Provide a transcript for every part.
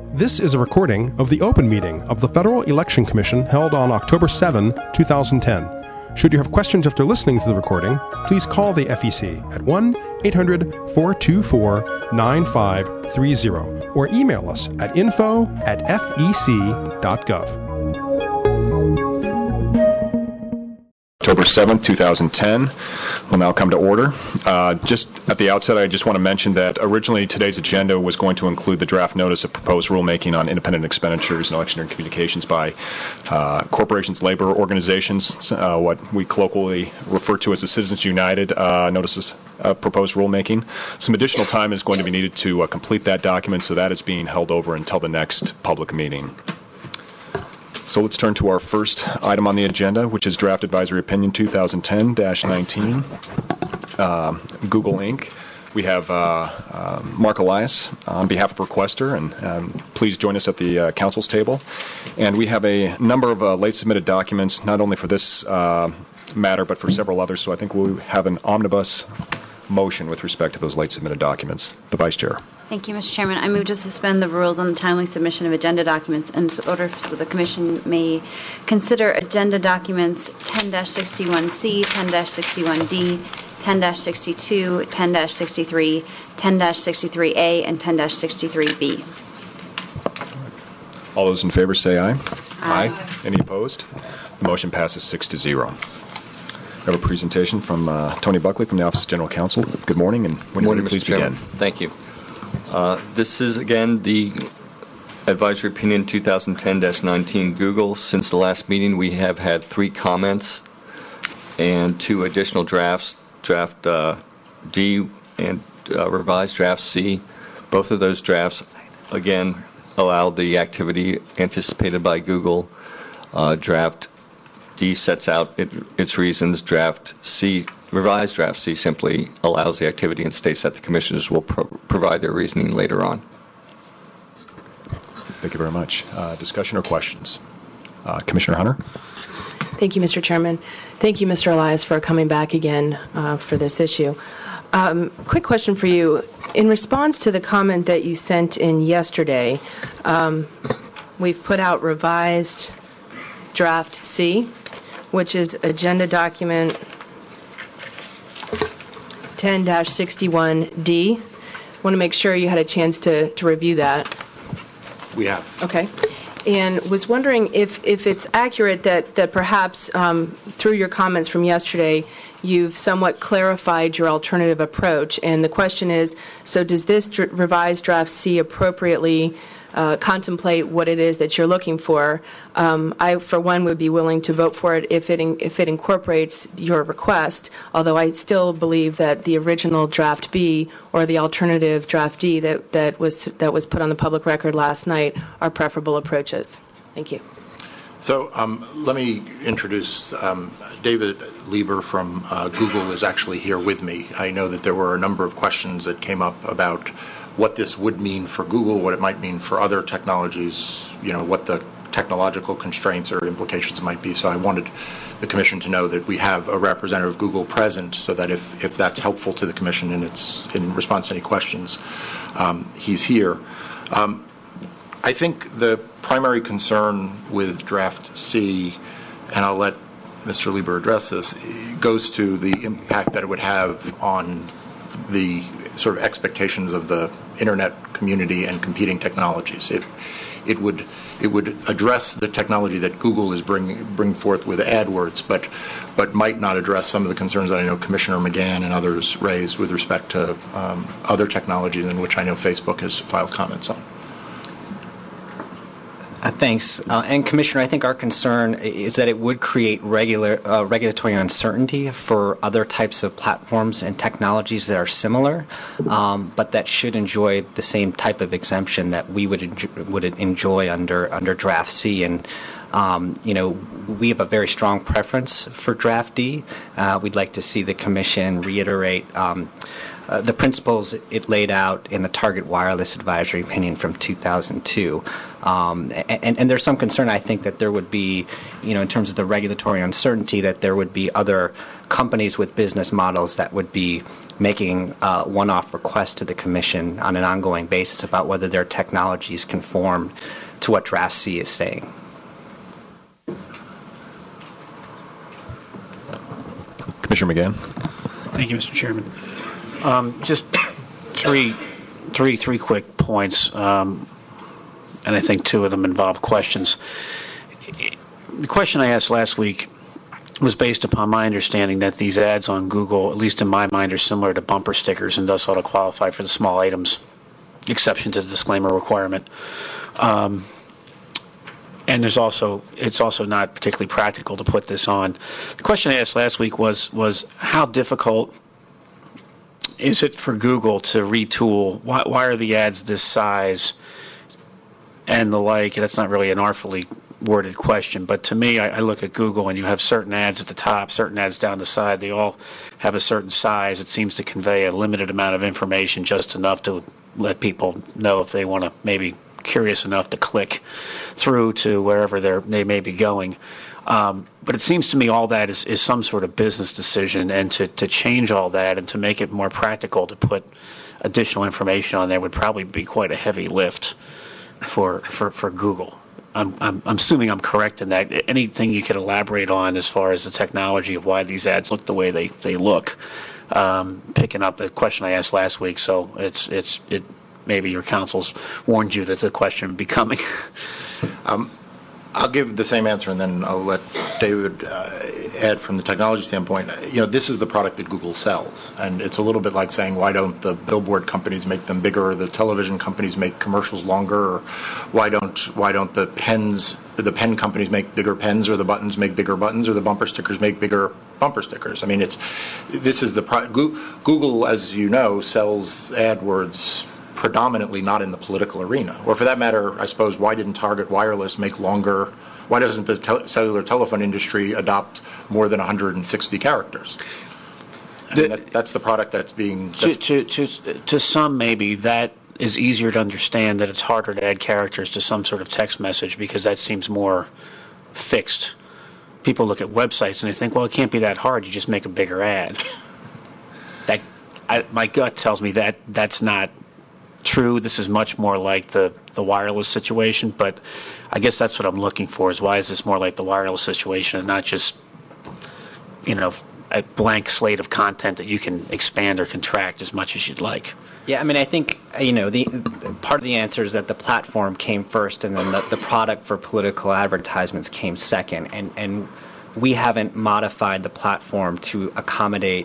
This is a recording of the open meeting of the Federal Election Commission held on October 7, 2010. Should you have questions after listening to the recording, please call the FEC at 1-800-424-9530 or email us at info@fec.gov. October 7th, 2010 will now come to order. Just at the outset, I just want to mention that originally today's agenda was going to include the draft notice of proposed rulemaking on independent expenditures and electioneering communications by corporations, labor organizations, what we colloquially refer to as the Citizens United notices of proposed rulemaking. Some additional time is going to be needed to complete that document, so that is being held over until the next public meeting. So let's turn to our first item on the agenda, which is Draft Advisory Opinion 2010-19, Google Inc. We have Mark Elias on behalf of Requester, and please join us at the council's table. And we have a number of late submitted documents, not only for this matter, but for several others. So I think we'll have an omnibus motion with respect to those late submitted documents. The Vice Chair. Thank you, Mr. Chairman. I move to suspend the rules on the timely submission of agenda documents in order so the Commission may consider agenda documents 10-61C, 10-61D, 10-62, 10-63, 10-63A, and 10-63B. All those in favor say aye. Aye. Any opposed? The motion passes 6-0. We have a presentation from Tony Buckley from the Office of General Counsel. Good morning, and when you're ready, please begin. Thank you. This is, again, the Advisory Opinion 2010-19 Google. Since the last meeting, we have had 3 comments and 2 additional drafts, Draft D and Revised Draft C. Both of those drafts, again, allow the activity anticipated by Google. Draft D sets out its reasons. Draft C, Revised Draft C, simply allows the activity and states that the commissioners will provide their reasoning later on. Thank you very much. Discussion or questions? Commissioner Hunter? Thank you, Mr. Chairman. Thank you, Mr. Elias, for coming back again for this issue. Quick question for you. In response to the comment that you sent in yesterday, we've put out Revised Draft C, which is agenda document 10-61D. I want to make sure you had a chance to review that. We have. Okay. And was wondering if it's accurate that perhaps through your comments from yesterday, you've somewhat clarified your alternative approach. And the question is, so does this revised draft C appropriately contemplate what it is that you're looking for? I, for one, would be willing to vote for it if it incorporates your request, although I still believe that the original draft B or the alternative draft D that was put on the public record last night are preferable approaches. Thank you. So let me introduce David Lieber from Google is actually here with me. I know that there were a number of questions that came up about what this would mean for Google, what it might mean for other technologies, what the technological constraints or implications might be. So I wanted the Commission to know that we have a representative of Google present so that if that's helpful to the Commission and it's in response to any questions, he's here. I think the primary concern with Draft C, and I'll let Mr. Lieber address this, goes to the impact that it would have on the sort of expectations of the Internet community and competing technologies. It would address the technology that Google is bring forth with AdWords, but might not address some of the concerns that I know Commissioner McGann and others raised with respect to other technologies in which I know Facebook has filed comments on. Thanks. And Commissioner, I think our concern is that it would create regulatory uncertainty for other types of platforms and technologies that are similar, but that should enjoy the same type of exemption that we would enjoy under Draft C. And We have a very strong preference for Draft D. We'd like to see the Commission reiterate the principles it laid out in the Target Wireless Advisory Opinion from 2002. And there's some concern, I think, that there would be, in terms of the regulatory uncertainty, that there would be other companies with business models that would be making one-off requests to the Commission on an ongoing basis about whether their technologies conform to what Draft C is saying. Commissioner McGann. Thank you, Mr. Chairman. Just three quick points, and I think two of them involve questions. The question I asked last week was based upon my understanding that these ads on Google, at least in my mind, are similar to bumper stickers and thus ought to qualify for the small items exception to the disclaimer requirement. And it's also not particularly practical to put this on. The question I asked last week was how difficult is it for Google to retool? Why are the ads this size and the like? That's not really an artfully worded question, but to me, I look at Google and you have certain ads at the top, certain ads down the side. They all have a certain size. It seems to convey a limited amount of information, just enough to let people know if they want to, maybe curious enough to click through to wherever they may be going. But it seems to me all that is some sort of business decision, and to change all that and to make it more practical to put additional information on there would probably be quite a heavy lift for Google. I'm assuming I'm correct in that. Anything you could elaborate on as far as the technology of why these ads look the way they look? Picking up a question I asked last week, so it maybe your counsel's warned you that the question would be coming. I'll give the same answer, and then I'll let David add from the technology standpoint. This is the product that Google sells, and it's a little bit like saying, why don't the billboard companies make them bigger, or the television companies make commercials longer, or why don't the pen companies make bigger pens, or the buttons make bigger buttons, or the bumper stickers make bigger bumper stickers? I mean, Google, as you know, sells AdWords predominantly not in the political arena. Or for that matter, I suppose, why didn't Target Wireless make longer? Why doesn't the cellular telephone industry adopt more than 160 characters? That's the product that's being... To some, maybe, that is easier to understand, that it's harder to add characters to some sort of text message because that seems more fixed. People look at websites and they think, well, it can't be that hard. You just make a bigger ad. My gut tells me that that's not true. This is much more like the wireless situation, but I guess that's what I'm looking for, is why is this more like the wireless situation and not just, a blank slate of content that you can expand or contract as much as you'd like? Yeah, I mean, I think, the part of the answer is that the platform came first and then the product for political advertisements came second, and we haven't modified the platform to accommodate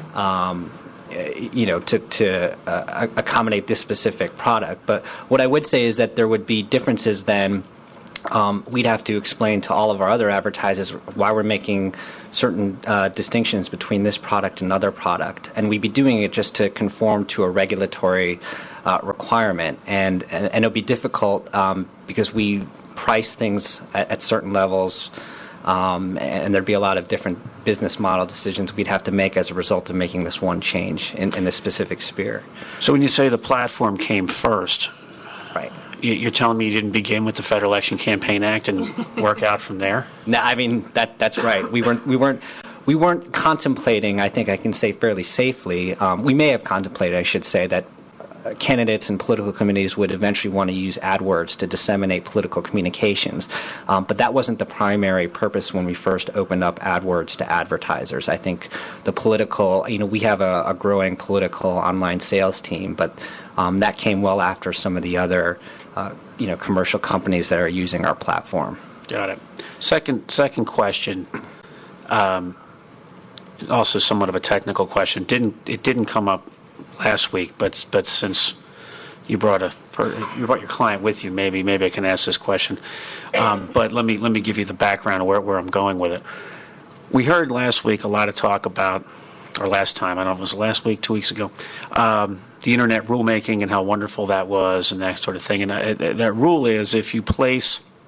to accommodate this specific product. But what I would say is that there would be differences then. We'd have to explain to all of our other advertisers why we're making certain distinctions between this product and another product. And we'd be doing it just to conform to a regulatory requirement. And it'll be difficult because we price things at certain levels. And there'd be a lot of different business model decisions we'd have to make as a result of making this one change in this specific sphere. So when you say the platform came first, right, you're telling me you didn't begin with the Federal Election Campaign Act and work out from there? No, I mean that's right. We weren't contemplating. I think I can say fairly safely. We may have contemplated, I should say, that candidates and political committees would eventually want to use AdWords to disseminate political communications. But that wasn't the primary purpose when we first opened up AdWords to advertisers. I think the political, we have a growing political online sales team, but that came well after some of the other, commercial companies that are using our platform. Got it. Second question, also somewhat of a technical question. It didn't come up last week, but since you brought your client with you, maybe I can ask this question. But let me give you the background of where I'm going with it. We heard last week a lot of talk about, or last time, I don't know if it was last week, 2 weeks ago, the internet rulemaking and how wonderful that was and that sort of thing. And that rule is if you place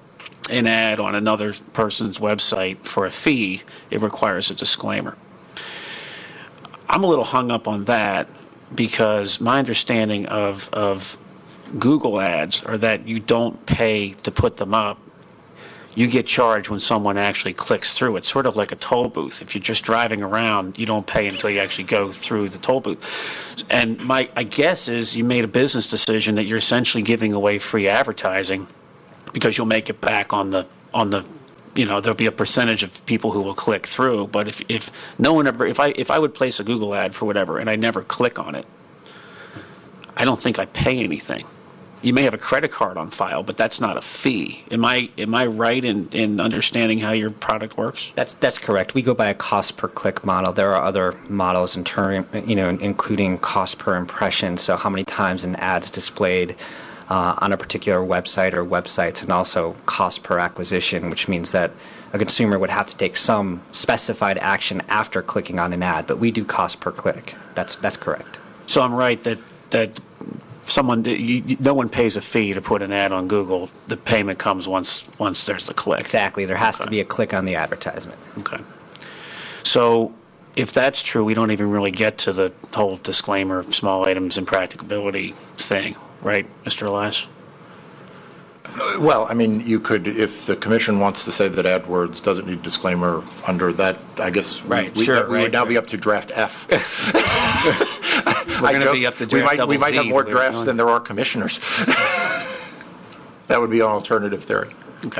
an ad on another person's website for a fee, it requires a disclaimer. I'm a little hung up on that because my understanding of Google ads are that you don't pay to put them up. You get charged when someone actually clicks through. It's sort of like a toll booth. If you're just driving around, you don't pay until you actually go through the toll booth. And my guess is you made a business decision that you're essentially giving away free advertising because you'll make it back on the there'll be a percentage of people who will click through. But if no one ever, if I would place a Google ad for whatever and I never click on it, I don't think I pay anything. You may have a credit card on file, but that's not a fee. Am I right in understanding how your product works? That's correct. We go by a cost per click model. There are other models in turn, including cost per impression. So how many times an ad's displayed on a particular website or websites, and also cost per acquisition, which means that a consumer would have to take some specified action after clicking on an ad. But we do cost per click. That's correct. So I'm right that someone no one pays a fee to put an ad on Google. The payment comes once there's the click. Exactly. There has to be a click on the advertisement. Okay. So if that's true, we don't even really get to the whole disclaimer of small items and practicability thing, right, Mr. Elias? Well, I mean, you could, if the commission wants to say that AdWords doesn't need disclaimer under that, I guess we would now be up to draft F. We're going to be up to draft we might have more drafts than there are commissioners. That would be an alternative theory. Okay.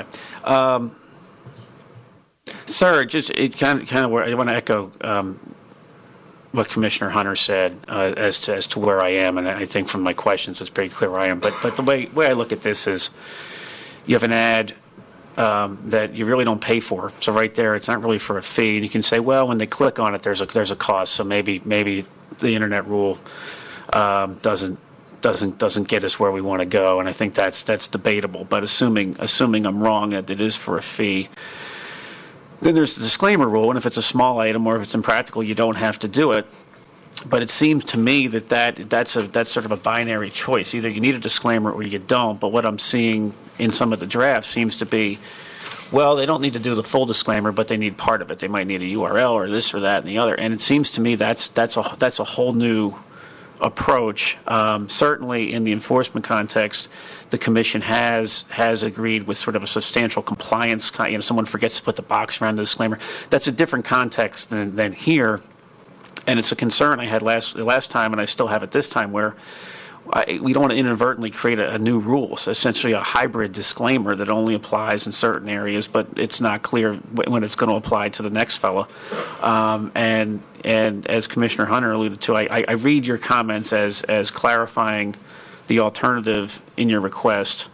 Third, just where I want to echo what Commissioner Hunter said as to where I am, and I think from my questions it's pretty clear where I am. But the way I look at this is, you have an ad that you really don't pay for. So right there, it's not really for a fee. And you can say, well, when they click on it, there's a cost. So maybe the internet rule doesn't get us where we want to go. And I think that's debatable. But assuming I'm wrong that it is for a fee, then there's the disclaimer rule, and if it's a small item or if it's impractical, you don't have to do it. But it seems to me that's sort of a binary choice. Either you need a disclaimer or you don't. But what I'm seeing in some of the drafts seems to be, well, they don't need to do the full disclaimer, but they need part of it. They might need a URL or this or that and the other. And it seems to me that's a whole new approach. Certainly in the enforcement context, the commission has agreed with sort of a substantial compliance. Someone forgets to put the box around the disclaimer. That's a different context than here, and it's a concern I had last time, and I still have it this time, where we don't want to inadvertently create a new rule, so essentially a hybrid disclaimer that only applies in certain areas, but it's not clear when it's going to apply to the next fellow. And as Commissioner Hunter alluded to, I read your comments as clarifying the alternative in your request,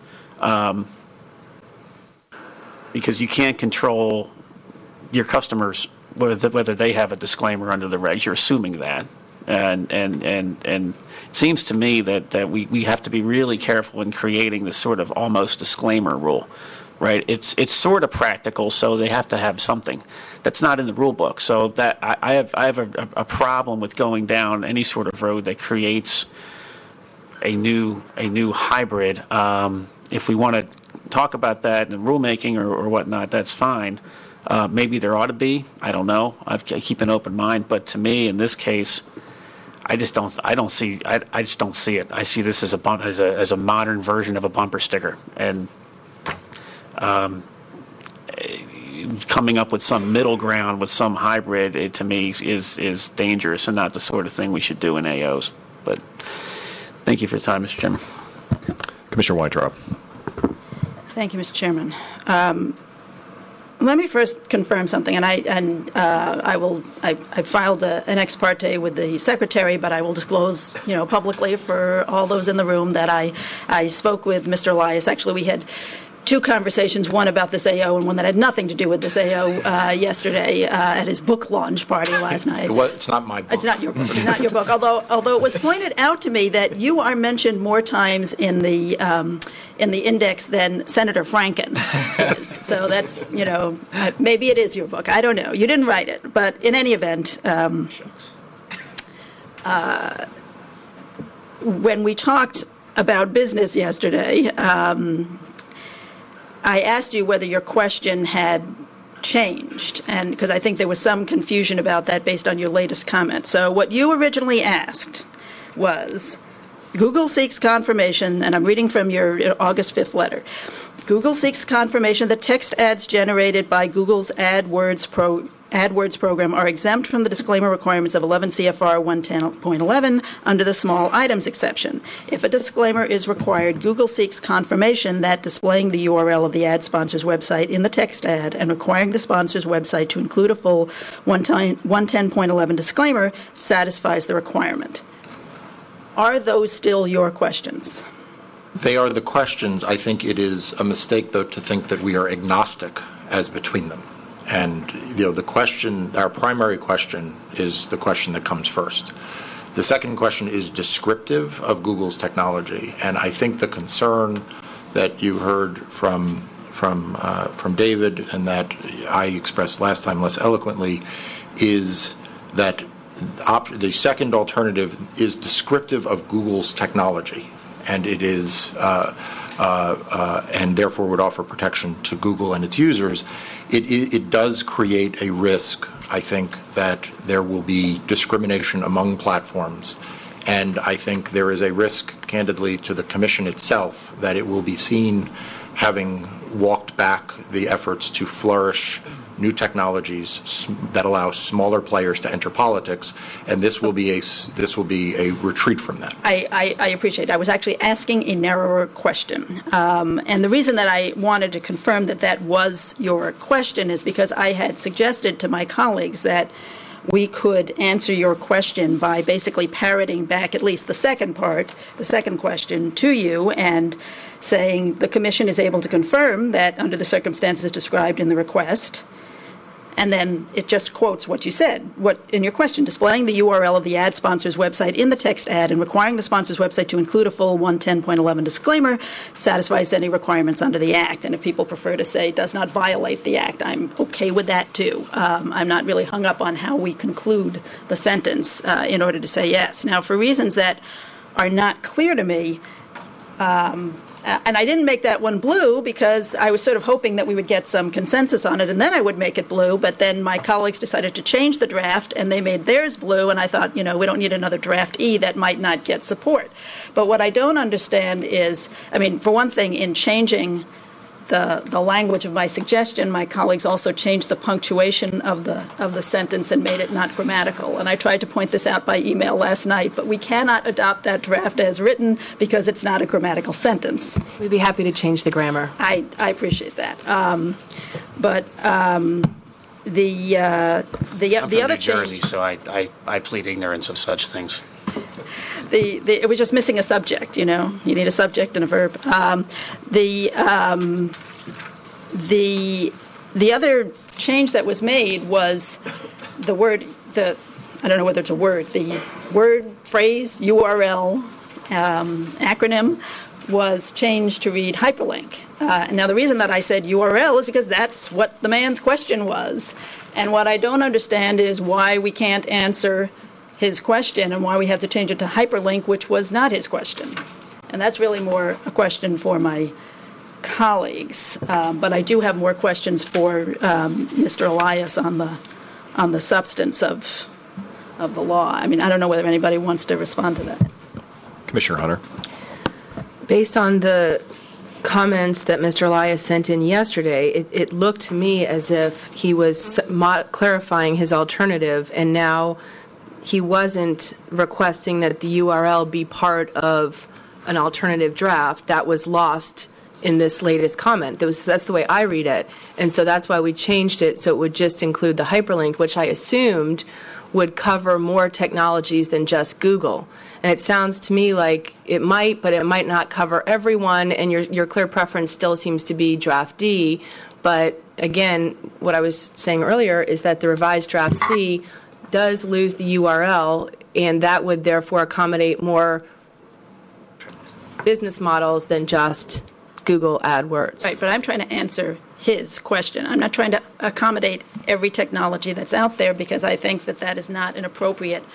because you can't control your customers whether they have a disclaimer under the regs. You're assuming that, and it seems to me that we have to be really careful in creating this sort of almost disclaimer rule, right? It's sort of practical, so they have to have something that's not in the rule book. So that I have a problem with going down any sort of road that creates a new hybrid. If we want to talk about that in rulemaking or whatnot, that's fine. Maybe there ought to be. I don't know. I keep an open mind, but to me, in this case, I just don't see it. I see this as a modern version of a bumper sticker, and coming up with some middle ground with some hybrid, to me is dangerous and not the sort of thing we should do in AOs. But thank you for your time, Mr. Chairman. Commissioner Weintraub. Thank you, Mr. Chairman. Let me first confirm something, and I filed an ex parte with the secretary, but I will disclose, publicly for all those in the room that I spoke with Mr. Elias. Actually, we had two conversations, one about this AO and one that had nothing to do with this AO yesterday at his book launch party last night. It's not my book. It's not your book. It's not your book. Although it was pointed out to me that you are mentioned more times in the index than Senator Franken is. So that's, maybe it is your book. I don't know. You didn't write it, but in any event, when we talked about business yesterday, I asked you whether your question had changed, and because I think there was some confusion about that based on your latest comment. So what you originally asked was, Google seeks confirmation, and I'm reading from your August 5th letter. Google seeks confirmation that text ads generated by Google's AdWords program are exempt from the disclaimer requirements of 11 CFR 110.11 under the small items exception. If a disclaimer is required, Google seeks confirmation that displaying the URL of the ad sponsor's website in the text ad and requiring the sponsor's website to include a full 110.11 disclaimer satisfies the requirement. Are those still your questions? They are the questions. I think it is a mistake, though, to think that we are agnostic as between them. And, the question, our primary question is the question that comes first. The second question is descriptive of Google's technology. And I think the concern that you heard from David and that I expressed last time less eloquently is that the second alternative is descriptive of Google's technology. And it is, and therefore would offer protection to Google and its users. It does create a risk, I think, that there will be discrimination among platforms. And I think there is a risk, candidly, to the Commission itself that it will be seen having walked back the efforts to flourish new technologies that allow smaller players to enter politics, and this will be a retreat from that. I appreciate it. I was actually asking a narrower question, and the reason that I wanted to confirm that was your question is because I had suggested to my colleagues that we could answer your question by basically parroting back at least the second question to you and saying the Commission is able to confirm that under the circumstances described in the request. And then it just quotes what you said, what in your question, displaying the URL of the ad sponsor's website in the text ad and requiring the sponsor's website to include a full 110.11 disclaimer satisfies any requirements under the Act. And if people prefer to say does not violate the Act, I'm okay with that too. I'm not really hung up on how we conclude the sentence in order to say yes. Now, for reasons that are not clear to me, and I didn't make that one blue because I was sort of hoping that we would get some consensus on it, and then I would make it blue. But then my colleagues decided to change the draft, and they made theirs blue, and I thought, we don't need another draft E that might not get support. But what I don't understand is, for one thing, in changing the language of my suggestion, my colleagues also changed the punctuation of the sentence and made it not grammatical. And I tried to point this out by email last night, but we cannot adopt that draft as written because it's not a grammatical sentence. We'd be happy to change the grammar. I appreciate that. I'm from New Jersey, so I plead ignorance of such things. It was just missing a subject, You need a subject and a verb. The other change that was made was the word, I don't know whether it's a word, the word, phrase, URL, acronym was changed to read hyperlink. Now, the reason that I said URL is because that's what the man's question was. And what I don't understand is why we can't answer his question and why we have to change it to hyperlink, which was not his question. And that's really more a question for my colleagues. But I do have more questions for Mr. Elias on the substance of the law. I don't know whether anybody wants to respond to that. Commissioner Hunter. Based on the comments that Mr. Elias sent in yesterday, it looked to me as if he was clarifying his alternative, and now he wasn't requesting that the URL be part of an alternative draft. That was lost in this latest comment. That's the way I read it. And so that's why we changed it so it would just include the hyperlink, which I assumed would cover more technologies than just Google. And it sounds to me like it might, but it might not cover everyone, and your clear preference still seems to be draft D. But again, what I was saying earlier is that the revised draft C does lose the URL, and that would therefore accommodate more business models than just Google AdWords. Right, but I'm trying to answer his question. I'm not trying to accommodate every technology that's out there because I think that is not an appropriate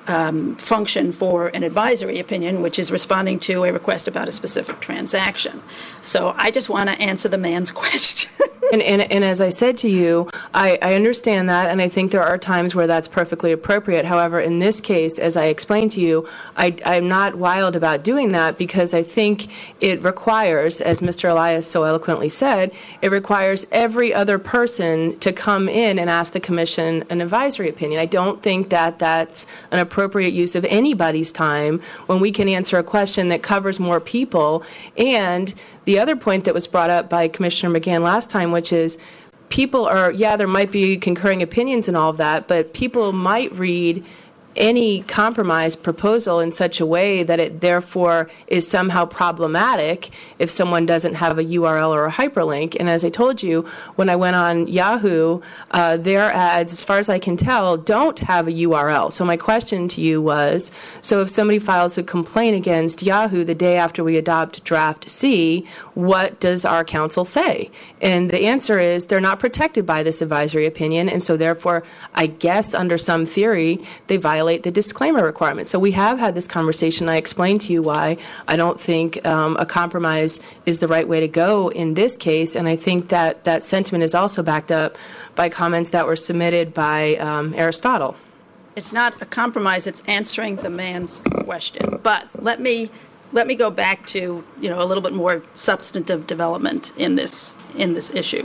function for an advisory opinion, which is responding to a request about a specific transaction. So I just want to answer the man's question. And as I said to you, I understand that, and I think there are times where that's perfectly appropriate. However, in this case, as I explained to you, I'm not wild about doing that because I think it requires, as Mr. Elias so eloquently said, it requires every other person to come in and ask the Commission an advisory opinion. I don't think that that's an appropriate use of anybody's time when we can answer a question that covers more people. And the other point that was brought up by Commissioner McGann last time, which is people are, there might be concurring opinions and all of that, but people might read any compromise proposal in such a way that it therefore is somehow problematic if someone doesn't have a URL or a hyperlink. And as I told you, when I went on Yahoo, their ads, as far as I can tell, don't have a URL. So my question to you was, so if somebody files a complaint against Yahoo the day after we adopt Draft C, what does our counsel say? And the answer is they're not protected by this advisory opinion, and so therefore, I guess under some theory, they violate the disclaimer requirement. So we have had this conversation. I explained to you why I don't think a compromise is the right way to go in this case, and I think that that sentiment is also backed up by comments that were submitted by Aristotle. It's not a compromise, it's answering the man's question. But let me go back to, a little bit more substantive development in this issue.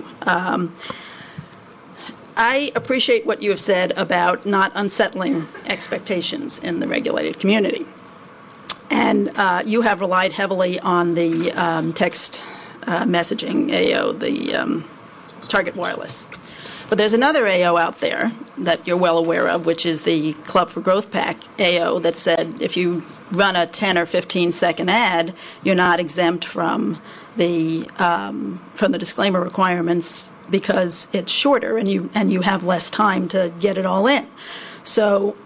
I appreciate what you have said about not unsettling expectations in the regulated community. And you have relied heavily on the text messaging AO, the Target Wireless. But there's another AO out there that you're well aware of, which is the Club for Growth PAC AO that said if you run a 10 or 15-second ad, you're not exempt from the disclaimer requirements because it's shorter and you have less time to get it all in. So,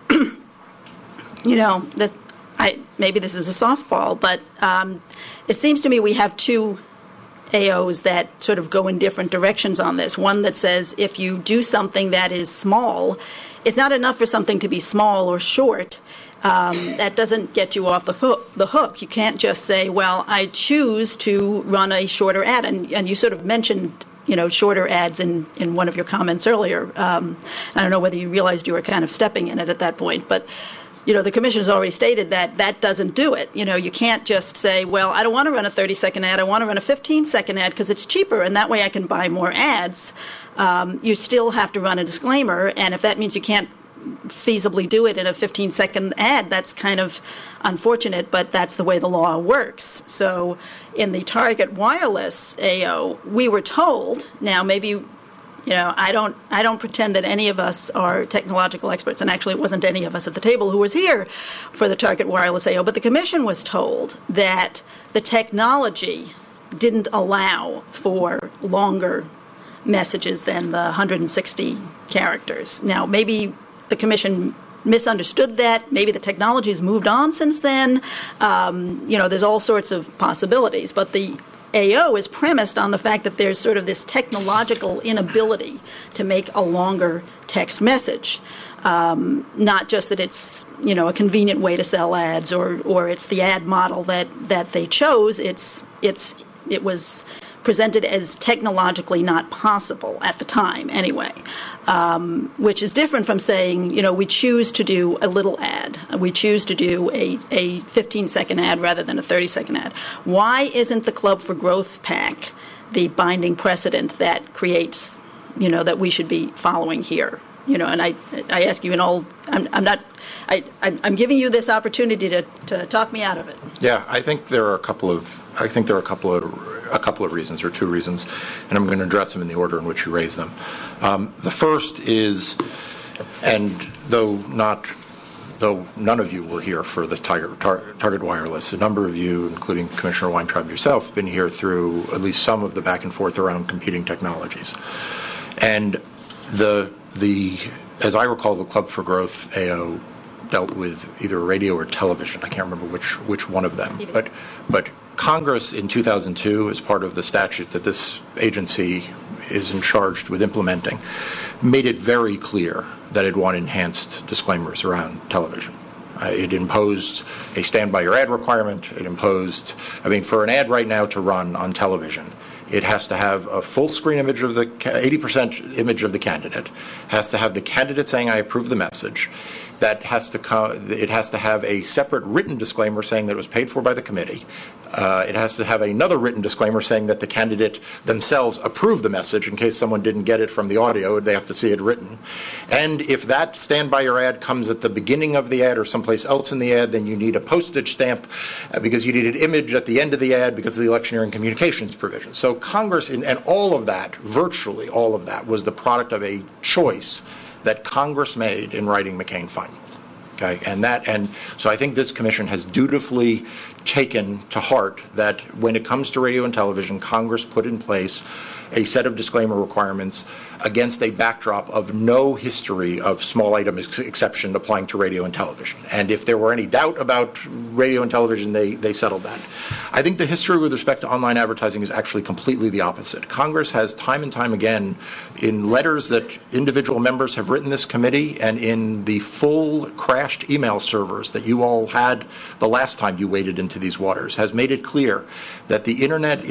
maybe this is a softball, but it seems to me we have two AOs that sort of go in different directions on this. One that says if you do something that is small, it's not enough for something to be small or short. That doesn't get you off the hook. You can't just say, well, I choose to run a shorter ad. And you sort of mentioned, shorter ads in one of your comments earlier. I don't know whether you realized you were kind of stepping in it at that point, but the Commission has already stated that that doesn't do it. You can't just say, well, I don't want to run a 30-second ad. I want to run a 15-second ad because it's cheaper, and that way I can buy more ads. You still have to run a disclaimer, and if that means you can't feasibly do it in a 15-second ad, that's kind of unfortunate, but that's the way the law works. So in the Target Wireless AO, we were told, now maybe I don't pretend that any of us are technological experts, and actually it wasn't any of us at the table who was here for the Target Wireless AO, but the Commission was told that the technology didn't allow for longer messages than the 160 characters. Now, maybe the Commission misunderstood that. Maybe the technology has moved on since then. There's all sorts of possibilities, but the AO is premised on the fact that there's sort of this technological inability to make a longer text message. Not just that it's, a convenient way to sell ads or it's the ad model that they chose. It was presented as technologically not possible at the time anyway, which is different from saying, we choose to do a little ad. We choose to do a 15-second ad rather than a 30-second ad. Why isn't the Club for Growth PAC the binding precedent that creates, that we should be following here? And I ask you in all, I'm giving you this opportunity to talk me out of it. Yeah, I think there are a couple of reasons, or two reasons, and I'm going to address them in the order in which you raise them. The first is, and though none of you were here for the Target Wireless, a number of you, including Commissioner Weintraub yourself, have been here through at least some of the back and forth around competing technologies. And as I recall, the Club for Growth AO dealt with either radio or television. I can't remember which one of them. But Congress in 2002, as part of the statute that this agency is charged with implementing, made it very clear that it wanted enhanced disclaimers around television. It imposed a stand-by-your-ad requirement. It imposed, for an ad right now to run on television, it has to have a full screen image of 80% image of the candidate, has to have the candidate saying, I approve the message. It has to have a separate written disclaimer saying that it was paid for by the committee. It has to have another written disclaimer saying that the candidate themselves approved the message. In case someone didn't get it from the audio, they have to see it written. And if that stand by your ad comes at the beginning of the ad or someplace else in the ad, then you need a postage stamp because you need an image at the end of the ad because of the electioneering communications provision. So Congress, and all of that, virtually all of that, was the product of a choice that Congress made in writing McCain-Feingold. Okay, and so I think this commission has dutifully taken to heart that when it comes to radio and television, Congress put in place a set of disclaimer requirements against a backdrop of no history of small item exception applying to radio and television. And if there were any doubt about radio and television, they settled that. I think the history with respect to online advertising is actually completely the opposite. Congress has time and time again, in letters that individual members have written this committee and in the full crashed email servers that you all had the last time you waded into these waters, has made it clear that the Internet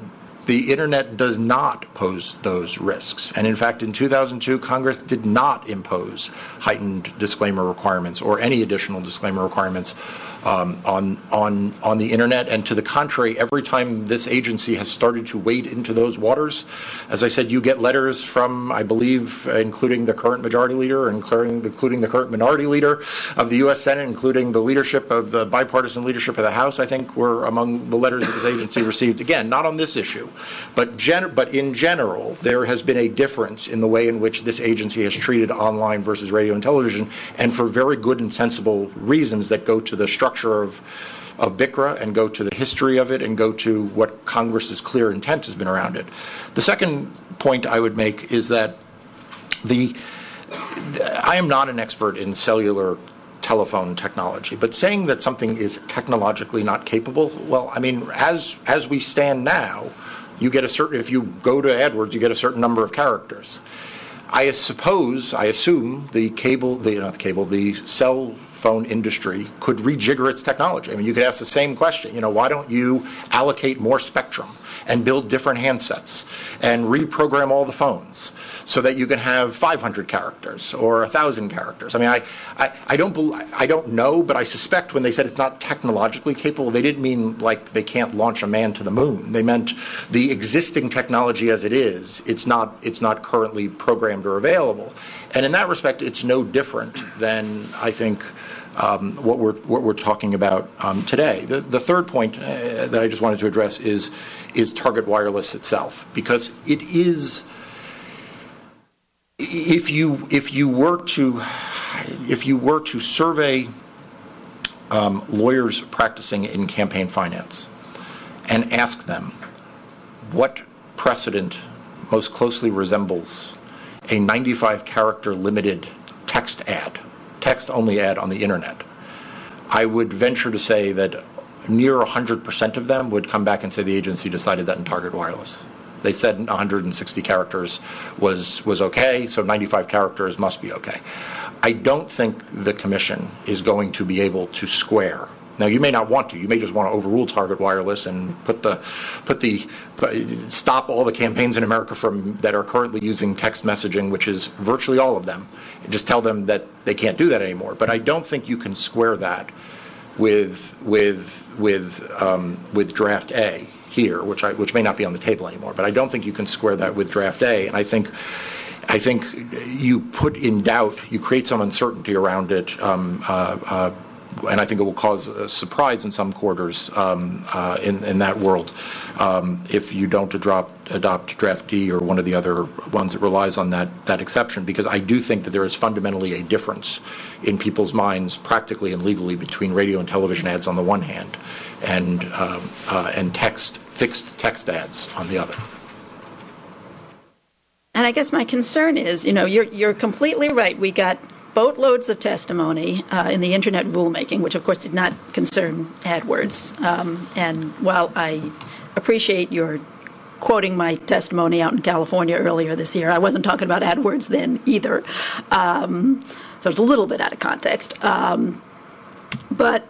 does not pose those risks. And in fact, in 2002, Congress did not impose heightened disclaimer requirements or any additional disclaimer requirements on the Internet. And to the contrary, every time this agency has started to wade into those waters, as I said, you get letters from, I believe, including the current majority leader, including the current minority leader of the U.S. Senate, including the leadership of the bipartisan leadership of the House, I think, were among the letters that this agency received. Again, not on this issue, but in general, there has been a difference in the way in which this agency has treated online versus radio and television, and for very good and sensible reasons that go to the structure of BICRA and go to the history of it and go to what Congress's clear intent has been around it. The second point I would make is that I am not an expert in cellular telephone technology, but saying that something is technologically not capable, well, as we stand now, if you go to AdWords, you get a certain number of characters. I assume the cell phone industry could rejigger its technology. You could ask the same question, why don't you allocate more spectrum and build different handsets and reprogram all the phones so that you can have 500 characters or 1,000 characters? I don't know, but I suspect when they said it's not technologically capable, they didn't mean like they can't launch a man to the moon. They meant the existing technology as it is, it's not currently programmed or available. And in that respect, it's no different than, I think, what we're talking about today. The third point that I just wanted to address is Target Wireless itself, because it is, if you were to survey lawyers practicing in campaign finance and ask them what precedent most closely resembles a 95-character limited text-only ad on the Internet, I would venture to say that near 100% of them would come back and say the agency decided that in Target Wireless. They said 160 characters was okay, so 95 characters must be okay. I don't think the Commission is going to be able to square. Now, you may not want to. You may just want to overrule Target Wireless and stop all the campaigns in America that are currently using text messaging, which is virtually all of them, and just tell them that they can't do that anymore. But I don't think you can square that with Draft A here, which may not be on the table anymore. But I don't think you can square that with Draft A, and I think you put in doubt, you create some uncertainty around it. And I think it will cause a surprise in some quarters in that world if you don't adopt Draft D or one of the other ones that relies on that exception, because I do think that there is fundamentally a difference in people's minds, practically and legally, between radio and television ads on the one hand and fixed text ads on the other. And I guess my concern is, you're completely right. We got boatloads of testimony in the Internet rulemaking, which of course did not concern AdWords. And while I appreciate your quoting my testimony out in California earlier this year, I wasn't talking about AdWords then either. So it's a little bit out of context. But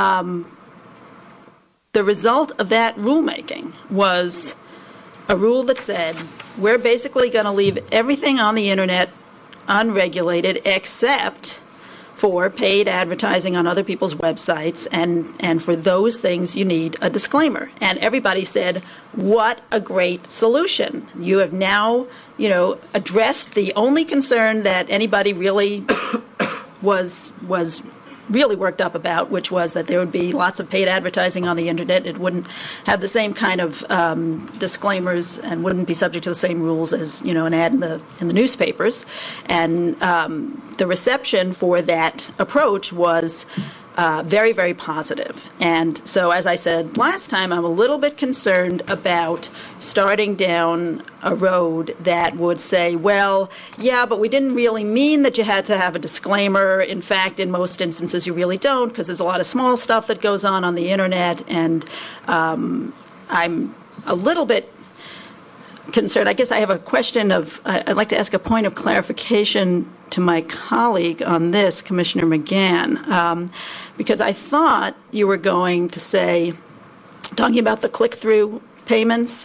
the result of that rulemaking was a rule that said we're basically going to leave everything on the internet unregulated except for paid advertising on other people's websites, and for those things you need a disclaimer. And everybody said, what a great solution. You have now, addressed the only concern that anybody really was really worked up about, which was that there would be lots of paid advertising on the internet. It wouldn't have the same kind of disclaimers and wouldn't be subject to the same rules as an ad in the newspapers. And the reception for that approach was very, very positive. And so, as I said last time, I'm a little bit concerned about starting down a road that would say, well, yeah, but we didn't really mean that you had to have a disclaimer. In fact, in most instances, you really don't, because there's a lot of small stuff that goes on the internet. And I'm a little bit concerned. I guess I have a question I'd like to ask a point of clarification to my colleague on this, Commissioner McGann, because I thought you were going to say, talking about the click-through payments,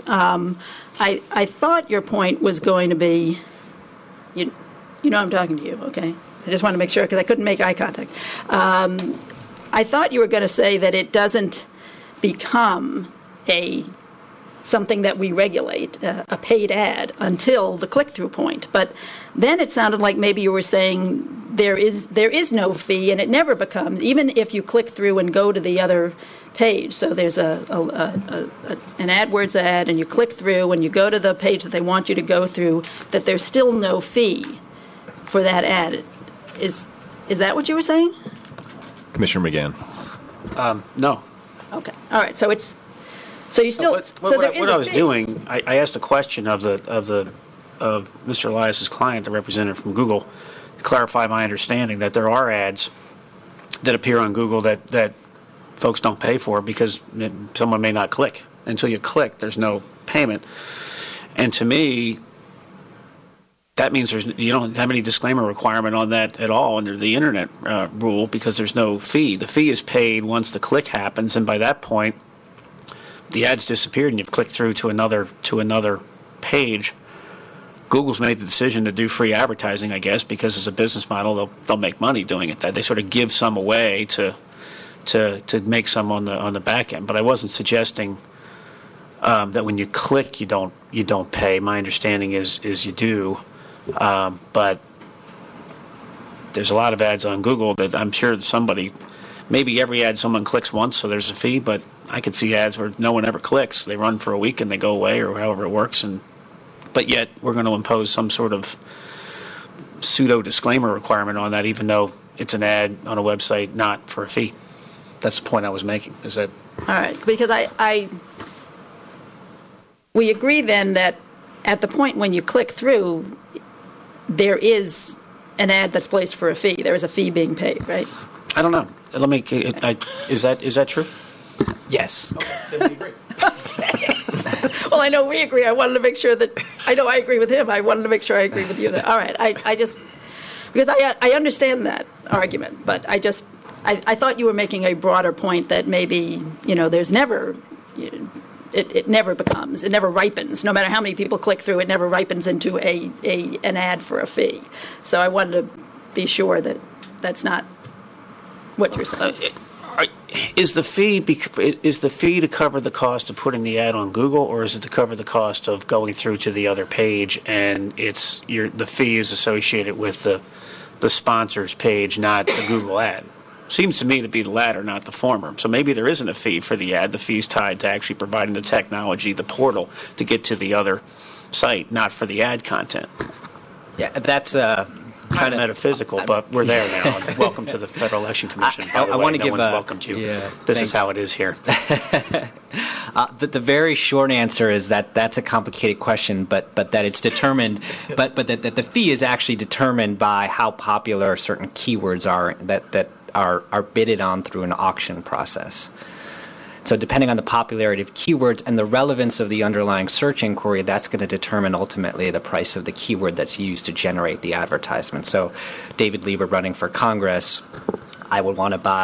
I thought your point was going to be, you know I'm talking to you, okay? I just want to make sure, because I couldn't make eye contact. I thought you were going to say that it doesn't become something that we regulate, a paid ad, until the click-through point. But then it sounded like maybe you were saying there is no fee, and it never becomes, even if you click through and go to the other page. So there's an AdWords ad, and you click through, and you go to the page that they want you to go through, that there's still no fee for that ad. Is that what you were saying? Commissioner McGann. No. Okay. All right. So it's... So you still. What I was doing, I asked a question of Mr. Elias's client, the representative from Google, to clarify my understanding that there are ads that appear on Google that folks don't pay for because someone may not click. Until you click, there's no payment. And to me, that means you don't have any disclaimer requirement on that at all under the internet rule, because there's no fee. The fee is paid once the click happens, and by that point, the ad's disappeared and you've clicked through to another page. Google's made the decision to do free advertising, I guess, because as a business model, they'll make money doing it. That they sort of give some away to make some on the back end. But I wasn't suggesting that when you click, you don't pay. My understanding is you do, but there's a lot of ads on Google that I'm sure maybe every ad someone clicks once, so there's a fee, but I could see ads where no one ever clicks. They run for a week and they go away, or however it works. But yet we're going to impose some sort of pseudo disclaimer requirement on that, even though it's an ad on a website, not for a fee. That's the point I was making. Is that all right? Because we agree then that at the point when you click through, there is an ad that's placed for a fee. There is a fee being paid, right? I don't know. Is that true? Yes. Okay, then we agree. Well, I know we agree. I wanted to make sure that I know I agree with him. I wanted to make sure I agree with you. All right. I just because I understand that argument, but I thought you were making a broader point that maybe there's never. It never becomes. It never ripens. No matter how many people click through, it never ripens into an ad for a fee. So I wanted to be sure that that's not what you're saying. Is the fee to cover the cost of putting the ad on Google, or is it to cover the cost of going through to the other page, and the fee is associated with the sponsor's page, not the Google ad? Seems to me to be the latter, not the former. So maybe there isn't a fee for the ad. The fee's tied to actually providing the technology, the portal, to get to the other site, not for the ad content. Yeah, that's kind of metaphysical, but we're there now. And welcome to the Federal Election Commission. By the way, no one's welcomed you. Yeah, this is how it is here. The very short answer is that that's a complicated question, but that it's determined, but that the fee is actually determined by how popular certain keywords are that are bidded on through an auction process. So depending on the popularity of keywords and the relevance of the underlying search inquiry, that's going to determine ultimately the price of the keyword that's used to generate the advertisement. So David Lieber running for Congress, I would want to buy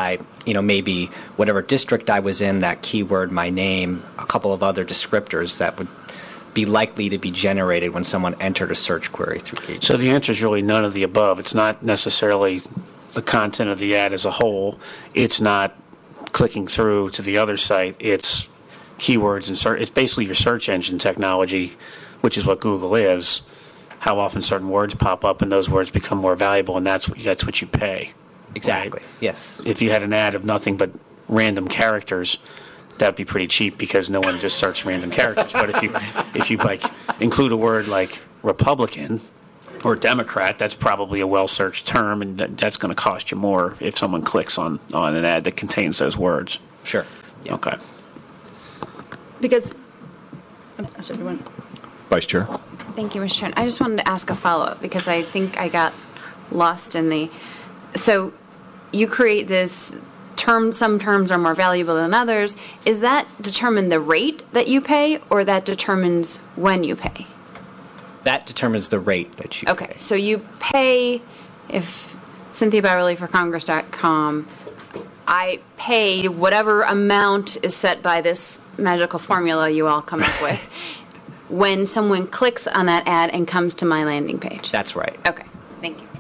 maybe whatever district I was in, that keyword, my name, a couple of other descriptors that would be likely to be generated when someone entered a search query through Gauge. So the answer is really none of the above. It's not necessarily the content of the ad as a whole. It's not clicking through to the other site. It's keywords and search. It's basically your search engine technology, which is what Google is. How often certain words pop up and those words become more valuable, and that's what you pay. Exactly. Right? Yes. If you had an ad of nothing but random characters, that'd be pretty cheap because no one just searches random characters. But if you like include a word like Republican or Democrat, that's probably a well-searched term, and that's going to cost you more if someone clicks on an ad that contains those words. Sure. Yeah. Okay. Because, I'm sorry, you want? Vice Chair. Thank you, Mr. Chairman. I just wanted to ask a follow-up because I think I got lost in the... So you create this term, some terms are more valuable than others. Is that determine the rate that you pay, or that determines when you pay? That determines the rate that you Okay, pay. so you pay, if Cynthia Beverly for Congress.com, I pay whatever amount is set by this magical formula you all come up with when someone clicks on that ad and comes to my landing page. That's right. Okay, thank you.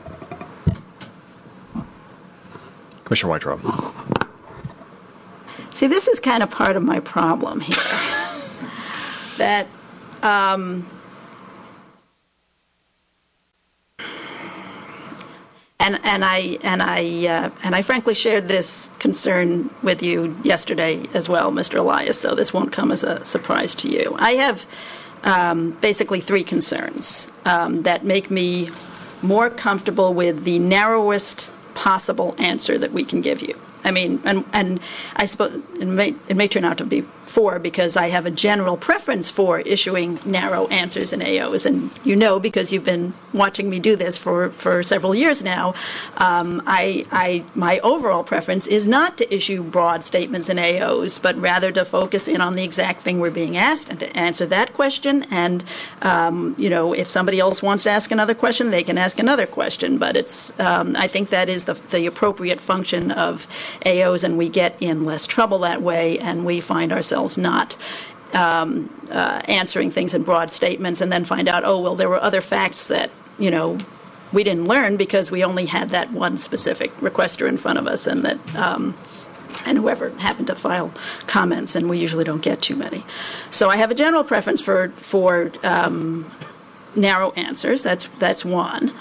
Commissioner Weintraub. See, this is kind of part of my problem here. That and I frankly shared this concern with you yesterday as well, Mr. Elias. So this won't come as a surprise to you. I have basically three concerns that make me more comfortable with the narrowest possible answer that we can give you. I mean, and I suppose it may turn out to be four because I have a general preference for issuing narrow answers in AOs, and you know because you've been watching me do this for several years now. My overall preference is not to issue broad statements in AOs, but rather to focus in on the exact thing we're being asked and to answer that question. And if somebody else wants to ask another question, they can ask another question. But it's I think that is the appropriate function of AOs, and we get in less trouble that way, and we find ourselves not answering things in broad statements and then find out, oh, well, there were other facts that, we didn't learn because we only had that one specific requester in front of us and that and whoever happened to file comments, and we usually don't get too many. So I have a general preference for narrow answers. That's one.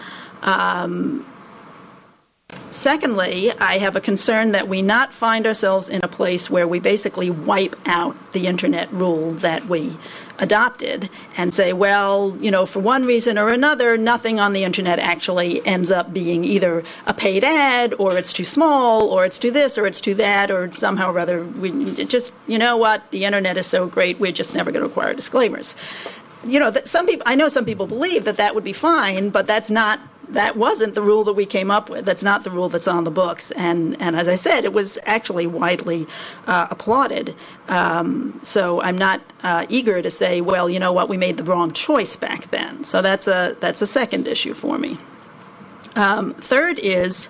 Secondly, I have a concern that we not find ourselves in a place where we basically wipe out the Internet rule that we adopted and say, well, for one reason or another, nothing on the Internet actually ends up being either a paid ad, or it's too small, or it's too this, or it's too that, or somehow or other, the Internet is so great, we're just never going to require disclaimers. I know some people believe that would be fine, but that wasn't the rule that we came up with. That's not the rule that's on the books. And as I said, it was actually widely applauded. So I'm not eager to say, well, you know what, we made the wrong choice back then. So that's a second issue for me. Third is,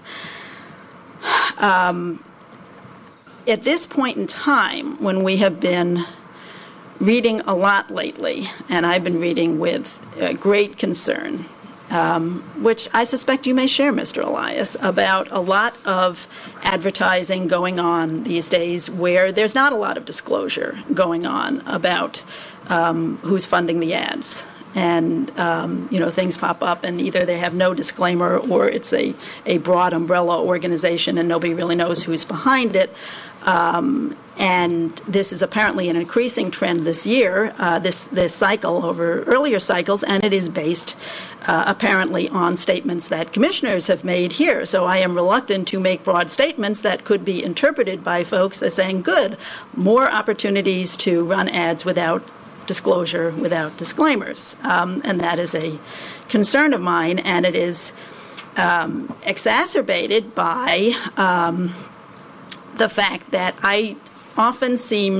at this point in time, when we have been reading a lot lately, and I've been reading with great concern, which I suspect you may share, Mr. Elias, about a lot of advertising going on these days where there's not a lot of disclosure going on about who's funding the ads. And, things pop up and either they have no disclaimer or it's a broad umbrella organization and nobody really knows who's behind it. And this is apparently an increasing trend this year, this cycle over earlier cycles, and it is based apparently on statements that commissioners have made here. So I am reluctant to make broad statements that could be interpreted by folks as saying, good, more opportunities to run ads without disclosure, without disclaimers. And that is a concern of mine, and it is exacerbated by the fact that I often seem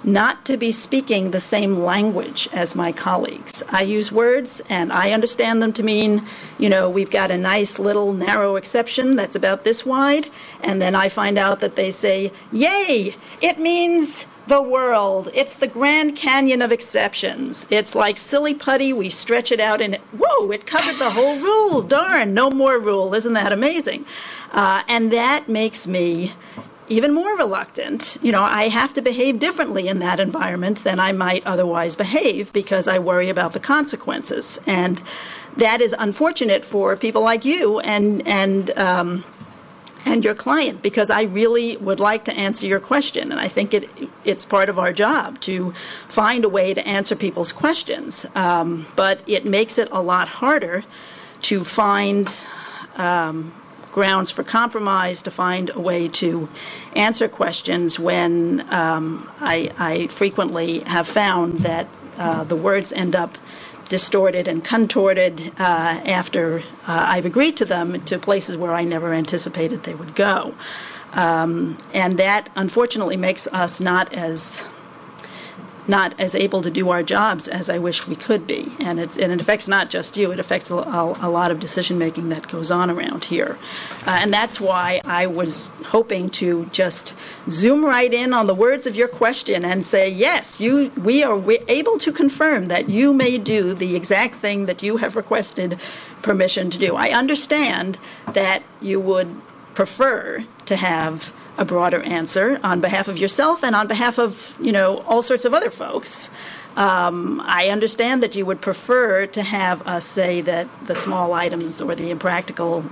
not to be speaking the same language as my colleagues. I use words, and I understand them to mean, we've got a nice little narrow exception that's about this wide, and then I find out that they say, yay, it means the world. It's the Grand Canyon of exceptions. It's like silly putty. We stretch it out and whoa, it covered the whole rule. Darn, no more rule. Isn't that amazing? And that makes me even more reluctant. I have to behave differently in that environment than I might otherwise behave because I worry about the consequences. And that is unfortunate for people like you and your client, because I really would like to answer your question, and I think it's part of our job to find a way to answer people's questions. But it makes it a lot harder to find grounds for compromise, to find a way to answer questions when I frequently have found that the words end up distorted and contorted after I've agreed to them to places where I never anticipated they would go. And that, unfortunately, makes us not as able to do our jobs as I wish we could be. And it affects not just you, it affects a lot of decision-making that goes on around here. And that's why I was hoping to just zoom right in on the words of your question and say, yes, we are able to confirm that you may do the exact thing that you have requested permission to do. I understand that you would prefer to have a broader answer on behalf of yourself and on behalf of, all sorts of other folks. I understand that you would prefer to have us say that the small items or the impracticable,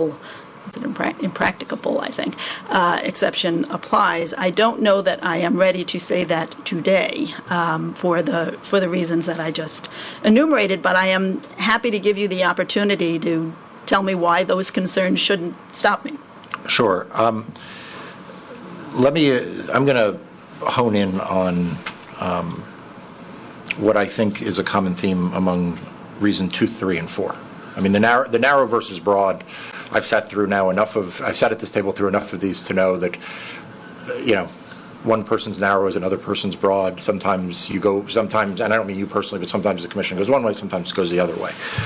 I think, exception applies. I don't know that I am ready to say that today for the reasons that I just enumerated, but I am happy to give you the opportunity to tell me why those concerns shouldn't stop me. Sure. I'm going to hone in on what I think is a common theme among reason 2, 3, and 4. I mean, the narrow versus broad. I've sat at this table through enough of these to know that, one person's narrow is another person's broad. Sometimes, and I don't mean you personally, but sometimes the commission goes one way, sometimes it goes the other way.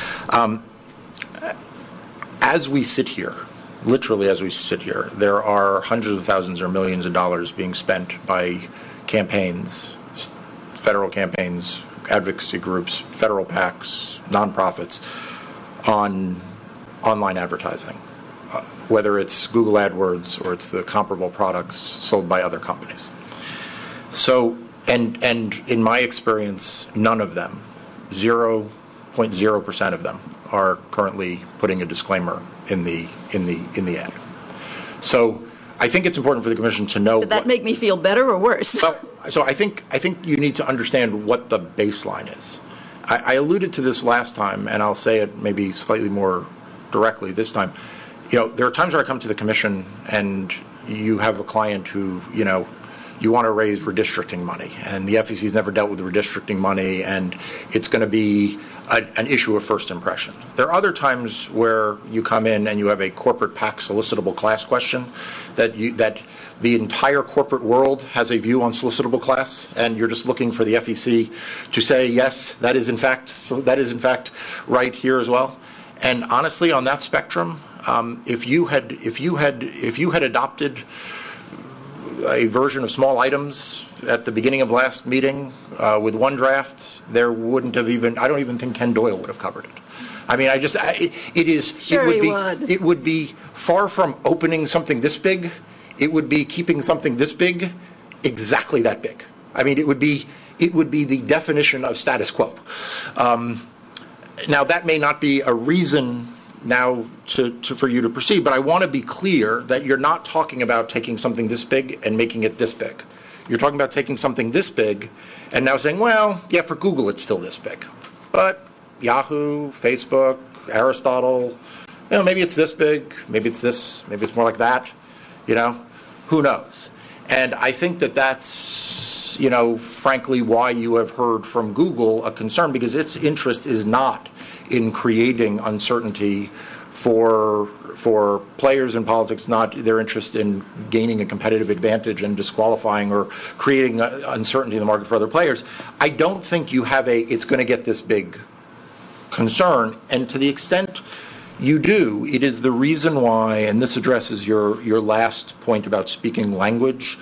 As we sit here, literally as we sit here, there are hundreds of thousands or millions of dollars being spent by campaigns, federal campaigns, advocacy groups, federal PACs, nonprofits, on online advertising, whether it's Google AdWords or it's the comparable products sold by other companies. So, and in my experience, none of them, 0.0% of them, are currently putting a disclaimer in the ad. So I think it's important for the commission to know. Did that make me feel better or worse? Well, so I think you need to understand what the baseline is. I alluded to this last time, and I'll say it maybe slightly more directly this time. There are times where I come to the commission and you have a client who, you want to raise redistricting money, and the FEC has never dealt with redistricting money, and it's going to be an issue of first impression. There are other times where you come in and you have a corporate PAC solicitable class question that the entire corporate world has a view on solicitable class, and you're just looking for the FEC to say yes, that is in fact right here as well. And honestly, on that spectrum, if you had adopted a version of small items at the beginning of last meeting with one draft, there wouldn't have I don't even think Ken Doyle would have covered it. I mean, it would be far from opening something this big. It would be keeping something this big exactly that big. I mean, it would be the definition of status quo. Now, that may not be a reason now for you to proceed, but I want to be clear that you're not talking about taking something this big and making it this big. You're talking about taking something this big and now saying, well, yeah, for Google it's still this big, but Yahoo, Facebook, Aristotle, maybe it's this big, maybe it's this, maybe it's more like that, who knows? And I think that's, frankly, why you have heard from Google a concern, because its interest is not in creating uncertainty for players in politics, not their interest in gaining a competitive advantage and disqualifying or creating uncertainty in the market for other players, I don't think you have it's going to get this big concern. And to the extent you do, it is the reason why, and this addresses your last point about speaking language.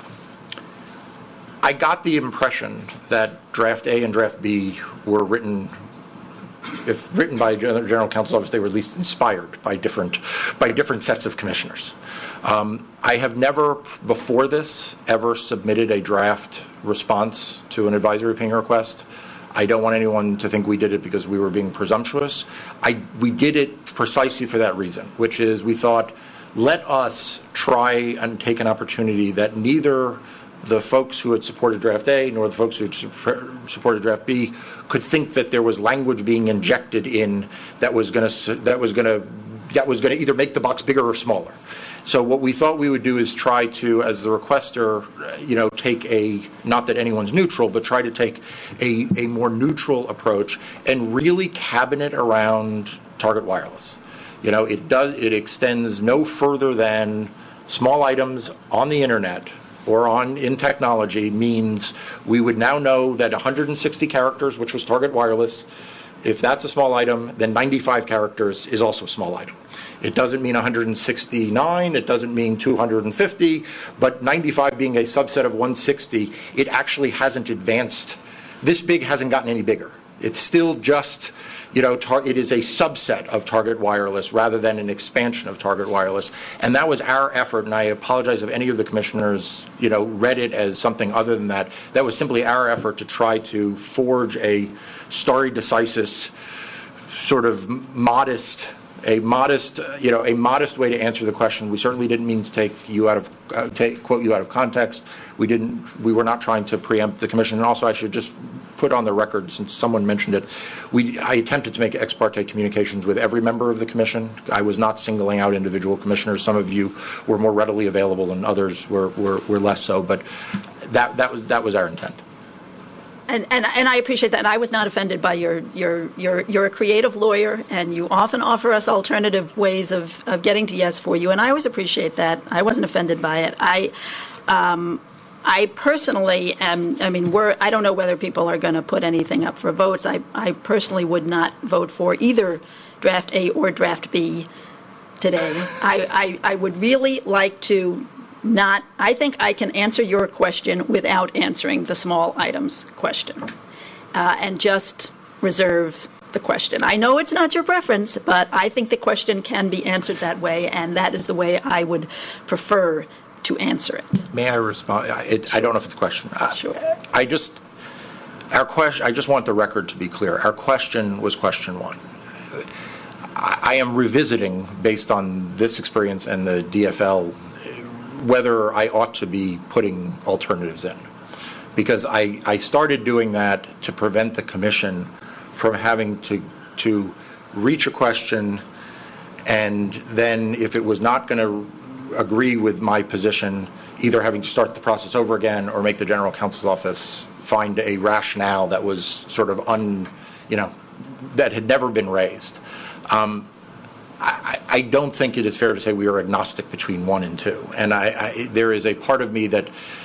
I got the impression that Draft A and Draft B were written, if written by General Counsel's office, they were at least inspired by different sets of commissioners. I have never, before this, ever submitted a draft response to an advisory opinion request. I don't want anyone to think we did it because we were being presumptuous. We did it precisely for that reason, which is we thought, let us try and take an opportunity that neither the folks who had supported Draft A nor the folks who had supported Draft B could think that there was language being injected in that was going to either make the box bigger or smaller. So what we thought we would do is try to, as the requester, take not that anyone's neutral, but try to take a more neutral approach and really cabinet around target wireless. It extends no further than small items on the internet or in technology means we would now know that 160 characters, which was target wireless, if that's a small item, then 95 characters is also a small item. It doesn't mean 169, it doesn't mean 250, but 95 being a subset of 160, it actually hasn't advanced. This big hasn't gotten any bigger. It's still just, it is a subset of target wireless rather than an expansion of target wireless. And that was our effort, and I apologize if any of the commissioners, read it as something other than that. That was simply our effort to try to forge a stare decisis sort of modest way to answer the question. We certainly didn't mean to quote you out of context. We were not trying to preempt the commission. And also, I should just put on the record, since someone mentioned it, I attempted to make ex parte communications with every member of the commission. I was not singling out individual commissioners. Some of you were more readily available, and others were less so. But that was our intent. And I appreciate that. And I was not offended by you're a creative lawyer, and you often offer us alternative ways of getting to yes for you, and I always appreciate that. I wasn't offended by it. I personally am. I don't know whether people are going to put anything up for votes. I personally would not vote for either Draft A or Draft B today. I would really like to. I think I can answer your question without answering the small items question, and just reserve the question. I know it's not your preference, but I think the question can be answered that way, and that is the way I would prefer to answer it. May I respond? I don't know if it's a question. Sure. I just want the record to be clear. Our question was question one. I am revisiting, based on this experience and the DFL, whether I ought to be putting alternatives in. Because I started doing that to prevent the commission from having to reach a question, and then if it was not going to agree with my position, either having to start the process over again or make the General Counsel's office find a rationale that was sort of that had never been raised. I don't think it is fair to say we are agnostic between 1 and 2, and there is a part of me that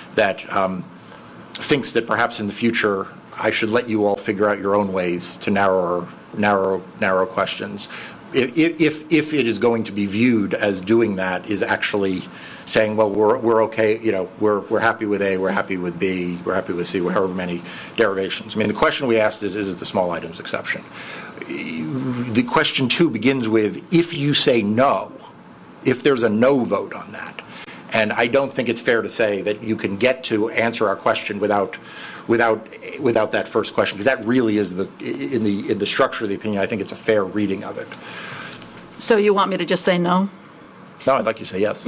thinks that perhaps in the future I should let you all figure out your own ways to narrow questions. If it is going to be viewed as doing that is actually saying, well, we're okay, we're happy with A, we're happy with B, we're happy with C, however many derivations. The question we asked is it the small items exception? The question 2 begins with, if you say no, if there's a no vote on that. And I don't think it's fair to say that you can get to answer our question without that first question, because that really is in the structure of the opinion. I think it's a fair reading of it. So you want me to just say no? No, I'd like you to say yes.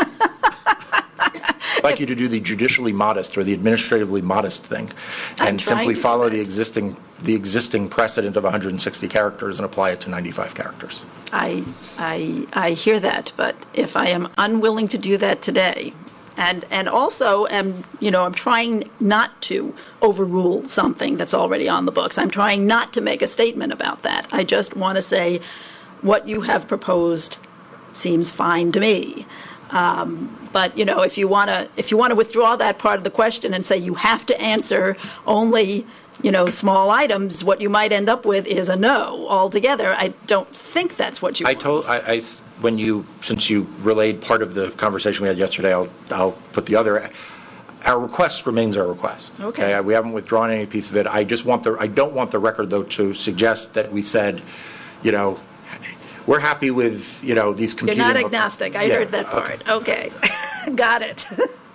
I'd like you to do the judicially modest or the administratively modest thing and simply follow the existing precedent of 160 characters and apply it to 95 characters. I hear that, but if I am unwilling to do that today, and also I'm trying not to overrule something that's already on the books. I'm trying not to make a statement about that. I just want to say what you have proposed seems fine to me. But if you want to withdraw that part of the question and say you have to answer only small items, what you might end up with is a no altogether. I don't think that's what you want. Since you relayed part of the conversation we had yesterday, I'll put the other. Our request remains our request. Okay. We haven't withdrawn any piece of it. I don't want the record though to suggest that we said, we're happy with these computing. You're not agnostic. I heard that part. Okay. Got it.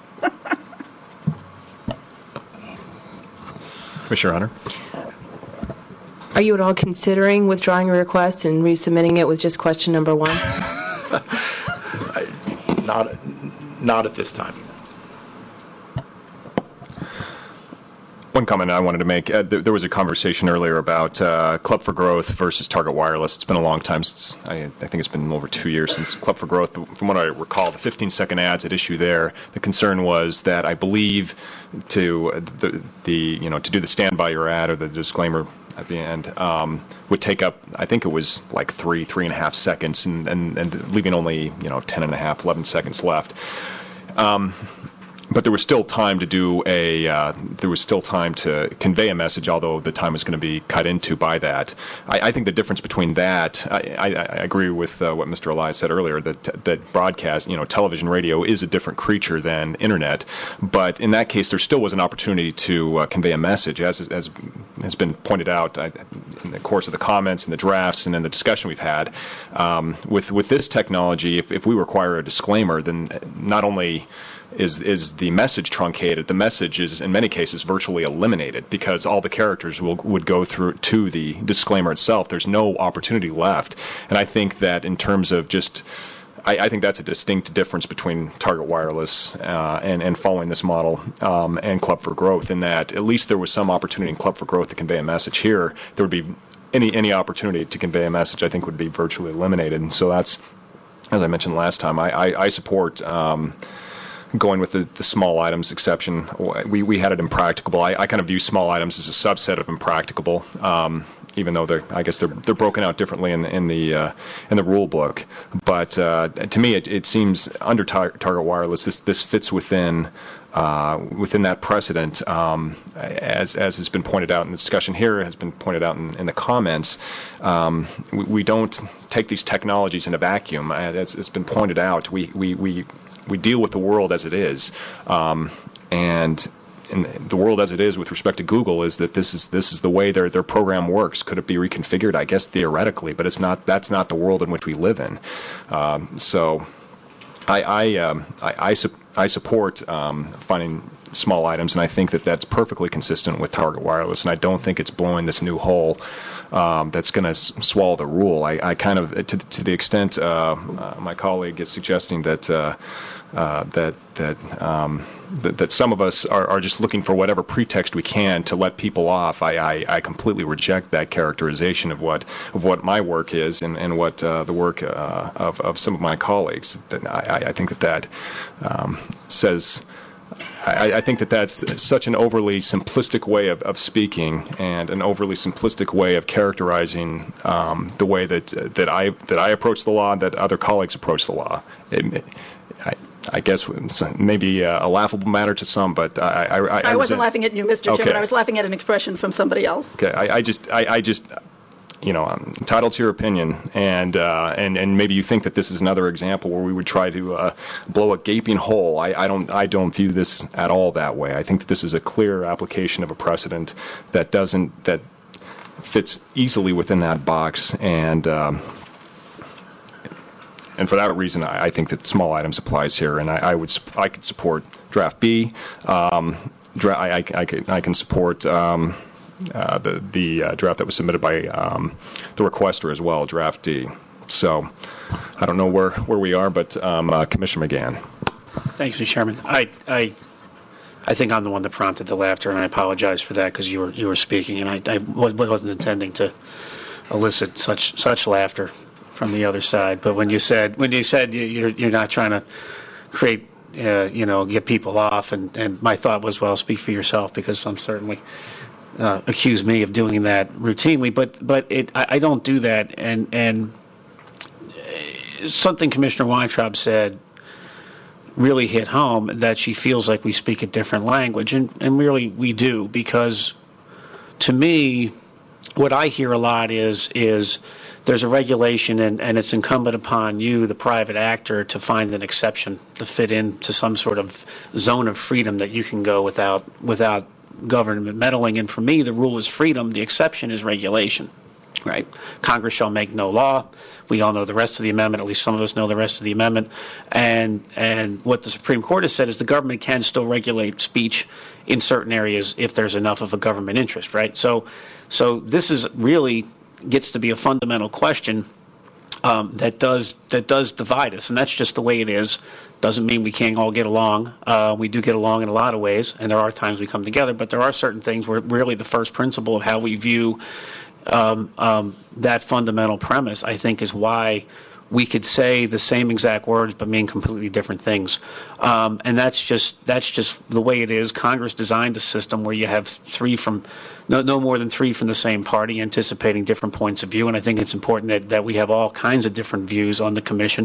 Commissioner Hunter? Are you at all considering withdrawing your request and resubmitting it with just question number 1? Not at this time. One comment I wanted to make, there was a conversation earlier about Club for Growth versus Target Wireless. It's been a long time since, I think it's been over 2 years since Club for Growth, but from what I recall, the 15-second ads at issue there, the concern was that I believe to to do the stand by your ad or the disclaimer at the end would take up, I think it was like 3.5 seconds and leaving only 10.5, 11 seconds left. But there was still time to there was still time to convey a message, although the time was going to be cut into by that. I think the difference between that, I agree with what Mr. Elias said earlier, that broadcast, television, radio is a different creature than internet. But in that case, there still was an opportunity to convey a message, as has been pointed out in the course of the comments and the drafts and in the discussion we've had. With this technology, if we require a disclaimer, then not only is the message truncated, the message is in many cases virtually eliminated because all the characters would go through to the disclaimer itself. There's no opportunity left. And I think that in terms of just, I think that's a distinct difference between Target Wireless and following this model and Club for Growth, in that at least there was some opportunity in Club for Growth to convey a message. Here, there would be any opportunity to convey a message, I think, would be virtually eliminated. And so that's, as I mentioned last time, I support going with the small items exception. We had it impracticable. I kind of view small items as a subset of impracticable, even though they're broken out differently in the rule book. But to me, it seems under Target Wireless, this fits within that precedent, as has been pointed out in the discussion here, has been pointed out in the comments. We don't take these technologies in a vacuum. As it's been pointed out, we deal with the world as it is, and the world as it is with respect to Google is that this is the way their program works. Could it be reconfigured? I guess theoretically, but it's not. That's not the world in which we live in. So, I support finding small items, and I think that that's perfectly consistent with Target Wireless, and I don't think it's blowing this new hole that's going to swallow the rule. I kind of, to the extent my colleague is suggesting that some of us are just looking for whatever pretext we can to let people off. I completely reject that characterization of what my work is and what the work of some of my colleagues. I think that says. I think that that's such an overly simplistic way of speaking and an overly simplistic way of characterizing the way that I approach the law and that other colleagues approach the law. I guess it's maybe a laughable matter to some, but I wasn't laughing at you, Mr. Chairman. Okay. I was laughing at an expression from somebody else. Okay, I just. I'm entitled to your opinion, and maybe you think that this is another example where we would try to blow a gaping hole. I don't view this at all that way. I think that this is a clear application of a precedent that fits easily within that box, and for that reason, I think that small items applies here, and I could support draft B. I can support. The draft that was submitted by the requester as well, draft D. So I don't know where we are, but Commissioner McGann. Thanks, Mr. Chairman. I think I'm the one that prompted the laughter, and I apologize for that because you were speaking, and I wasn't intending to elicit such laughter from the other side. But when you said you're not trying to create get people off, and my thought was, well, speak for yourself, because I'm certainly. Accuse me of doing that routinely, but I don't do that, and something Commissioner Weintraub said really hit home, that she feels like we speak a different language, and really we do, because to me, what I hear a lot is there's a regulation, and it's incumbent upon you, the private actor, to find an exception to fit into some sort of zone of freedom that you can go without government meddling. And for me, the rule is freedom. The exception is regulation. Right? Congress shall make no law. We all know the rest of the amendment. At least some of us know the rest of the amendment. And what the Supreme Court has said is the government can still regulate speech in certain areas if there's enough of a government interest. Right? So this is really gets to be a fundamental question that does divide us, and that's just the way it is. Doesn't mean we can't all get along. We do get along in a lot of ways, and there are times we come together. But there are certain things where really the first principle of how we view that fundamental premise, I think, is why we could say the same exact words but mean completely different things. And that's just the way it is. Congress designed a system where you have no more than three from the same party, anticipating different points of view. And I think it's important that we have all kinds of different views on the commission.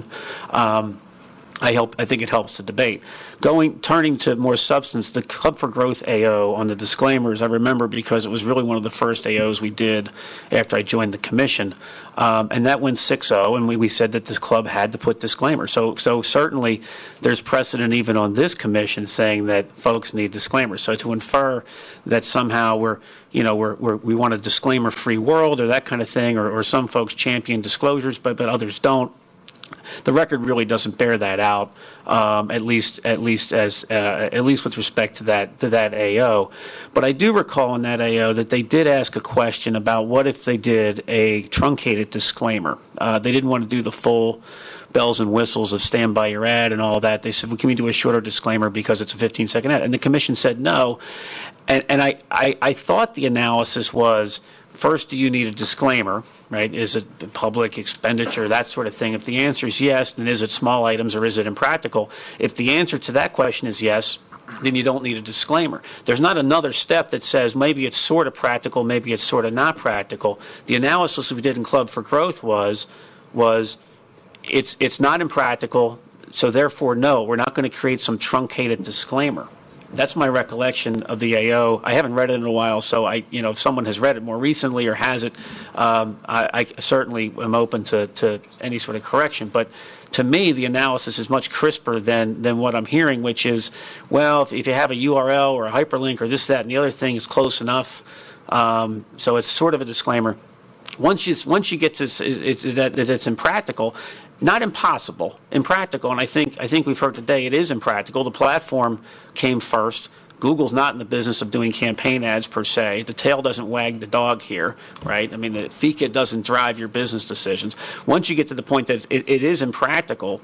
I think it helps the debate. Turning to more substance, the Club for Growth AO on the disclaimers, I remember because it was really one of the first AOs we did after I joined the commission, and that went 6-0, and we said that this club had to put disclaimers. So certainly there's precedent even on this commission saying that folks need disclaimers. So to infer that somehow we want a disclaimer-free world or that kind of thing, or some folks champion disclosures but others don't, the record really doesn't bear that out, at least with respect to that AO. But I do recall in that AO that they did ask a question about what if they did a truncated disclaimer. They didn't want to do the full bells and whistles of stand by your ad and all that. They said, well, can we do a shorter disclaimer because it's a 15-second ad? And the commission said no. And I thought the analysis was, first, do you need a disclaimer, right? Is it public expenditure, that sort of thing? If the answer is yes, then is it small items or is it impractical? If the answer to that question is yes, then you don't need a disclaimer. There's not another step that says maybe it's sort of practical, maybe it's sort of not practical. The analysis we did in Club for Growth was it's not impractical, so therefore no, we're not going to create some truncated disclaimer. That's my recollection of the AO. I haven't read it in a while, so if someone has read it more recently or has it, I certainly am open to any sort of correction. But to me, the analysis is much crisper than what I'm hearing, which is, well, if you have a URL or a hyperlink or this, that, and the other thing is close enough, so it's sort of a disclaimer. Once you get to that it's impractical. Not impossible, impractical, and I think we've heard today it is impractical. The platform came first. Google's not in the business of doing campaign ads per se. The tail doesn't wag the dog here, right? I mean, the FICA doesn't drive your business decisions. Once you get to the point that it is impracticable,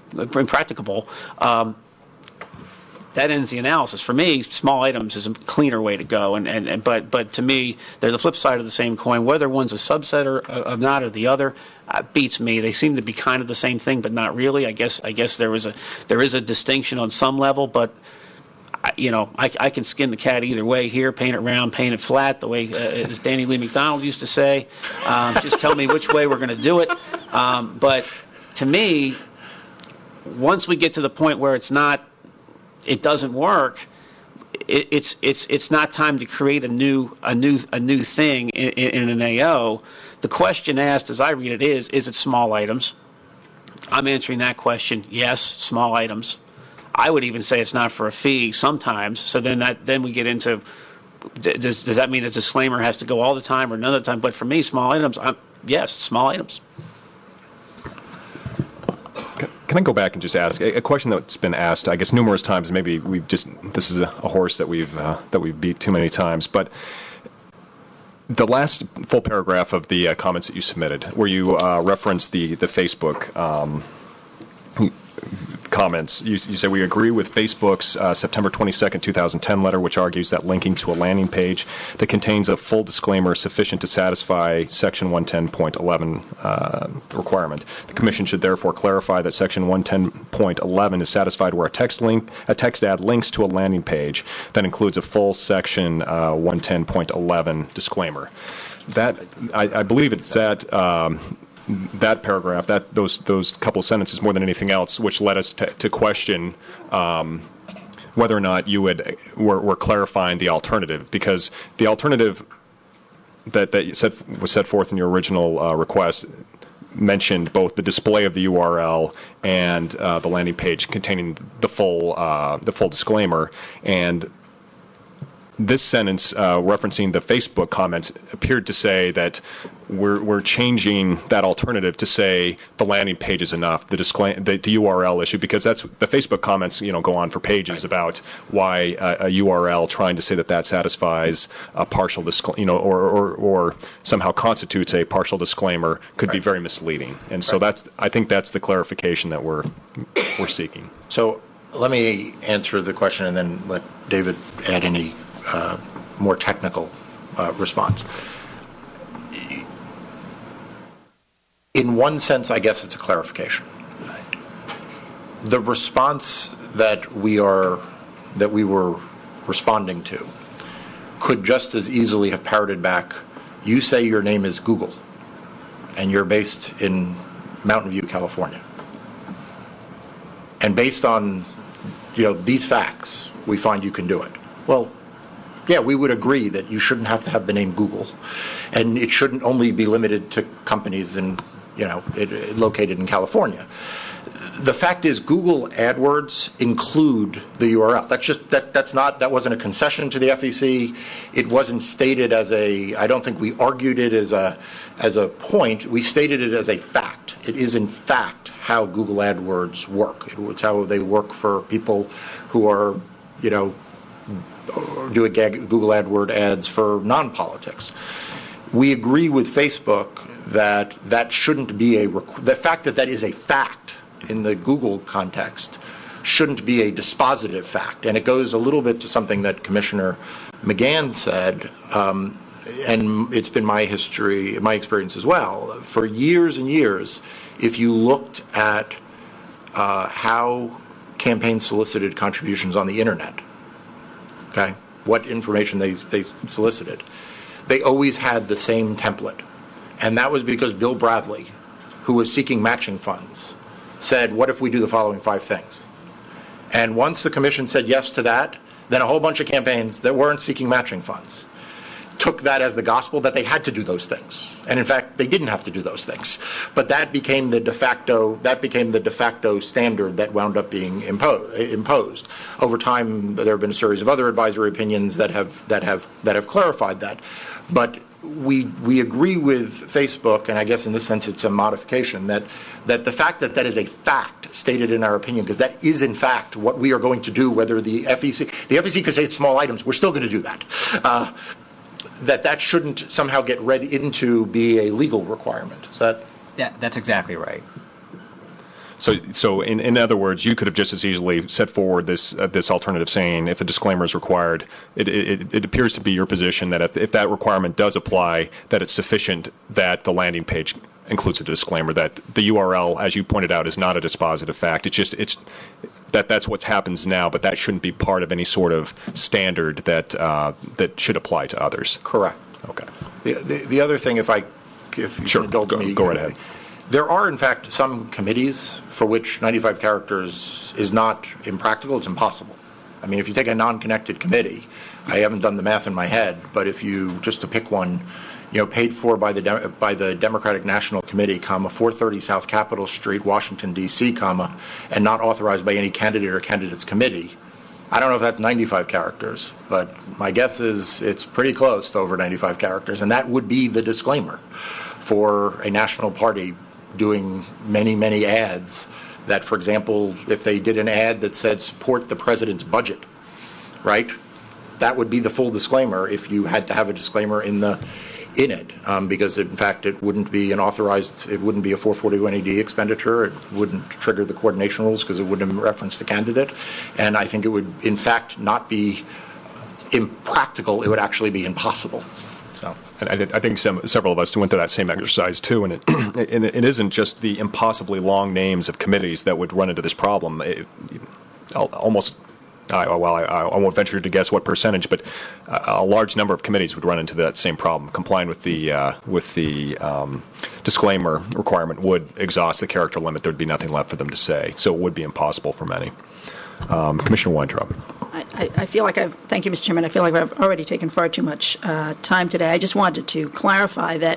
that ends the analysis. For me, small items is a cleaner way to go, but to me, they're the flip side of the same coin. Whether one's a subset or not or the other beats me. They seem to be kind of the same thing, but not really. I guess there is a distinction on some level, but I can skin the cat either way here, paint it round, paint it flat, the way as Danny Lee McDonald used to say. Just tell me which way we're going to do it. But to me, once we get to the point where it doesn't work, it's not time to create a new thing in an AO. The question asked, as I read it, is it small items? I'm answering that question, yes, small items. I would even say it's not for a fee sometimes. So then we get into, does that mean a disclaimer has to go all the time or none of the time? But for me, small items, yes, small items. Can I go back and just ask a question that's been asked, I guess, numerous times? Maybe this is a horse that we've beat too many times, but the last full paragraph of the comments that you submitted, where you referenced the Facebook comments, you say, we agree with Facebook's September 22nd, 2010 letter, which argues that linking to a landing page that contains a full disclaimer is sufficient to satisfy Section 110.11 requirement. The Commission should therefore clarify that Section 110.11 is satisfied where a text ad links to a landing page that includes a full Section 110.11 disclaimer. That I believe it's that that paragraph, those couple of sentences more than anything else, which led us to question whether or not you were clarifying the alternative, because the alternative that was set forth in your original request mentioned both the display of the URL and the landing page containing the full disclaimer. And this sentence referencing the Facebook comments appeared to say that we're changing that alternative to say the landing page is enough, the URL issue, because that's the Facebook comments go on for pages about why a URL trying to say that satisfies a partial disclaimer, or somehow constitutes a partial disclaimer could be very misleading. And so I think that's the clarification that we're seeking. So let me answer the question and then let David add any more technical response. In one sense, I guess it's a clarification. The response that we were responding to could just as easily have parroted back, you say your name is Google and you're based in Mountain View, California. And based on these facts, we find you can do it. Well, yeah, we would agree that you shouldn't have to have the name Google, and it shouldn't only be limited to companies located in California. The fact is, Google AdWords include the URL. That wasn't a concession to the FEC. It wasn't stated as I don't think we argued it as a point. We stated it as a fact. It is in fact how Google AdWords work. It's how they work for people who are, doing Google AdWord ads for non-politics. We agree with Facebook that shouldn't be the fact that is a fact in the Google context shouldn't be a dispositive fact. And it goes a little bit to something that Commissioner McGahn said, and it's been my experience as well. For years and years, if you looked at how campaigns solicited contributions on the internet, okay, what information they solicited, they always had the same template. And that was because Bill Bradley, who was seeking matching funds, said, what if we do the following 5 things? And once the commission said yes to that, then a whole bunch of campaigns that weren't seeking matching funds took that as the gospel that they had to do those things. And in fact, they didn't have to do those things. But that became the de facto standard that wound up being imposed. Over time, there have been a series of other advisory opinions that have clarified that. But we agree with Facebook, and I guess in this sense it's a modification, that the fact that is a fact stated in our opinion, because that is in fact what we are going to do, whether the FEC could say it's small items, we're still going to do that. That shouldn't somehow get read into be a legal requirement. Is that? Yeah, that's exactly right. So in other words, you could have just as easily set forward this alternative saying if a disclaimer is required. It appears to be your position that if that requirement does apply, that it's sufficient that the landing page includes a disclaimer, that the URL, as you pointed out, is not a dispositive fact. That's what happens now, but that shouldn't be part of any sort of standard that should apply to others. Correct. Okay. The other thing, if you sure, indulge me, go right ahead. There are, in fact, some committees for which 95 characters is not impractical, it's impossible. I mean, if you take a non-connected committee, I haven't done the math in my head, but if you, just to pick one, paid for by the Democratic National Committee, 430 South Capitol Street, Washington, D.C., and not authorized by any candidate or candidates committee, I don't know if that's 95 characters, but my guess is it's pretty close to over 95 characters, and that would be the disclaimer for a national party doing many, many ads that, for example, if they did an ad that said support the president's budget, right, that would be the full disclaimer if you had to have a disclaimer in it, because in fact it wouldn't be it wouldn't be a 441AD expenditure, it wouldn't trigger the coordination rules because it wouldn't reference the candidate, and I think it would in fact not be impractical, it would actually be impossible. So. And I think several of us went through that same exercise too, and it isn't just the impossibly long names of committees that would run into this problem. Almost I won't venture to guess what percentage, but a large number of committees would run into that same problem. Complying with the disclaimer requirement would exhaust the character limit. There'd be nothing left for them to say, so it would be impossible for many. Commissioner Weintraub. I feel like thank you, Mr. Chairman. I feel like I've already taken far too much time today. I just wanted to clarify that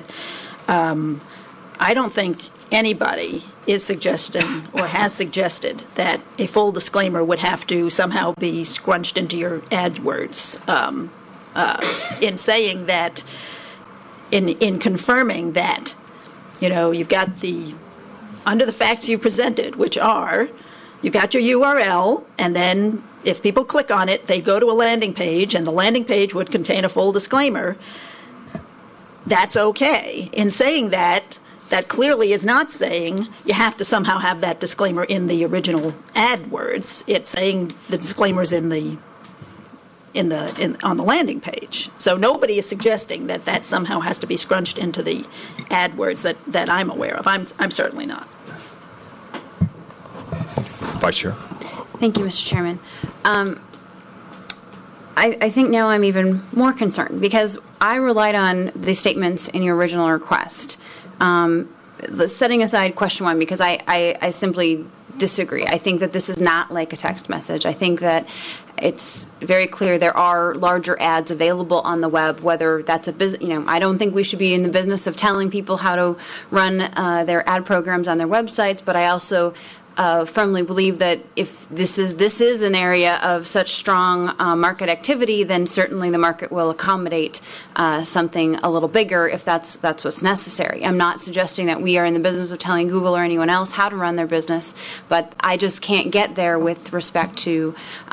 I don't think anybody is suggesting or has suggested that a full disclaimer would have to somehow be scrunched into your AdWords. In saying that, in confirming that, you've got under the facts you've presented, which are, you've got your URL, and then if people click on it, they go to a landing page, and the landing page would contain a full disclaimer. That's okay. In saying that clearly is not saying you have to somehow have that disclaimer in the original AdWords. It's saying the disclaimer's on the landing page. So nobody is suggesting that somehow has to be scrunched into the AdWords that I'm aware of. I'm certainly not. Vice Chair. Thank you, Mr. Chairman. I think now I'm even more concerned because I relied on the statements in your original request. Setting aside question one, because I simply disagree. I think that this is not like a text message. I think that it's very clear there are larger ads available on the web, whether that's a business. I don't think we should be in the business of telling people how to run their ad programs on their websites, but I also firmly believe that if this is an area of such strong market activity, then certainly the market will accommodate something a little bigger if that's what's necessary. I'm not suggesting that we are in the business of telling Google or anyone else how to run their business, but I just can't get there with respect to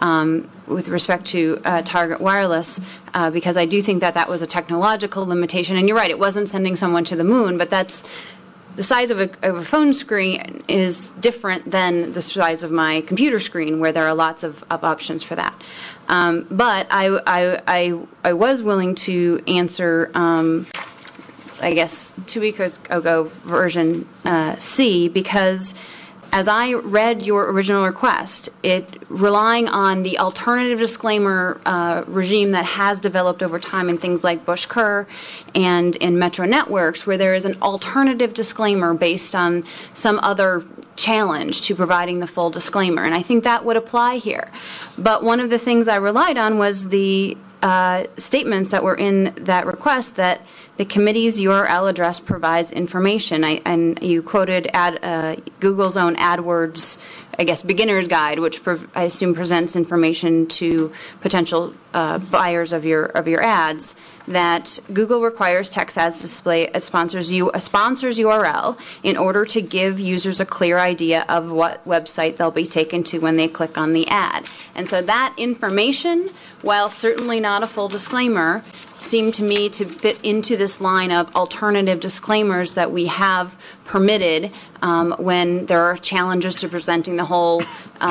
Target Wireless because I do think that was a technological limitation. And you're right, it wasn't sending someone to the moon, but that's. The size of a phone screen is different than the size of my computer screen, where there are lots of options for that. But I was willing to answer, I guess, 2 weeks ago, version C, because as I read your original request, relying on the alternative disclaimer regime that has developed over time in things like Bush-Kerr and in Metro Networks, where there is an alternative disclaimer based on some other challenge to providing the full disclaimer. And I think that would apply here. But one of the things I relied on was the statements that were in that request that the committee's URL address provides information. And you quoted Google's own AdWords, I guess, beginner's guide, which I assume presents information to potential buyers of your ads, that Google requires text ads to display a sponsor's URL in order to give users a clear idea of what website they'll be taken to when they click on the ad. And so that information, while certainly not a full disclaimer, seemed to me to fit into this line of alternative disclaimers that we have permitted when there are challenges to presenting the whole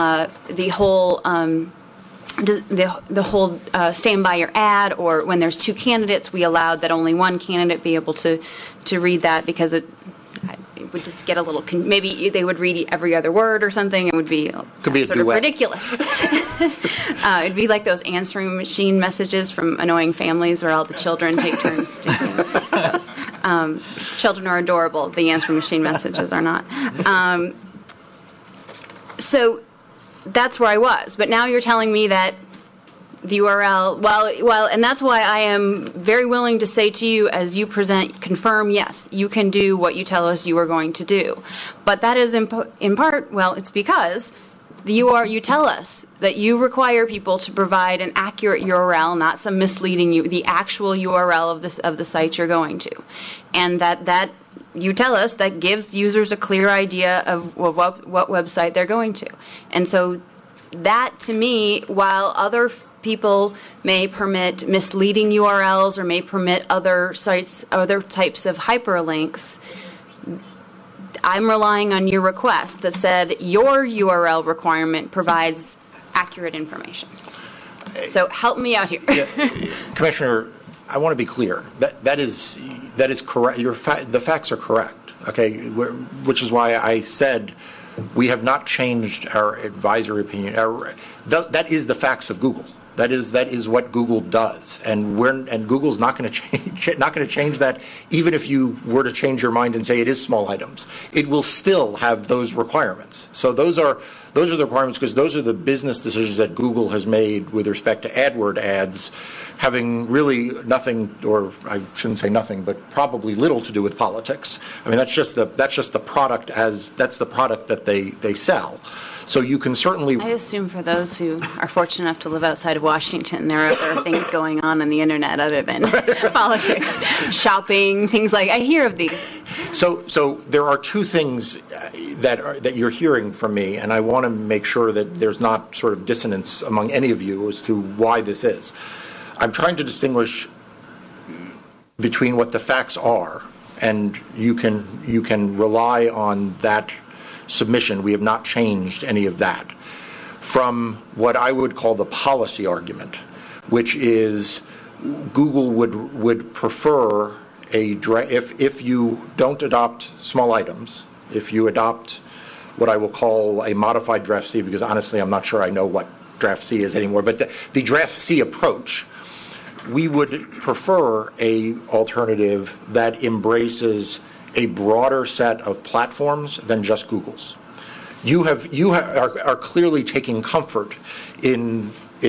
stand by your ad, or when there's 2 candidates, we allowed that only one candidate be able to read that because it would just get a little, maybe they would read every other word or something. It would be sort of ridiculous. It'd be like those answering machine messages from Annoying Families where all the children take turns taking those. Children are adorable. The answering machine messages are not. So that's where I was. But now you're telling me that the URL, well, and that's why I am very willing to say to you as you confirm, yes, you can do what you tell us you are going to do. But that is in part, well, it's because you tell us that you require people to provide an accurate URL, not some misleading the actual URL of the site you're going to. And that you tell us that gives users a clear idea of what website they're going to. And so that, to me, while other people may permit misleading URLs or may permit other types of hyperlinks, I'm relying on your request that said your URL requirement provides accurate information. So help me out here. Commissioner, I want to be clear. That is correct. The facts are correct. Okay, which is why I said we have not changed our advisory opinion. That is the facts of Google. That is what Google does, and Google's not going to change that. Even if you were to change your mind and say it is small items, it will still have those requirements. So those are the requirements, because those are the business decisions that Google has made with respect to AdWord ads, having really nothing, or I shouldn't say nothing, but probably little to do with politics. I mean, that's just the product that's the product that they sell. So you can certainly... I assume for those who are fortunate enough to live outside of Washington, there are things going on the internet other than politics, shopping, things like... I hear of these. So there are two things that you're hearing from me, and I want to make sure that there's not sort of dissonance among any of you as to why this is. I'm trying to distinguish between what the facts are, and you can rely on that submission. We have not changed any of that, from what I would call the policy argument, which is Google would prefer if you don't adopt small items, if you adopt what I will call a modified Draft C, because honestly I'm not sure I know what Draft C is anymore, but the Draft C approach, we would prefer a alternative that embraces a broader set of platforms than just Google's. You are clearly taking comfort in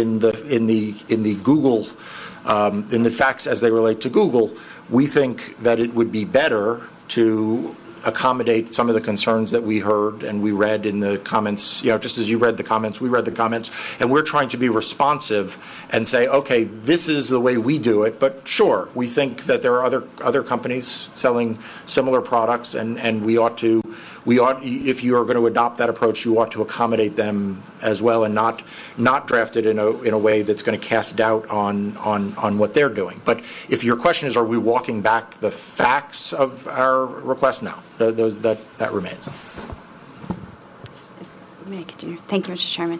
the Google in the facts as they relate to Google. We think that it would be better to accommodate some of the concerns that we heard and we read in the comments. Just as you read the comments, we read the comments, and we're trying to be responsive and say, okay, this is the way we do it, but sure, we think that there are other companies selling similar products, and we ought, if you are going to adopt that approach, you ought to accommodate them as well, and not draft it in a way that's going to cast doubt on what they're doing. But if your question is, are we walking back the facts of our request? No, that remains. May I continue? Thank you, Mr. Chairman.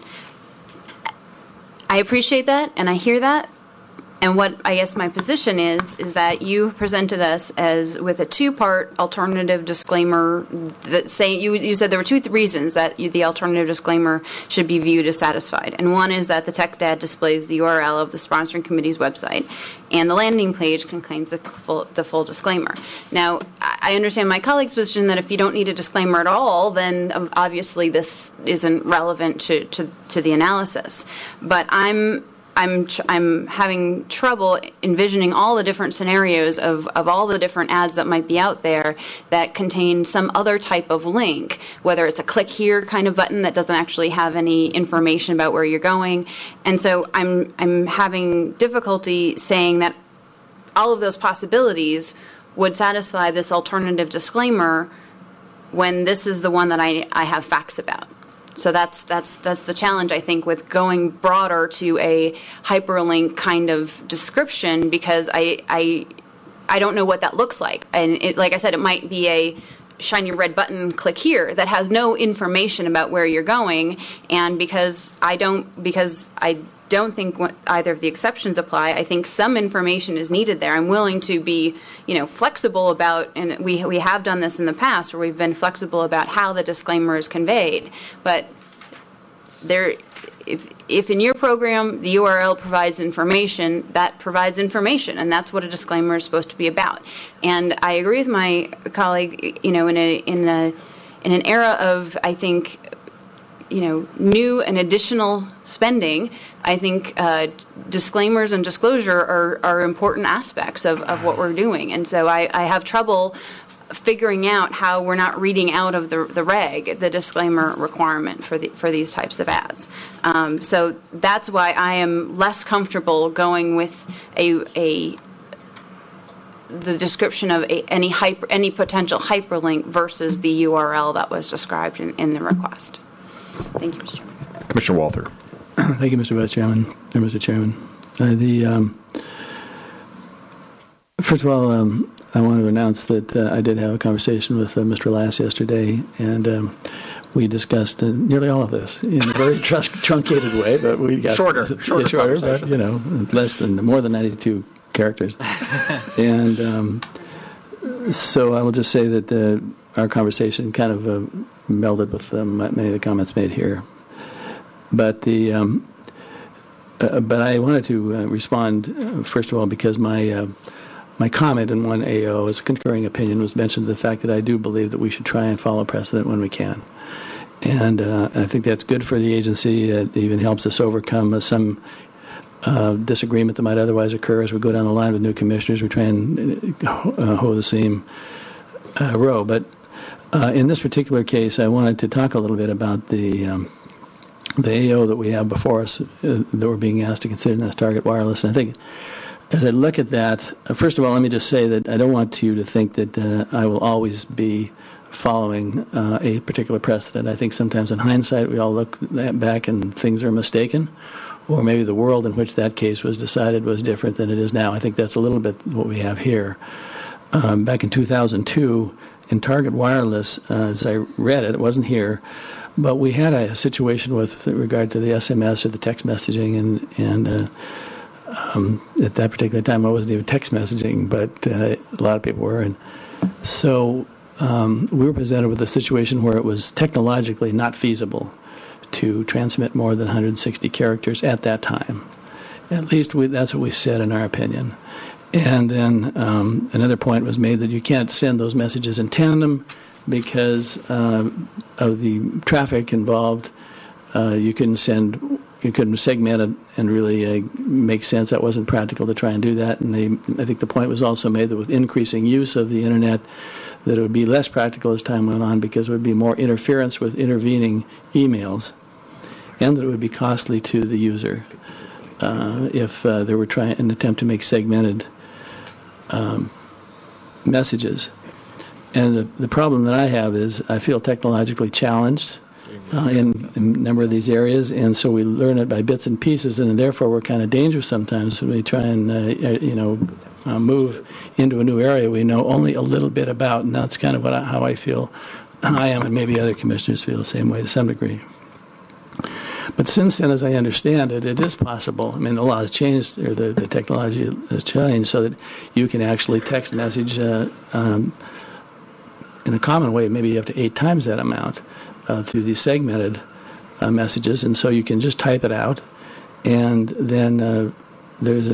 I appreciate that, and I hear that. And what I guess my position is that you presented us as with a two-part alternative disclaimer that say you said there were two reasons that the alternative disclaimer should be viewed as satisfied. And one is that the text ad displays the URL of the sponsoring committee's website, and the landing page contains the full disclaimer. Now, I understand my colleague's position that if you don't need a disclaimer at all, then obviously this isn't relevant to the analysis. But I'm having trouble envisioning all the different scenarios of all the different ads that might be out there that contain some other type of link, whether it's a click here kind of button that doesn't actually have any information about where you're going. And so I'm having difficulty saying that all of those possibilities would satisfy this alternative disclaimer when this is the one that I have facts about. So that's the challenge, I think, with going broader to a hyperlink kind of description, because I don't know what that looks like. And like I said, it might be a shiny red button, click here, that has no information about where you're going. And because I don't think either of the exceptions apply, I think some information is needed there. I'm willing to be, flexible about, and we have done this in the past where we've been flexible about how the disclaimer is conveyed. But if in your program the URL provides information, that provides information, and that's what a disclaimer is supposed to be about. And I agree with my colleague, in an era of, I think, new and additional spending, I think disclaimers and disclosure are important aspects of what we're doing. And so I have trouble figuring out how we're not reading out of the reg the disclaimer requirement for these types of ads. So that's why I am less comfortable going with the description of any potential hyperlink versus the URL that was described in the request. Thank you, Mr. Chairman. Commissioner Walther. Thank you, Mr. Vice Chairman. Mr. Chairman. First of all, I want to announce that I did have a conversation with Mr. Lass yesterday, and we discussed nearly all of this in a very truncated way, but we got shorter, but more than 92 characters. And so I will just say that our conversation kind of melded with many of the comments made here. But but I wanted to respond first of all because my comment in one AO as a concurring opinion was mentioned the fact that I do believe that we should try and follow precedent when we can. And I think that's good for the agency. It even helps us overcome some disagreement that might otherwise occur as we go down the line with new commissioners. We try and hoe the same row. But in this particular case, I wanted to talk a little bit about the AO that we have before us that we're being asked to consider, and that's Target Wireless. And I think as I look at that, first of all, let me just say that I don't want you to think that I will always be following a particular precedent. I think sometimes in hindsight we all look back and things are mistaken, or maybe the world in which that case was decided was different than it is now. I think that's a little bit what we have here. Back in 2002, in Target Wireless, as I read it, it wasn't here, but we had a situation with regard to the SMS or the text messaging, and at that particular time I wasn't even text messaging, but a lot of people were. And so we were presented with a situation where it was technologically not feasible to transmit more than 160 characters at that time. At least that's what we said in our opinion. And then another point was made that you can't send those messages in tandem because of the traffic involved. You couldn't segment it and really make sense. That wasn't practical to try and do that. And I think the point was also made that with increasing use of the internet, that it would be less practical as time went on because it would be more interference with intervening emails, and that it would be costly to the user if they were trying an attempt to make segmented messages. And the problem that I have is I feel technologically challenged in a number of these areas, and so we learn it by bits and pieces, and therefore we're kind of dangerous sometimes when we try and move into a new area we know only a little bit about, and that's kind of how I feel I am, and maybe other commissioners feel the same way to some degree. But since then, as I understand it, it is possible. I mean, the law has changed, or the technology has changed, so that you can actually text message in a common way, maybe up to 8 times that amount through these segmented messages. And so you can just type it out, and then there's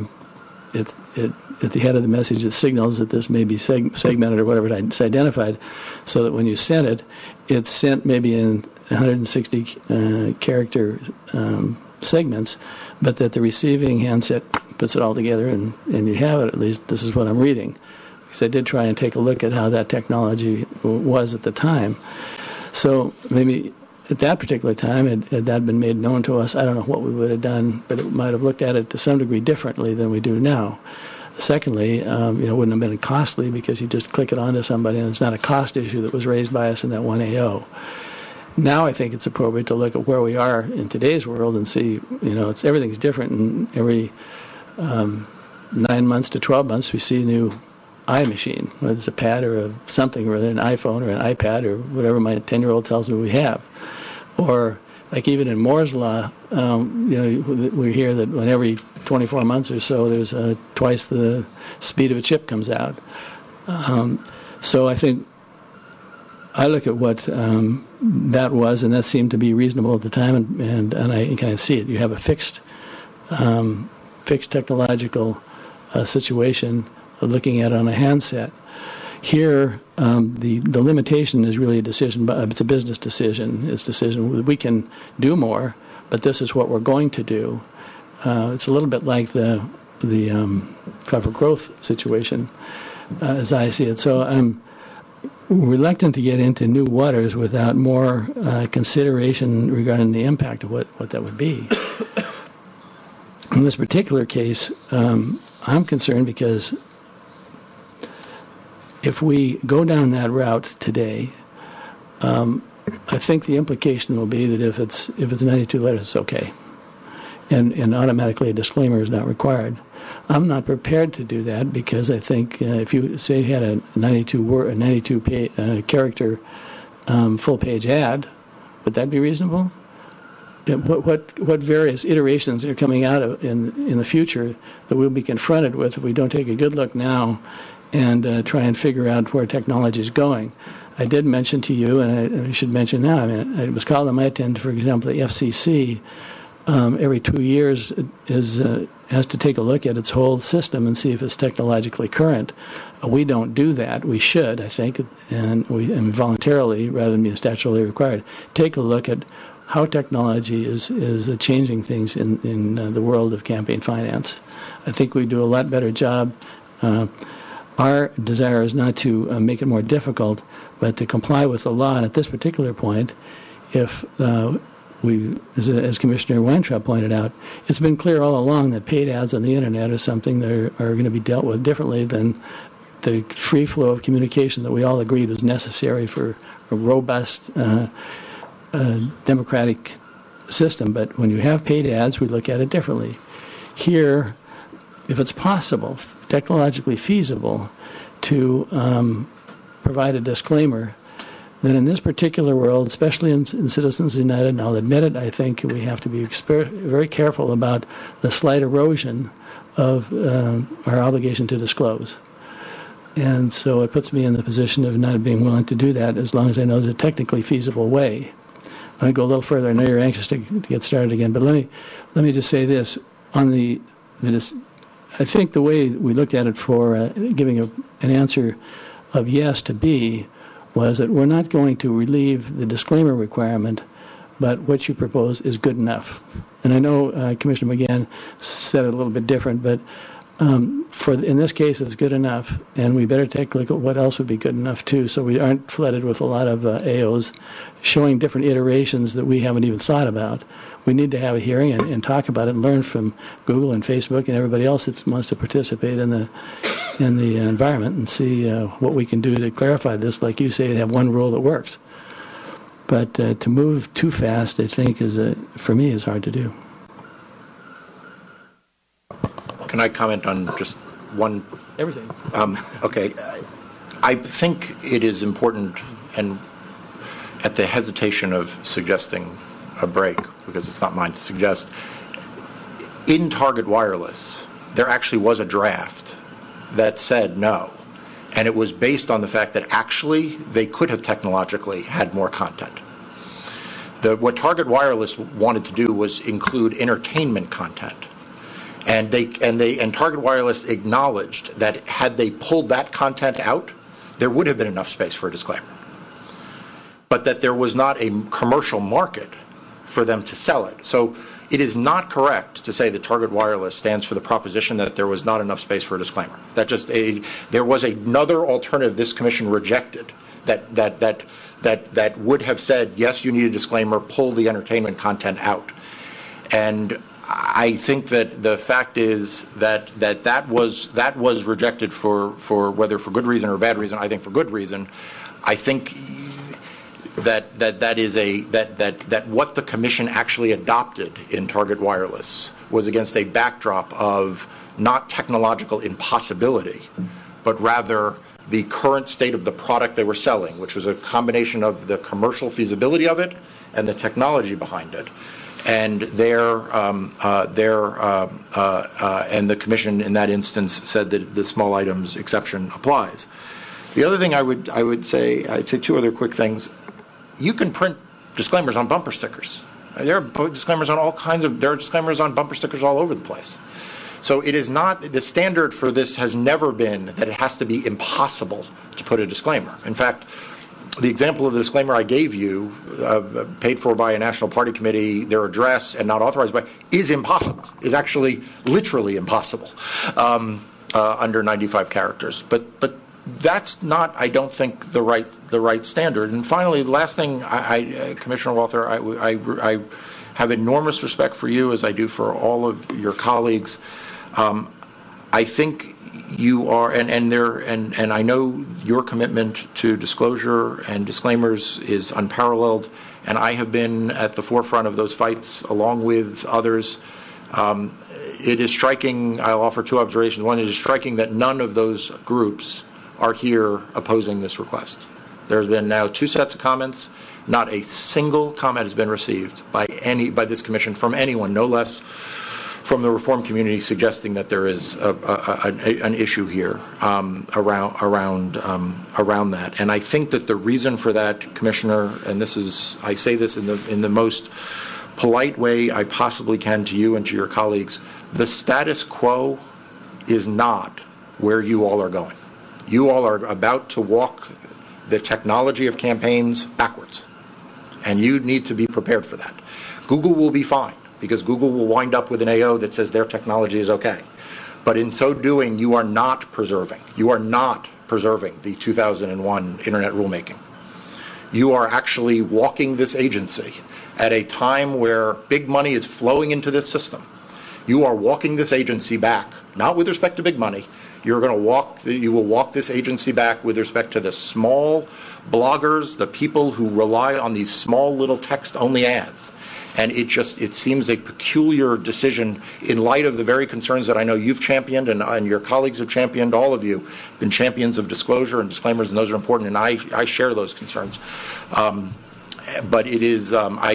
at the head of the message it signals that this may be segmented or whatever it's identified, so that when you send it, it's sent maybe in 160 character segments, but that the receiving handset puts it all together and you have it. At least this is what I'm reading, because I did try and take a look at how that technology was at the time. So maybe at that particular time, had that been made known to us, I don't know what we would have done, but it might have looked at it to some degree differently than we do now. Secondly, it wouldn't have been costly because you just click it onto somebody, and it's not a cost issue that was raised by us in that one AO. Now I think it's appropriate to look at where we are in today's world and see, everything's different, and every 9 months to 12 months we see a new iMachine, whether it's a pad or something, whether an iPhone or an iPad or whatever my 10-year-old tells me we have. Or like even in Moore's Law, we hear that when every 24 months or so there's twice the speed of a chip comes out. So I think I look at what that was, and that seemed to be reasonable at the time, and I kind of see it. You have a fixed technological situation looking at it on a handset. Here, the limitation is really a decision, but it's a business decision. It's a decision we can do more, but this is what we're going to do. It's a little bit like the cover growth situation, as I see it. So I'm reluctant to get into new waters without more consideration regarding the impact of what that would be. In this particular case, I'm concerned because if we go down that route today, I think the implication will be that if it's 92 letters, it's okay, and automatically a disclaimer is not required. I'm not prepared to do that because I think if you say you had a 92 character full page ad, would that be reasonable? What various iterations are coming out of in the future that we'll be confronted with if we don't take a good look now and try and figure out where technology is going. I did mention to you, and I should mention now, I mean, it was called on my attention, for example, the FCC every 2 years has to take a look at its whole system and see if it's technologically current. We don't do that. We should, I think, and voluntarily, rather than being statutorily required, take a look at how technology is changing things in the world of campaign finance. I think we do a lot better job. Our desire is not to make it more difficult, but to comply with the law. And at this particular point, if as Commissioner Weintraub pointed out, it's been clear all along that paid ads on the internet is something that are going to be dealt with differently than the free flow of communication that we all agreed was necessary for a robust democratic system. But when you have paid ads, we look at it differently. Here, if it's possible, technologically feasible, to provide a disclaimer, then in this particular world, especially in Citizens United, and I'll admit it, I think we have to be very careful about the slight erosion of our obligation to disclose. And so it puts me in the position of not being willing to do that as long as I know there's a technically feasible way. I'm going to go a little further. I know you're anxious to get started again, but let me just say this. I think the way we looked at it for giving an answer of yes to B was that we're not going to relieve the disclaimer requirement, but what you propose is good enough. And I know Commissioner McGann said it a little bit different, but in this case, it's good enough, and we better take a look at what else would be good enough too, so we aren't flooded with a lot of AOs showing different iterations that we haven't even thought about. We need to have a hearing and talk about it and learn from Google and Facebook and everybody else that wants to participate in the environment and see what we can do to clarify this. Like you say, have one rule that works. But to move too fast, I think, for me, is hard to do. Can I comment on just one? Everything. Okay. I think it is important, and at the hesitation of suggesting a break, because it's not mine to suggest, in Target Wireless, there actually was a draft that said no. And it was based on the fact that actually they could have technologically had more content. What Target Wireless wanted to do was include entertainment content. And Target Wireless acknowledged that had they pulled that content out, there would have been enough space for a disclaimer. But that there was not a commercial market for them to sell it. So it is not correct to say that Target Wireless stands for the proposition that there was not enough space for a disclaimer. There was another alternative this commission rejected that would have said, yes, you need a disclaimer, pull the entertainment content out. And I think that the fact is that was rejected for whether for good reason or bad reason. I think for good reason. I think that what the commission actually adopted in Target Wireless was against a backdrop of not technological impossibility, but rather the current state of the product they were selling, which was a combination of the commercial feasibility of it and the technology behind it. And and the commission in that instance said that the small items exception applies. The other thing I'd say two other quick things. You can print disclaimers on bumper stickers. There are disclaimers on there are disclaimers on bumper stickers all over the place. So it is not, the standard for this has never been that it has to be impossible to put a disclaimer. In fact, the example of the disclaimer I gave you, paid for by a national party committee, their address, and not authorized by, is impossible, is actually literally impossible under 95 characters. But that's not, I don't think, the right standard. And finally, the last thing, Commissioner Walther, I have enormous respect for you, as I do for all of your colleagues. I think you are, and I know your commitment to disclosure and disclaimers is unparalleled, and I have been at the forefront of those fights along with others. It is striking, I'll offer two observations. One, it is striking that none of those groups are here opposing this request. There's been now two sets of comments. Not a single comment has been received by this commission from anyone, no less from the reform community suggesting that there is an issue here around that. And I think that the reason for that, Commissioner, and I say this in the most polite way I possibly can to you and to your colleagues, the status quo is not where you all are going. You all are about to walk the technology of campaigns backwards, and you need to be prepared for that. Google will be fine, because Google will wind up with an AO that says their technology is okay. But in so doing, you are not preserving the 2001 Internet rulemaking. You are actually walking this agency at a time where big money is flowing into this system. You are walking this agency back, not with respect to big money. You will walk this agency back with respect to the small bloggers, the people who rely on these small little text-only ads. And it seems a peculiar decision in light of the very concerns that I know you've championed and your colleagues have championed. All of you have been champions of disclosure and disclaimers, and those are important, and I share those concerns. But it is,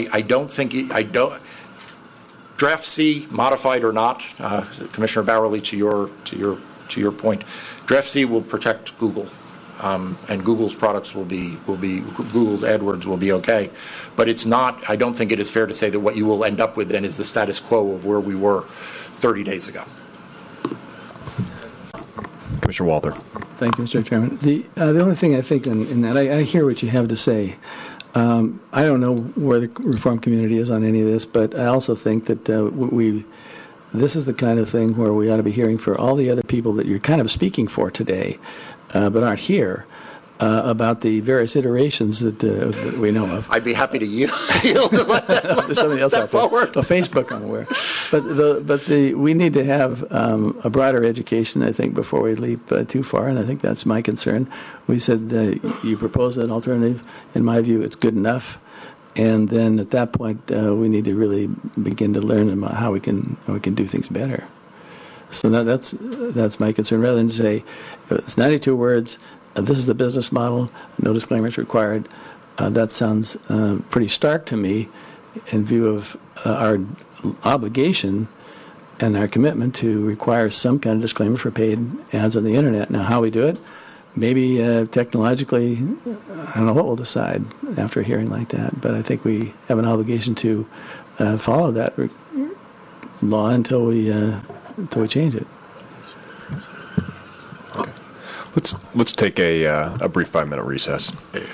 Draft C, modified or not, Commissioner Bowerly, to your point, Draft C will protect Google, and Google's products will be Google's AdWords will be okay. But it's not. I don't think it is fair to say that what you will end up with then is the status quo of where we were 30 days ago. Commissioner Walther. Thank you, Mr. Chairman. The only thing I think in that, I hear what you have to say. I don't know where the reform community is on any of this, but I also think that this is the kind of thing where we ought to be hearing for all the other people that you're kind of speaking for today, but aren't here, about the various iterations that we know of. I'd be happy to yield to let somebody else step forward. Facebook, I'm aware. But we need to have a broader education, I think, before we leap too far, and I think that's my concern. We said you propose an alternative. In my view, it's good enough. And then at that point, we need to really begin to learn about how we can do things better. So that's my concern. Rather than say it's 92 words, this is the business model, no disclaimers required. That sounds pretty stark to me in view of our obligation and our commitment to require some kind of disclaimer for paid ads on the Internet. Now, how we do it, maybe technologically, I don't know what we'll decide after a hearing like that, but I think we have an obligation to follow that law until we change it. Okay. Let's take a brief 5-minute recess.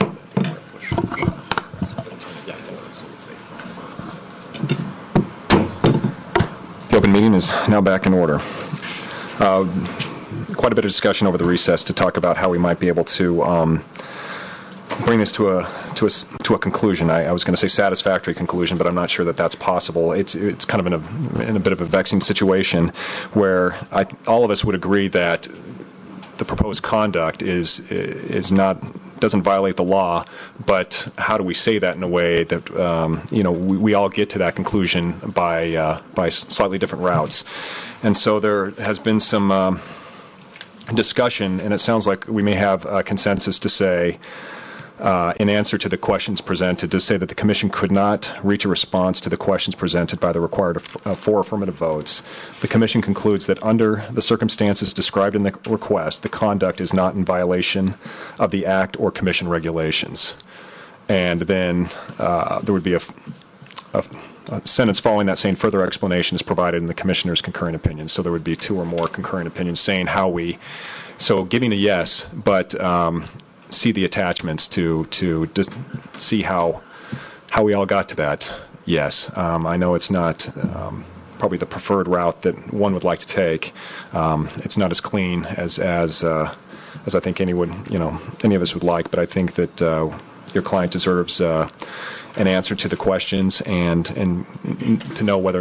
The open meeting is now back in order. Quite a bit of discussion over the recess to talk about how we might be able to bring this to a conclusion. I was going to say satisfactory conclusion, but I'm not sure that that's possible. It's kind of in a bit of a vexing situation where all of us would agree that the proposed conduct doesn't violate the law, but how do we say that in a way that we all get to that conclusion by slightly different routes? And so there has been some discussion, and it sounds like we may have a consensus to say, in answer to the questions presented, to say that the Commission could not reach a response to the questions presented by the required 4 affirmative votes. The Commission concludes that under the circumstances described in the request, the conduct is not in violation of the Act or Commission regulations. And then there would be a sentence following that saying further explanation is provided in the Commissioner's concurring opinion. So there would be 2 or more concurring opinions saying so giving a yes, but see the attachments to just see how we all got to that yes. I know it's not probably the preferred route that one would like to take. It's not as clean as I think any of us would like, but I think that your client deserves an answer to the questions and to know whether or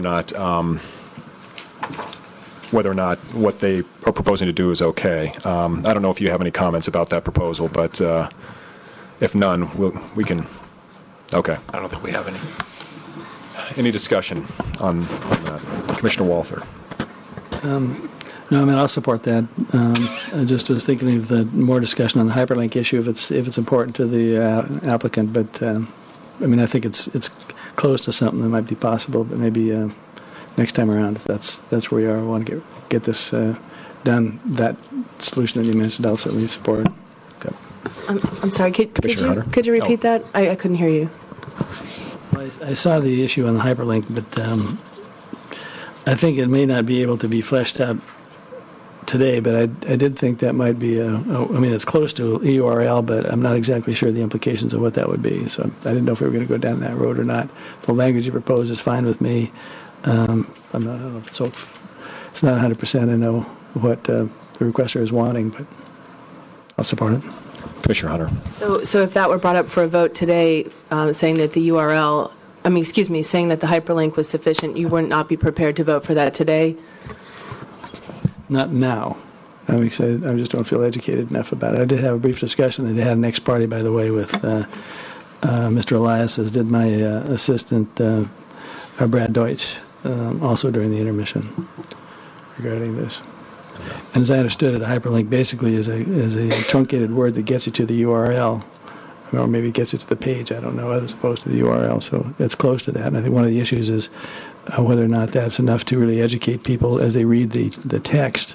not what they are proposing to do is okay. I don't know if you have any comments about that proposal, but if none, we can. Okay. I don't think we have any. Any discussion on that? Commissioner Walther. No, I'll support that. I just was thinking of the more discussion on the hyperlink issue if it's important to the applicant, but I think it's close to something that might be possible, but maybe next time around, if that's where we are, we want to get this done. That solution that you mentioned, I'll certainly support. Okay. I'm sorry, could you repeat that? I couldn't hear you. Well, I saw the issue on the hyperlink, but I think it may not be able to be fleshed out today, but I did think that might be I mean, it's close to URL, but I'm not exactly sure the implications of what that would be. So I didn't know if we were going to go down that road or not. The language you proposed is fine with me. I don't know if it's not 100%. I know what the requester is wanting, but I'll support it. Commissioner Hunter. So if that were brought up for a vote today, saying that the URL, saying that the hyperlink was sufficient, you would not be prepared to vote for that today? Not now. I'm excited. I just don't feel educated enough about it. I did have a brief discussion. I had an ex-party, by the way, with Mr. Elias, as did my assistant, Brad Deutsch, also during the intermission regarding this. And as I understood it, a hyperlink basically is a truncated word that gets you to the URL, or maybe gets you to the page, I don't know, as opposed to the URL. So it's close to that. And I think one of the issues is whether or not that's enough to really educate people as they read the text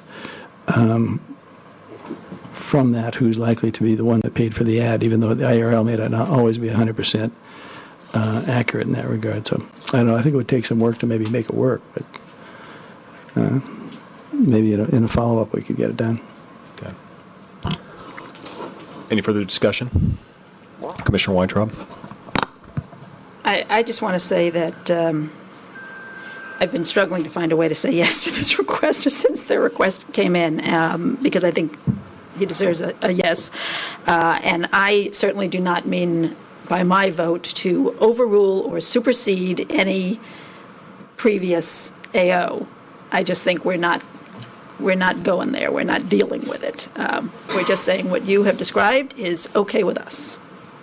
from that, who's likely to be the one that paid for the ad, even though the IRL may not always be 100% accurate in that regard. So I don't know. I think it would take some work to maybe make it work, but maybe in a follow-up we could get it done. Okay. Any further discussion? Commissioner Weintraub? I just want to say that I've been struggling to find a way to say yes to this request since the request came in, because I think he deserves a yes. And I certainly do not mean by my vote to overrule or supersede any previous AO. I just think we're not going there. We're not dealing with it. We're just saying what you have described is okay with us.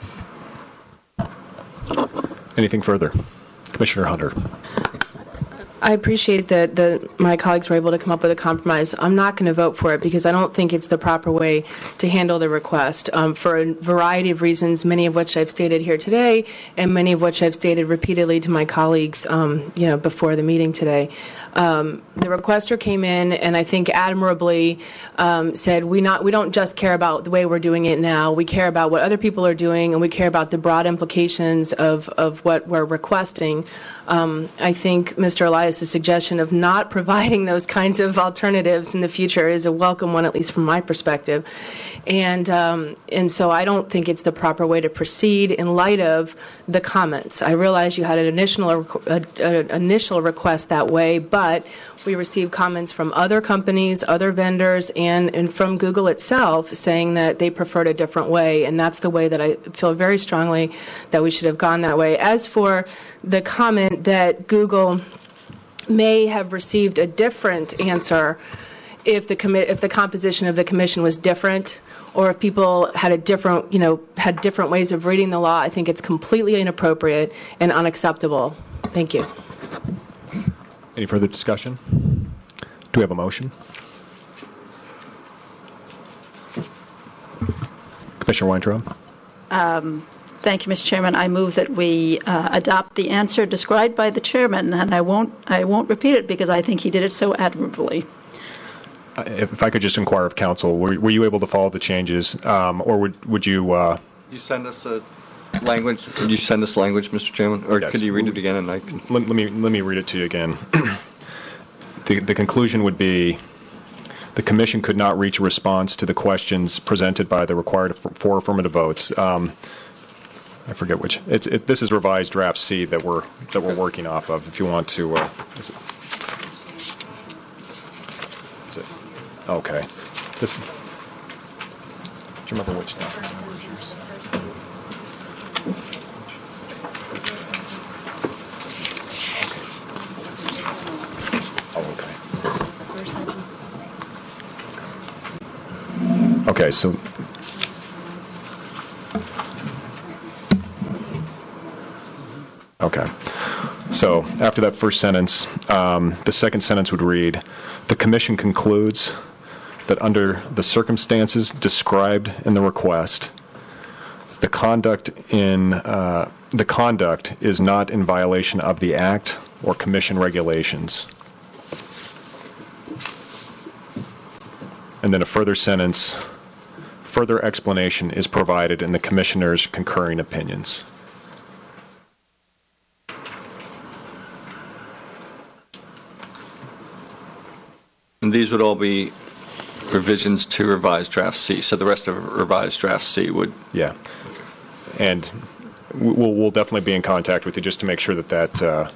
Anything further? Commissioner Hunter. I appreciate that my colleagues were able to come up with a compromise. I'm not going to vote for it because I don't think it's the proper way to handle the request for a variety of reasons, many of which I've stated here today and many of which I've stated repeatedly to my colleagues before the meeting today. The requester came in and I think admirably said we don't just care about the way we're doing it now. We care about what other people are doing and we care about the broad implications of what we're requesting. I think Mr. Elias' suggestion of not providing those kinds of alternatives in the future is a welcome one, at least from my perspective. And so I don't think it's the proper way to proceed in light of the comments. I realize you had an initial request that way, but we received comments from other companies, other vendors, and from Google itself saying that they preferred a different way, and that's the way that I feel very strongly that we should have gone that way. As for the comment that Google may have received a different answer if the composition of the commission was different, or if people had had different ways of reading the law, I think it's completely inappropriate and unacceptable. Thank you. Any further discussion? Do we have a motion? Commissioner Weintraub? Thank you, Mr. Chairman. I move that we adopt the answer described by the chairman, and I won't repeat it because I think he did it so admirably. If I could just inquire of counsel, were you able to follow the changes, or would you? You send us a language. Could you send us language, Mr. Chairman, or yes. Could you read it again? And I can. Let me read it to you again. The conclusion would be: the Commission could not reach a response to the questions presented by the required 4 affirmative votes. I forget which. This is revised draft C that we're working off of. If you want to, is it? Okay. This. Do you remember which draft number is yours? Oh, okay. Okay, so. Okay. So after that first sentence, the second sentence would read, the Commission concludes that under the circumstances described in the request, the conduct is not in violation of the Act or commission regulations. And then a further sentence, further explanation is provided in the commissioner's concurring opinions. And these would all be revisions to revised draft C. So the rest of revised draft C would. Yeah. And we'll definitely be in contact with you just to make sure that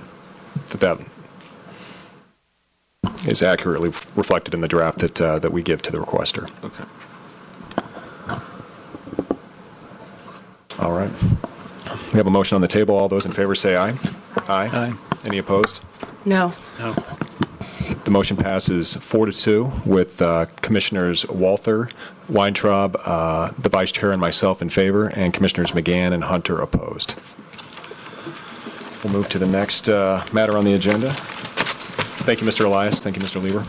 is accurately reflected in the draft that we give to the requester. Okay. All right. We have a motion on the table. All those in favor say aye. Aye. Aye. Any opposed? No. No. The motion passes 4-2 with Commissioners Walther, Weintraub, the Vice Chair, and myself in favor, and Commissioners McGann and Hunter opposed. We'll move to the next matter on the agenda. Thank you, Mr. Elias. Thank you, Mr. Lieber.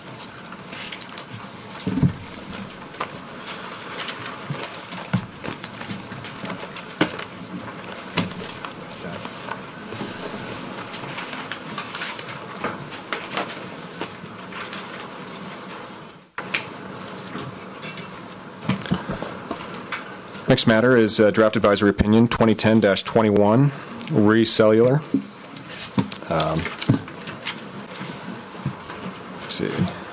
Next matter is Draft Advisory Opinion 2010-21, Recellular. Let's see.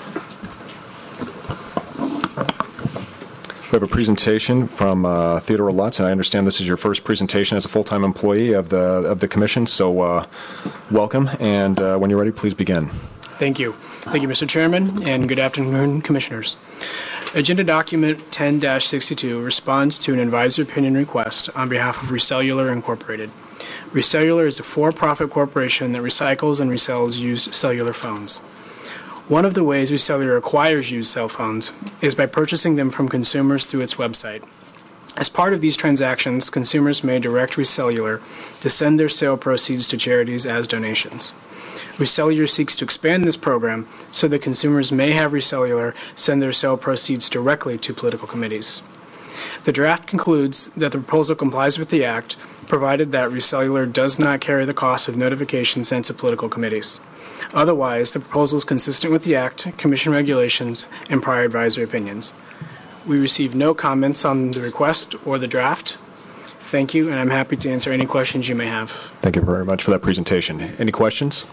We have a presentation from Theodore Lutz, and I understand this is your first presentation as a full-time employee of the Commission, so welcome, and when you're ready, please begin. Thank you. Thank you, Mr. Chairman, and good afternoon, Commissioners. Agenda Document 10-62 responds to an advisory opinion request on behalf of Recellular Incorporated. Recellular is a for-profit corporation that recycles and resells used cellular phones. One of the ways Recellular acquires used cell phones is by purchasing them from consumers through its website. As part of these transactions, consumers may direct Recellular to send their sale proceeds to charities as donations. Recellular seeks to expand this program so that consumers may have Recellular send their sale proceeds directly to political committees. The draft concludes that the proposal complies with the Act, provided that Recellular does not carry the cost of notification sent to political committees. Otherwise, the proposal is consistent with the Act, Commission regulations, and prior advisory opinions. We received no comments on the request or the draft. Thank you, and I'm happy to answer any questions you may have. Thank you very much for that presentation. Any questions?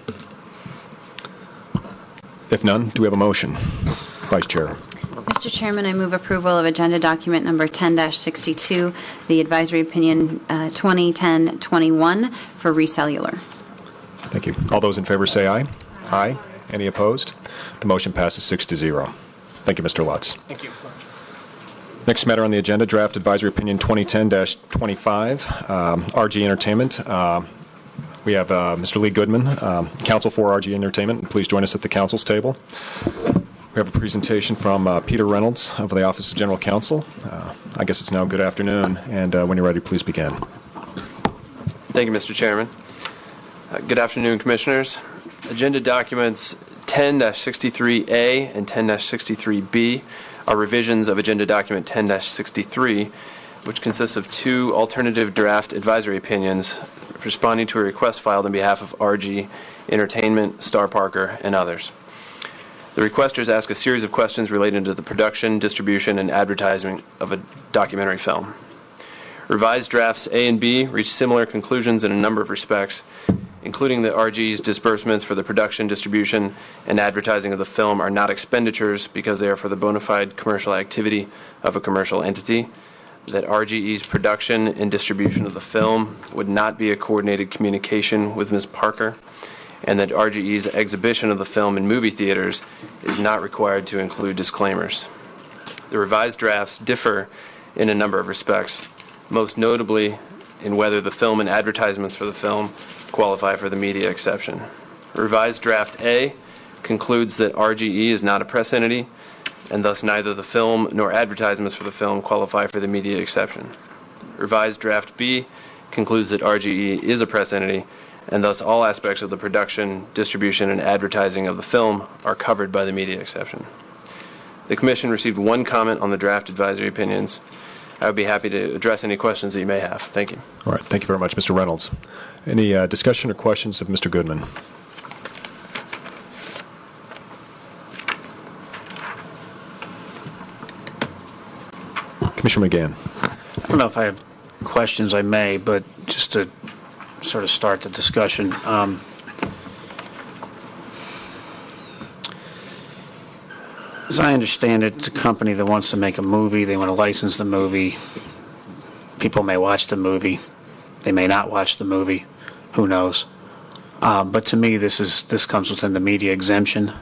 If none, do we have a motion? Vice Chair. Mr. Chairman, I move approval of Agenda Document Number 10-62, the Advisory Opinion 2010-21 for Recellular. Thank you. All those in favor say aye. Aye. Any opposed? The motion passes 6-0. Thank you, Mr. Lutz. Thank you. Next matter on the agenda, Draft Advisory Opinion 2010-25, RG Entertainment. We have Mr. Lee Goodman, counsel for RG Entertainment. Please join us at the council's table. We have a presentation from Peter Reynolds of the Office of General Counsel. I guess it's now good afternoon, and when you're ready, please begin. Thank you, Mr. Chairman. Good afternoon, Commissioners. Agenda documents 10-63A and 10-63B are revisions of Agenda Document 10-63, which consists of two alternative draft advisory opinions responding to a request filed on behalf of RG Entertainment, Star Parker, and others. The requesters ask a series of questions relating to the production, distribution, and advertising of a documentary film. Revised drafts A and B reach similar conclusions in a number of respects, including that RG's disbursements for the production, distribution, and advertising of the film are not expenditures because they are for the bona fide commercial activity of a commercial entity, that RGE's production and distribution of the film would not be a coordinated communication with Ms. Parker, and that RGE's exhibition of the film in movie theaters is not required to include disclaimers. The revised drafts differ in a number of respects, most notably in whether the film and advertisements for the film qualify for the media exception. Revised Draft A concludes that RGE is not a press entity, and thus neither the film nor advertisements for the film qualify for the media exception. Revised Draft B concludes that RGE is a press entity, and thus all aspects of the production, distribution, and advertising of the film are covered by the media exception. The Commission received one comment on the draft advisory opinions. I would be happy to address any questions that you may have. Thank you. All right. Thank you very much, Mr. Reynolds. Any discussion or questions of Mr. Goodman? Commissioner McGahn. I don't know if I have questions, I may, but just to sort of start the discussion. As I understand it, it's a company that wants to make a movie. They want to license the movie. People may watch the movie. They may not watch the movie. Who knows? But to me, this comes within the media exemption.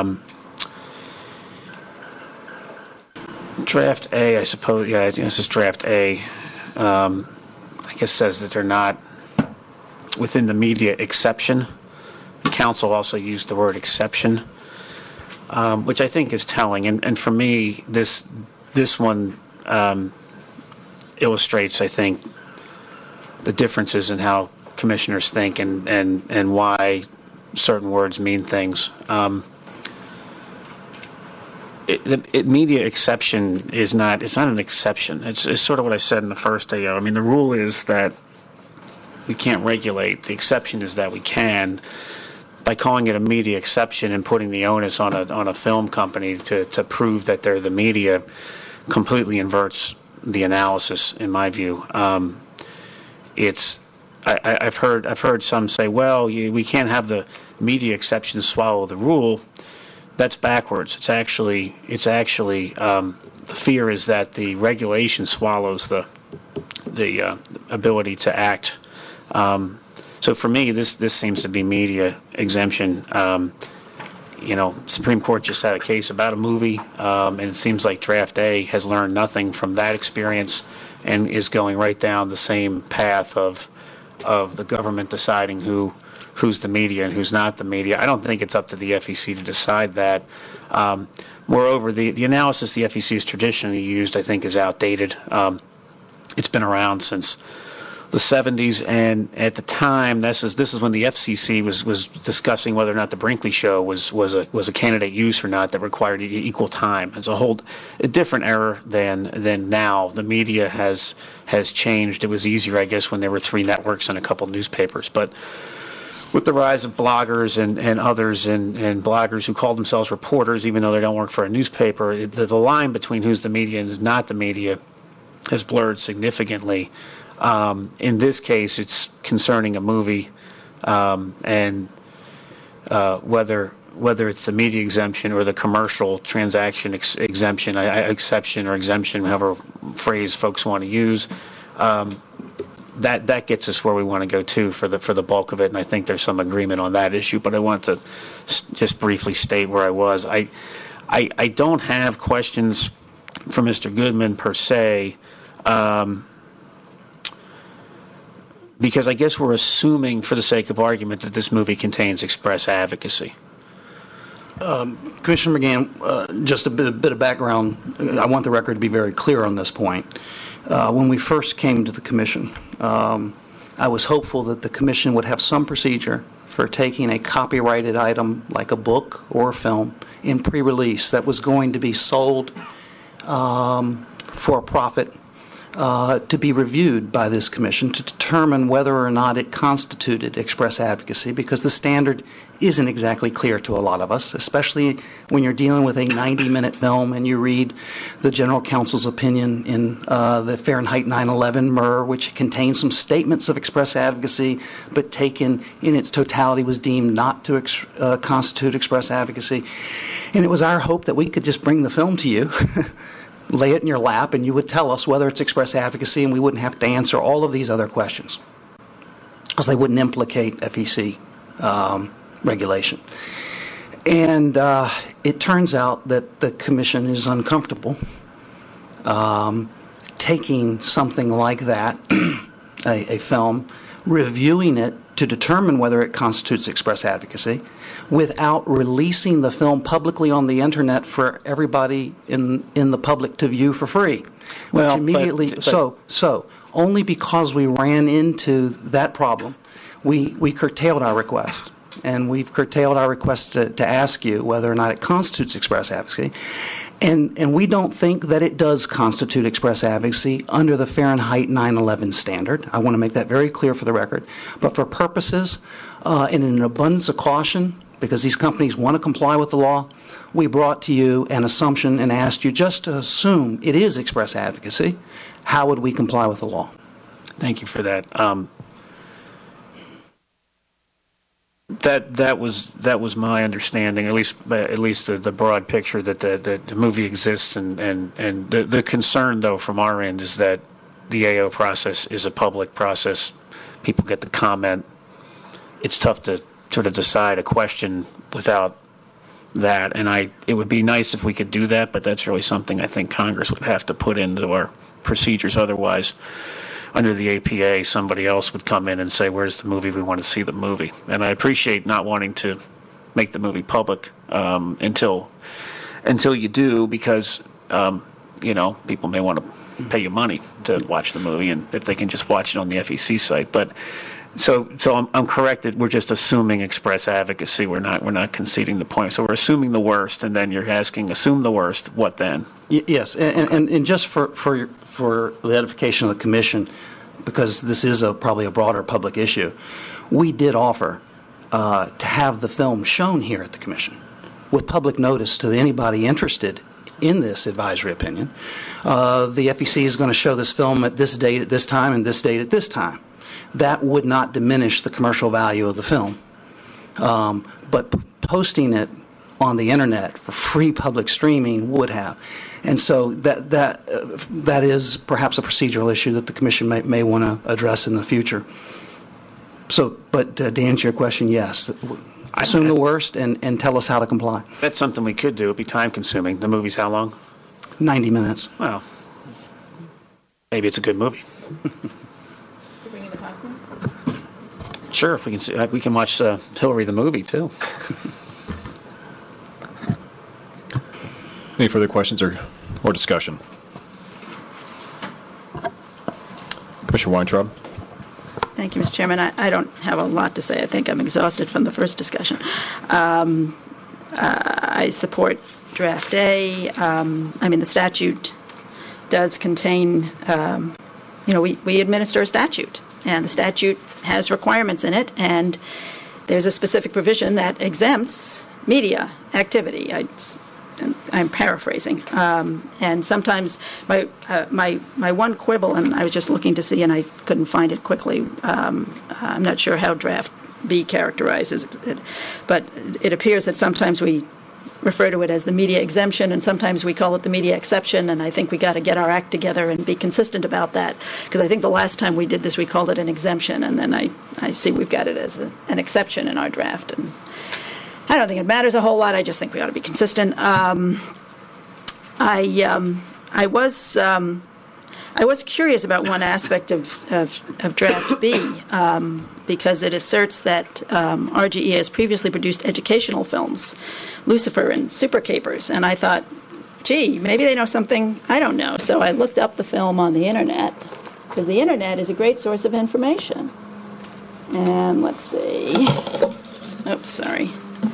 Draft A, I suppose. Yeah, this is Draft A. I guess says that they're not within the media exception. The council also used the word exception, which I think is telling. And for me, this one illustrates, I think, the differences in how commissioners think and why certain words mean things. Media exception is not. It's not an exception. It's sort of what I said in the first AO. I mean, the rule is that we can't regulate. The exception is that we can. By calling it a media exception and putting the onus on a film company to prove that they're the media, completely inverts the analysis, in my view. I've heard some say, well, we can't have the media exception swallow the rule. That's backwards. It's actually the fear is that the regulation swallows the ability to act. So for me, this seems to be media exemption. Supreme Court just had a case about a movie, and it seems like Draft A has learned nothing from that experience and is going right down the same path of the government deciding who's the media and who's not the media. I don't think it's up to the FEC to decide that. Moreover, the analysis the FEC has traditionally used, I think, is outdated. It's been around since the 70s, and at the time, this is when the FCC was discussing whether or not the Brinkley Show was a candidate use or not that required equal time. It's a different era than now. The media has changed. It was easier, I guess, when there were 3 networks and a couple newspapers, but with the rise of bloggers and others and bloggers who call themselves reporters, even though they don't work for a newspaper, the line between who's the media and who's not the media has blurred significantly. In this case, it's concerning a movie, and whether it's the media exemption or the commercial transaction exemption, exception or exemption, however phrase folks want to use, that gets us where we want to go to for the bulk of it, and I think there's some agreement on that issue. But I want to just briefly state where I was. I don't have questions for Mr. Goodman per se. Because I guess we're assuming, for the sake of argument, that this movie contains express advocacy. Commissioner McGahn, just a bit of background. I want the record to be very clear on this point. When we first came to the Commission, I was hopeful that the Commission would have some procedure for taking a copyrighted item like a book or a film in pre-release that was going to be sold for a profit to be reviewed by this Commission to determine whether or not it constituted express advocacy, because the standard isn't exactly clear to a lot of us, especially when you're dealing with a 90-minute film and you read the General Counsel's opinion in the Fahrenheit 9/11 MUR, which contains some statements of express advocacy, but taken in its totality was deemed not to constitute express advocacy. And it was our hope that we could just bring the film to you, lay it in your lap, and you would tell us whether it's express advocacy, and we wouldn't have to answer all of these other questions because they wouldn't implicate FEC regulation. And it turns out that the Commission is uncomfortable taking something like that, a film, reviewing it to determine whether it constitutes express advocacy, without releasing the film publicly on the internet for everybody in the public to view for free. Well, immediately, so only because we ran into that problem, we curtailed our request. And we've curtailed our request to ask you whether or not it constitutes express advocacy. And we don't think that it does constitute express advocacy under the Fahrenheit 9/11 standard. I want to make that very clear for the record. But for purposes, in an abundance of caution, because these companies want to comply with the law, we brought to you an assumption and asked you just to assume it is express advocacy. How would we comply with the law? Thank you for that. That was my understanding, at least the broad picture that the movie exists, and the concern though from our end is that the AO process is a public process. People get to comment. It's tough to sort of decide a question without that, and it would be nice if we could do that, but that's really something I think Congress would have to put into our procedures. Otherwise, under the APA, somebody else would come in and say, where's the movie? We want to see the movie. And I appreciate not wanting to make the movie public until you do, because, people may want to pay you money to watch the movie, and if they can just watch it on the FEC site. But so I'm correct that we're just assuming express advocacy. We're not conceding the point. So we're assuming the worst, and then you're asking, assume the worst, what then? Yes, and just for the edification of the Commission, because this is probably a broader public issue, we did offer to have the film shown here at the Commission with public notice to anybody interested in this advisory opinion. The FEC is going to show this film at this date at this time and this date at this time. That would not diminish the commercial value of the film. But posting it on the Internet for free public streaming would have. And so that is perhaps a procedural issue that the Commission may want to address in the future. So, but to answer your question, yes. Assume the worst and tell us how to comply. That's something we could do. It'd be time consuming. The movie's how long? 90 minutes. Well, maybe it's a good movie. Sure, if we can watch Hillary the movie too. Any further questions or discussion? Commissioner Weintraub. Thank you, Mr. Chairman. I don't have a lot to say. I think I'm exhausted from the first discussion. I support Draft A. The statute does contain, we administer a statute, and the statute has requirements in it, and there's a specific provision that exempts media activity. I'm paraphrasing, and sometimes my one quibble, and I was just looking to see, and I couldn't find it quickly. I'm not sure how Draft B characterizes it, but it appears that sometimes we refer to it as the media exemption, and sometimes we call it the media exception, and I think we got to get our act together and be consistent about that, because I think the last time we did this, we called it an exemption, and then I see we've got it as an exception in our draft, and I don't think it matters a whole lot. I just think we ought to be consistent. I was curious about one aspect of Draft B, because it asserts that RGE has previously produced educational films, Lucifer and Super Capers, and I thought, gee, maybe they know something I don't know. So I looked up the film on the Internet, because the Internet is a great source of information. And let's see. Oops, sorry.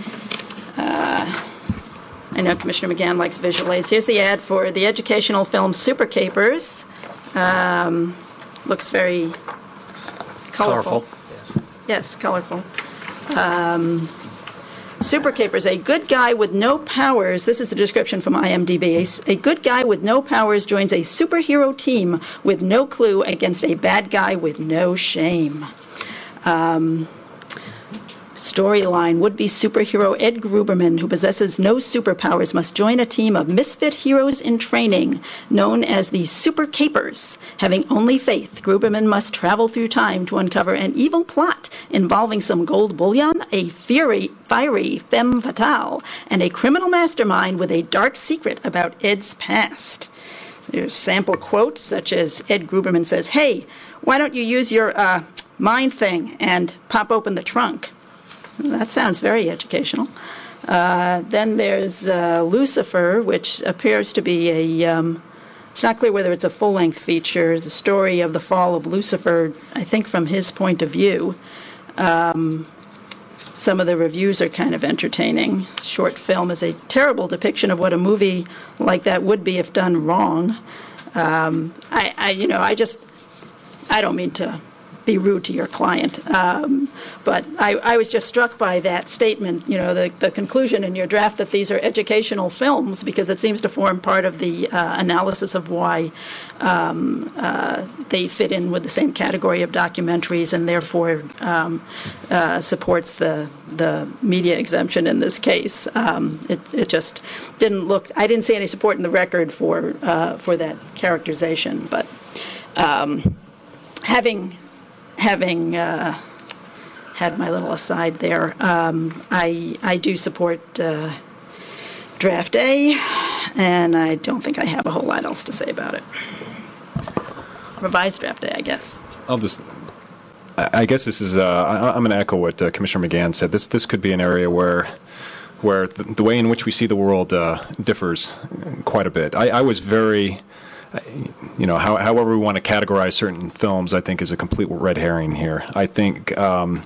I know Commissioner McGann likes visual aids. Here's the ad for the educational film Super Capers. Looks very colorful. Yes, colorful. Super Capers, a good guy with no powers. This is the description from IMDb. A good guy with no powers joins a superhero team with no clue against a bad guy with no shame. Storyline: would-be superhero Ed Gruberman, who possesses no superpowers, must join a team of misfit heroes in training known as the Super Capers. Having only faith, Gruberman must travel through time to uncover an evil plot involving some gold bullion, a fiery femme fatale, and a criminal mastermind with a dark secret about Ed's past. There's sample quotes such as Ed Gruberman says, "Hey, why don't you use your mind thing and pop open the trunk?" That sounds very educational. Then there's Lucifer, which appears to be it's not clear whether it's a full-length feature, the story of the fall of Lucifer, I think from his point of view. some of the reviews are kind of entertaining. Short film is a terrible depiction of what a movie like that would be if done wrong. I don't mean to be rude to your client, but I was just struck by that statement, the conclusion in your draft that these are educational films, because it seems to form part of the analysis of why they fit in with the same category of documentaries and therefore supports the media exemption in this case. It just didn't look, I didn't see any support in the record for that characterization, but having had my little aside there, I do support Draft A, and I don't think I have a whole lot else to say about it. Revised Draft A, I guess. I guess this is, I'm going to echo what Commissioner McGann said. This could be an area where the way in which we see the world differs quite a bit. I was very... however we want to categorize certain films, I think is a complete red herring here. I think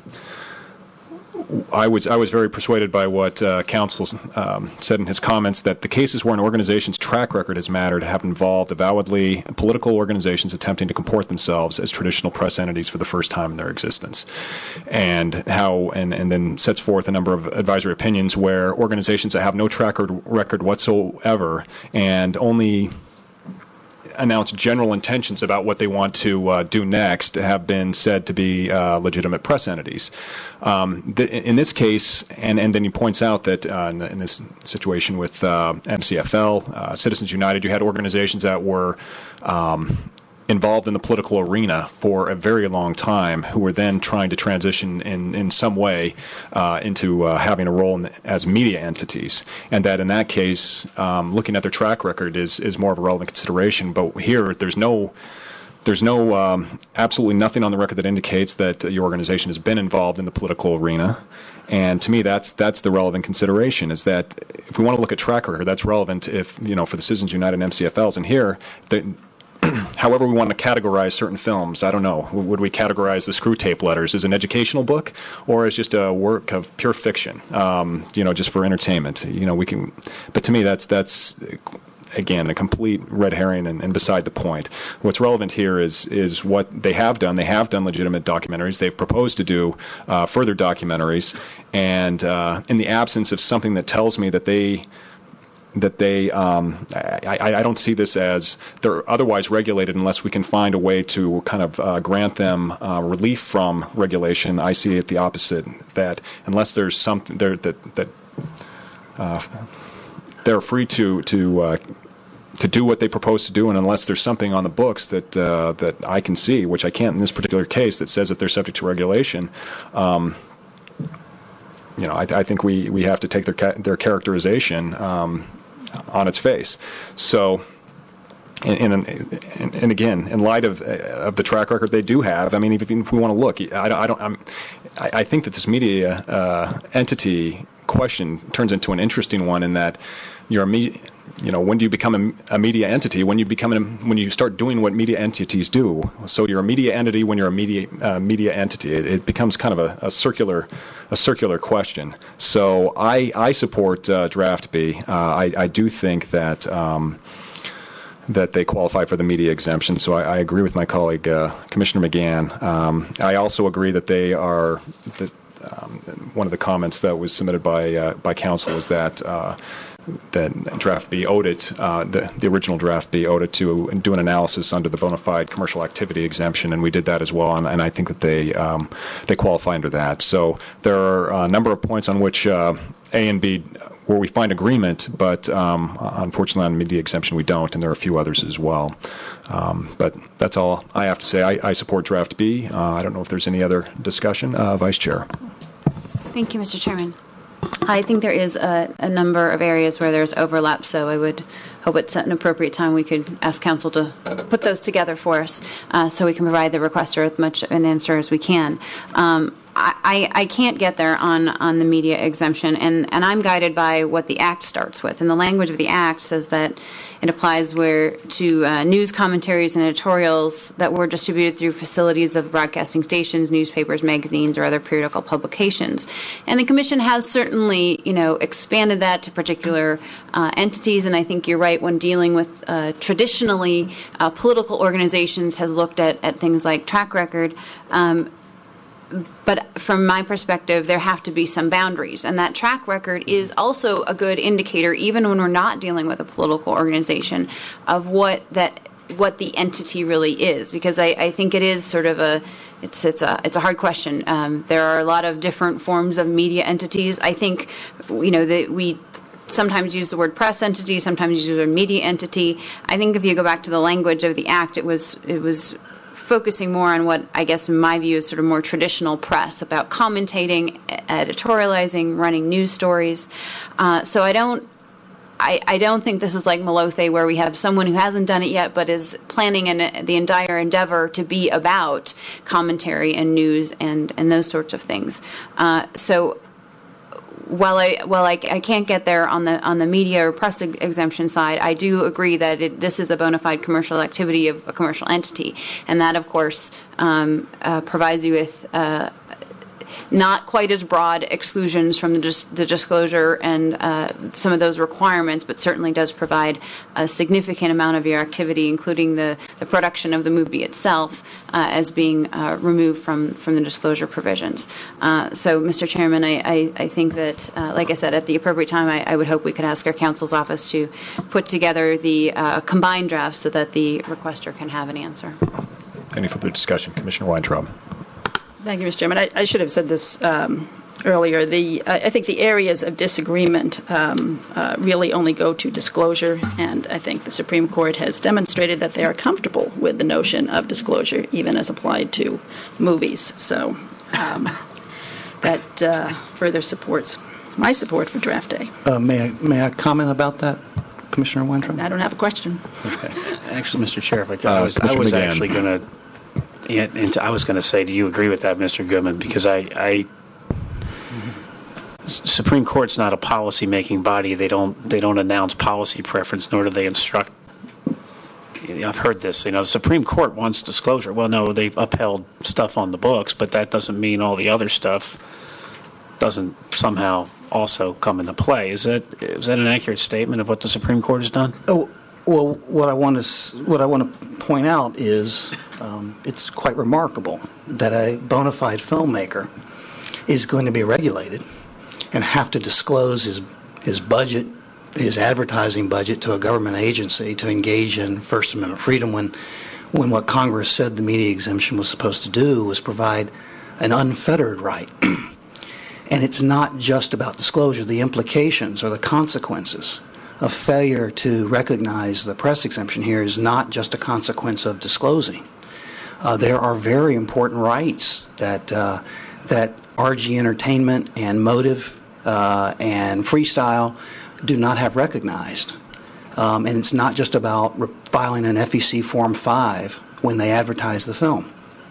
I was very persuaded by what counsel said in his comments, that the cases where an organization's track record has mattered have involved avowedly political organizations attempting to comport themselves as traditional press entities for the first time in their existence, and then sets forth a number of advisory opinions where organizations that have no track record whatsoever and only announce general intentions about what they want to do next have been said to be legitimate press entities. In this case, and then he points out that in this situation with MCFL, Citizens United, you had organizations that were involved in the political arena for a very long time, who were then trying to transition in some way into having a role as media entities, and that in that case, looking at their track record is more of a relevant consideration. But here, there's no absolutely nothing on the record that indicates that your organization has been involved in the political arena. And to me, that's the relevant consideration, is that if we want to look at track record, that's relevant if, for the Citizens United and MCFLs. And here, however we want to categorize certain films, I don't know. Would we categorize the Screw Tape Letters as an educational book or as just a work of pure fiction, just for entertainment? We can, but to me, that's again a complete red herring and beside the point. What's relevant here is what they have done. They have done legitimate documentaries. They've proposed to do further documentaries, and in the absence of something that tells me that they I don't see this as they're otherwise regulated unless we can find a way to kind of grant them relief from regulation. I see it the opposite, that unless there's something there that they're free to do what they propose to do, and unless there's something on the books that I can see, which I can't in this particular case, that says that they're subject to regulation. I think we have to take their characterization on its face. So, and again, in light of the track record they do have, I mean, even if we want to look, I think that this media entity question turns into an interesting one, in that you're a media. When do you become a media entity? When you start doing what media entities do. So you're a media entity when you're a media entity. It becomes kind of a circular question. So I support Draft B. I do think that that they qualify for the media exemption. So I agree with my colleague Commissioner McGann. I also agree that they are. One of the comments that was submitted by counsel was that Draft B owed it, the original Draft B owed it to do an analysis under the bona fide commercial activity exemption, and we did that as well, and I think that they qualify under that. So there are a number of points on which A and B where we find agreement, but unfortunately on media exemption we don't, and there are a few others as well. But that's all I have to say. I support Draft B. I don't know if there's any other discussion. Vice Chair. Thank you, Mr. Chairman. I think there is a number of areas where there's overlap, so I would hope at an appropriate time we could ask counsel to put those together for us so we can provide the requester as much an answer as we can. I can't get there on the media exemption, and I'm guided by what the Act starts with. And the language of the Act says that it applies to news commentaries and editorials that were distributed through facilities of broadcasting stations, newspapers, magazines, or other periodical publications. And the Commission has certainly, expanded that to particular entities. And I think you're right when dealing with traditionally political organizations has looked at things like track record. But from my perspective, there have to be some boundaries. And that track record is also a good indicator, even when we're not dealing with a political organization, of what the entity really is. Because I think it is sort of it's a hard question. There are a lot of different forms of media entities. I think, that we sometimes use the word press entity, sometimes use the word media entity. I think if you go back to the language of the Act, it was focusing more on what I guess in my view is sort of more traditional press, about commentating, editorializing, running news stories. So I don't think this is like Malothe, where we have someone who hasn't done it yet but is planning the entire endeavor to be about commentary and news and those sorts of things. So while I can't get there on the media or press exemption side, I do agree that this is a bona fide commercial activity of a commercial entity, and that of course provides you with not quite as broad exclusions from the disclosure and some of those requirements, but certainly does provide a significant amount of your activity, including the production of the movie itself, as being removed from the disclosure provisions. So, Mr. Chairman, I think that, like I said, at the appropriate time, I would hope we could ask our counsel's office to put together the combined draft so that the requester can have an answer. Any further discussion? Commissioner Weintraub. Thank you, Mr. Chairman. I should have said this earlier. I think the areas of disagreement really only go to disclosure, and I think the Supreme Court has demonstrated that they are comfortable with the notion of disclosure, even as applied to movies. So that further supports my support for Draft A. May I comment about that, Commissioner Weintraub? I don't have a question. Okay. Actually, Mr. Chair, if I could, I was actually going to. And I was going to say, do you agree with that, Mr. Goodman? Because Supreme Court's not a policy-making body. They don't announce policy preference, nor do they instruct. I've heard this. The Supreme Court wants disclosure. Well, no, they've upheld stuff on the books, but that doesn't mean all the other stuff doesn't somehow also come into play. Is that an accurate statement of what the Supreme Court has done? Oh. Well, what I want to point out is it's quite remarkable that a bona fide filmmaker is going to be regulated and have to disclose his budget, his advertising budget, to a government agency to engage in First Amendment freedom when what Congress said the media exemption was supposed to do was provide an unfettered right. And it's not just about disclosure. The implications or the consequences of failure to recognize the press exemption here is not just a consequence of disclosing. There are very important rights that RG Entertainment and Motive and Freestyle do not have recognized. And it's not just about filing an FEC Form 5 when they advertise the film.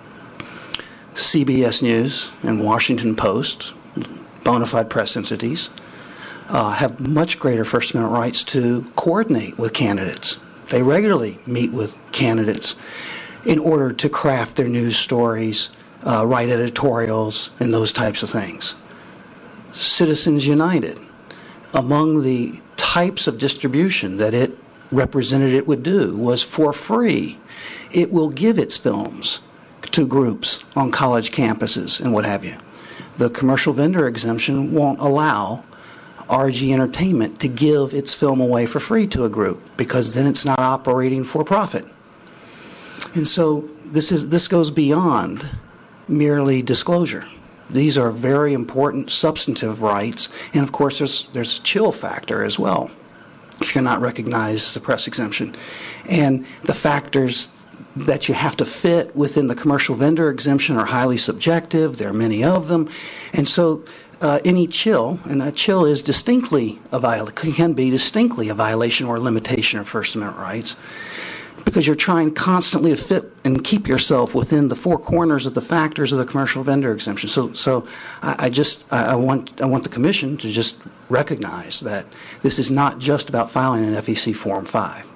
CBS News and Washington Post, bona fide press entities, have much greater First Amendment rights to coordinate with candidates. They regularly meet with candidates in order to craft their news stories, write editorials, and those types of things. Citizens United, among the types of distribution that it represented it would do was for free. It will give its films to groups on college campuses and what have you. The commercial vendor exemption won't allow RG Entertainment to give its film away for free to a group, because then it's not operating for profit. And so this goes beyond merely disclosure. These are very important substantive rights, and of course there's a chill factor as well if you're not recognized as a press exemption. And the factors that you have to fit within the commercial vendor exemption are highly subjective. There are many of them. And so any chill, and a chill is can be distinctly a violation or limitation of First Amendment rights, because you're trying constantly to fit and keep yourself within the four corners of the factors of the commercial vendor exemption. So I want the Commission to just recognize that this is not just about filing an FEC Form 5.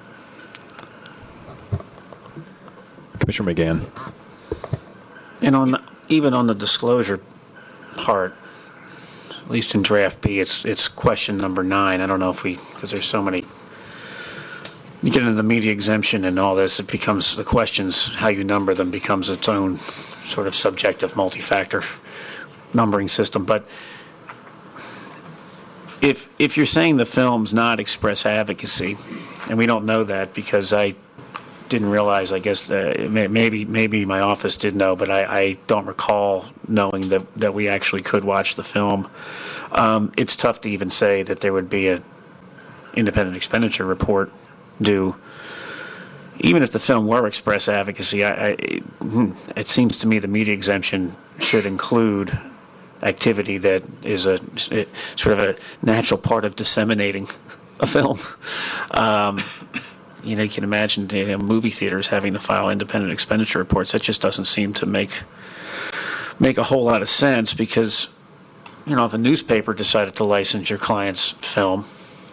Commissioner McGann. And even on the disclosure part, at least in draft B, it's question number 9. I don't know if because there's so many. You get into the media exemption and all this, it becomes the questions, how you number them becomes its own sort of subjective multi-factor numbering system. But if you're saying the film's not express advocacy, and we don't know that because I didn't realize, I guess maybe my office did know, but I don't recall knowing that we actually could watch the film. It's tough to even say that there would be an independent expenditure report due. Even if the film were express advocacy, it seems to me the media exemption should include activity that is sort of a natural part of disseminating a film. You can imagine movie theaters having to file independent expenditure reports. That just doesn't seem to make a whole lot of sense because, if a newspaper decided to license your client's film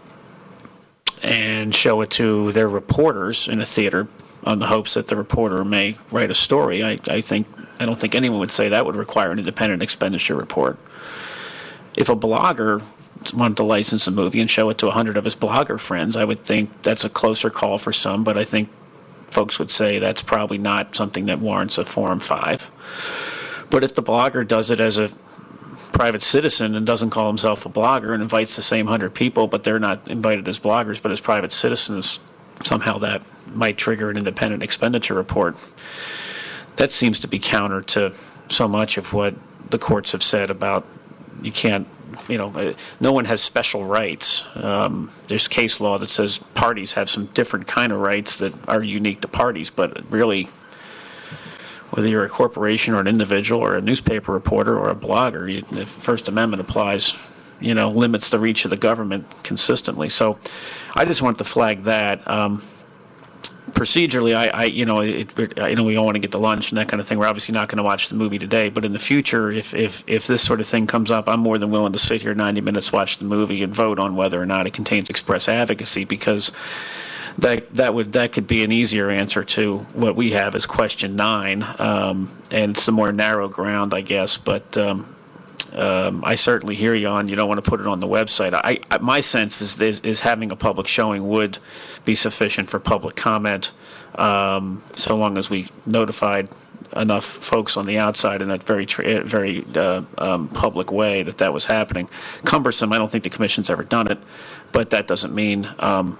and show it to their reporters in a theater on the hopes that the reporter may write a story, I don't think anyone would say that would require an independent expenditure report. If a blogger wanted to license a movie and show it to 100 of his blogger friends, I would think that's a closer call for some, but I think folks would say that's probably not something that warrants a Form 5. But if the blogger does it as a private citizen and doesn't call himself a blogger and invites the same 100 people, but they're not invited as bloggers but as private citizens, somehow that might trigger an independent expenditure report. That seems to be counter to so much of what the courts have said about you can't, no one has special rights. There's case law that says parties have some different kind of rights that are unique to parties, but really, whether you're a corporation or an individual or a newspaper reporter or a blogger, the First Amendment applies, limits the reach of the government consistently. So I just want to flag that. Procedurally, I know we all want to get to lunch and that kind of thing. We're obviously not going to watch the movie today, but in the future, if this sort of thing comes up, I'm more than willing to sit here 90 minutes, watch the movie, and vote on whether or not it contains express advocacy, because that could be an easier answer to what we have as question 9, and it's the more narrow ground, I guess. But I certainly hear you on you don't want to put it on the website. My sense is having a public showing would be sufficient for public comment, so long as we notified enough folks on the outside in that very public way that was happening. Cumbersome. I don't think the Commission's ever done it, but that doesn't mean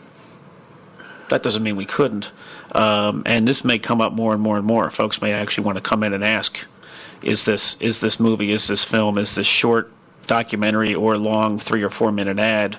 we couldn't. And this may come up more and more and more. Folks may actually want to come in and ask, is this movie, is this film, is this short documentary or long 3 or 4 minute ad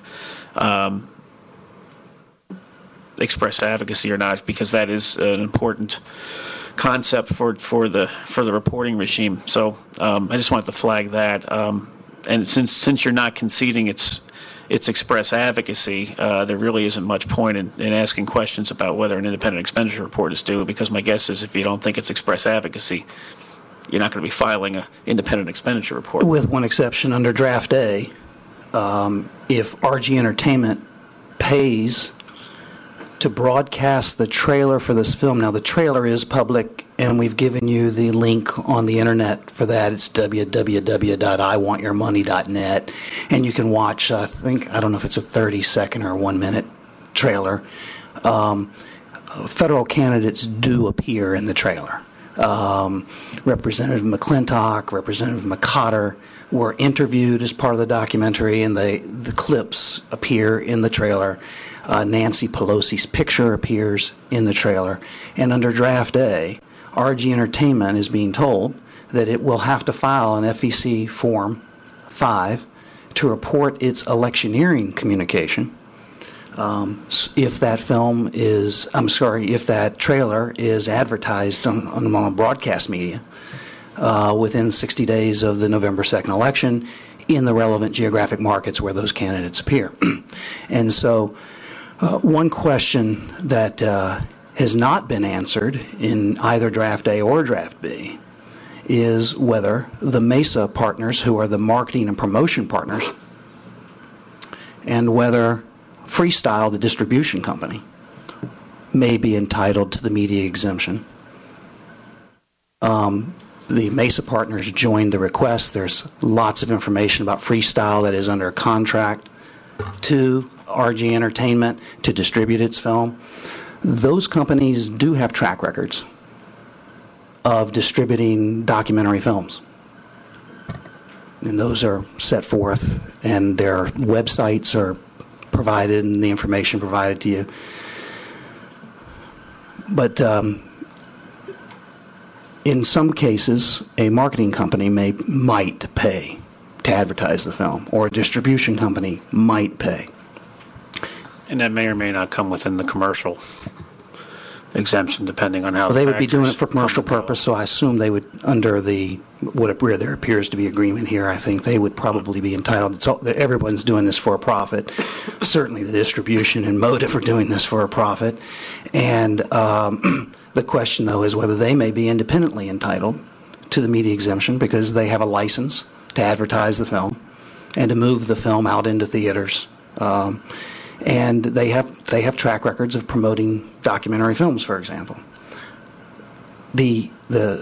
express advocacy or not? Because that is an important concept for the reporting regime. So I just wanted to flag that. And since you're not conceding it's express advocacy, there really isn't much point in asking questions about whether an independent expenditure report is due, because my guess is if you don't think it's express advocacy, you're not going to be filing an independent expenditure report. With one exception, under Draft A, if RG Entertainment pays to broadcast the trailer for this film, now the trailer is public, and we've given you the link on the internet for that. It's www.iwantyourmoney.net, and you can watch, I don't know if it's a 30-second or 1 minute trailer. Federal candidates do appear in the trailer. Representative McClintock, Representative McCotter were interviewed as part of the documentary, and the clips appear in the trailer. Nancy Pelosi's picture appears in the trailer. And under Draft A, RG Entertainment is being told that it will have to file an FEC Form 5 to report its electioneering communication if that trailer is advertised on broadcast media within 60 days of the November 2nd election in the relevant geographic markets where those candidates appear. And so one question that has not been answered in either Draft A or Draft B is whether the Mesa partners, who are the marketing and promotion partners, and whether Freestyle, the distribution company, may be entitled to the media exemption. The Mesa partners joined the request. There's lots of information about Freestyle that is under a contract to RG Entertainment to distribute its film. Those companies do have track records of distributing documentary films. And those are set forth, and their websites are provided, and the information provided to you. But in some cases, a marketing company might pay to advertise the film, or a distribution company might pay. And that may or may not come within the commercial exemption, depending on how they would be doing it for commercial purpose, so I assume they would, under where there appears to be agreement here, I think they would probably be entitled. Everyone's doing this for a profit. Certainly the distribution and motive are doing this for a profit. And the question, though, is whether they may be independently entitled to the media exemption because they have a license to advertise the film and to move the film out into theaters. And they have track records of promoting documentary films, for example. The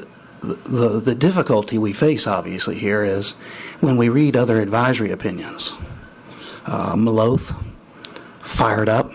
difficulty we face, obviously, here is when we read other advisory opinions. Maloth, Fired Up,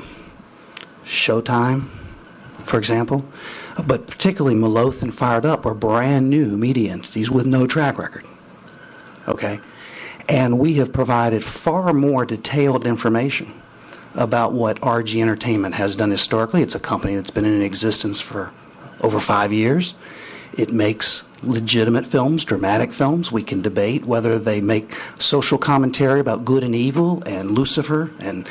Showtime, for example, but particularly Maloth and Fired Up are brand new media entities with no track record. Okay? And we have provided far more detailed information about what RG Entertainment has done historically. It's a company that's been in existence for over 5 years. It makes legitimate films, dramatic films. We can debate whether they make social commentary about good and evil and Lucifer and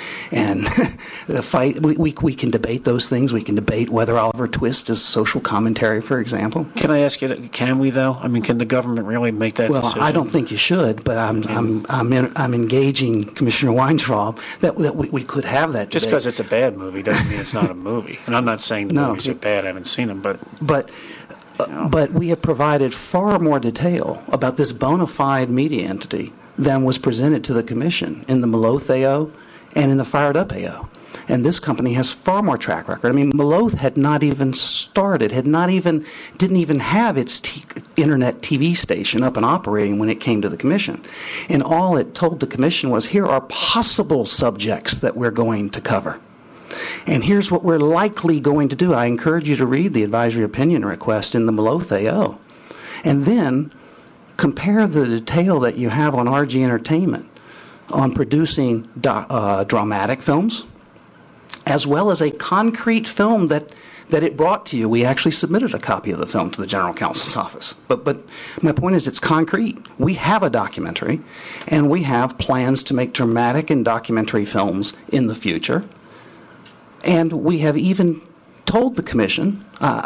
the fight. We can debate those things. We can debate whether Oliver Twist is social commentary, for example. Can I ask you, can we, though? I mean, can the government really make that decision? Well, I don't think you should, but I'm engaging Commissioner Weintraub that we could have that debate. Just because it's a bad movie doesn't mean it's not a movie. And I'm not saying the movies are bad. I haven't seen them, but we have provided far more detail about this bona fide media entity than was presented to the Commission in the Maloth AO and in the Fired Up AO. And this company has far more track record. I mean, Maloth had not even started, didn't even have its internet TV station up and operating when it came to the Commission. And all it told the Commission was, here are possible subjects that we're going to cover. And here's what we're likely going to do. I encourage you to read the advisory opinion request in the Maloth AO. And then compare the detail that you have on RG Entertainment on producing dramatic films, as well as a concrete film that it brought to you. We actually submitted a copy of the film to the General Counsel's office. But my point is, it's concrete. We have a documentary, and we have plans to make dramatic and documentary films in the future. And we have even told the Commission,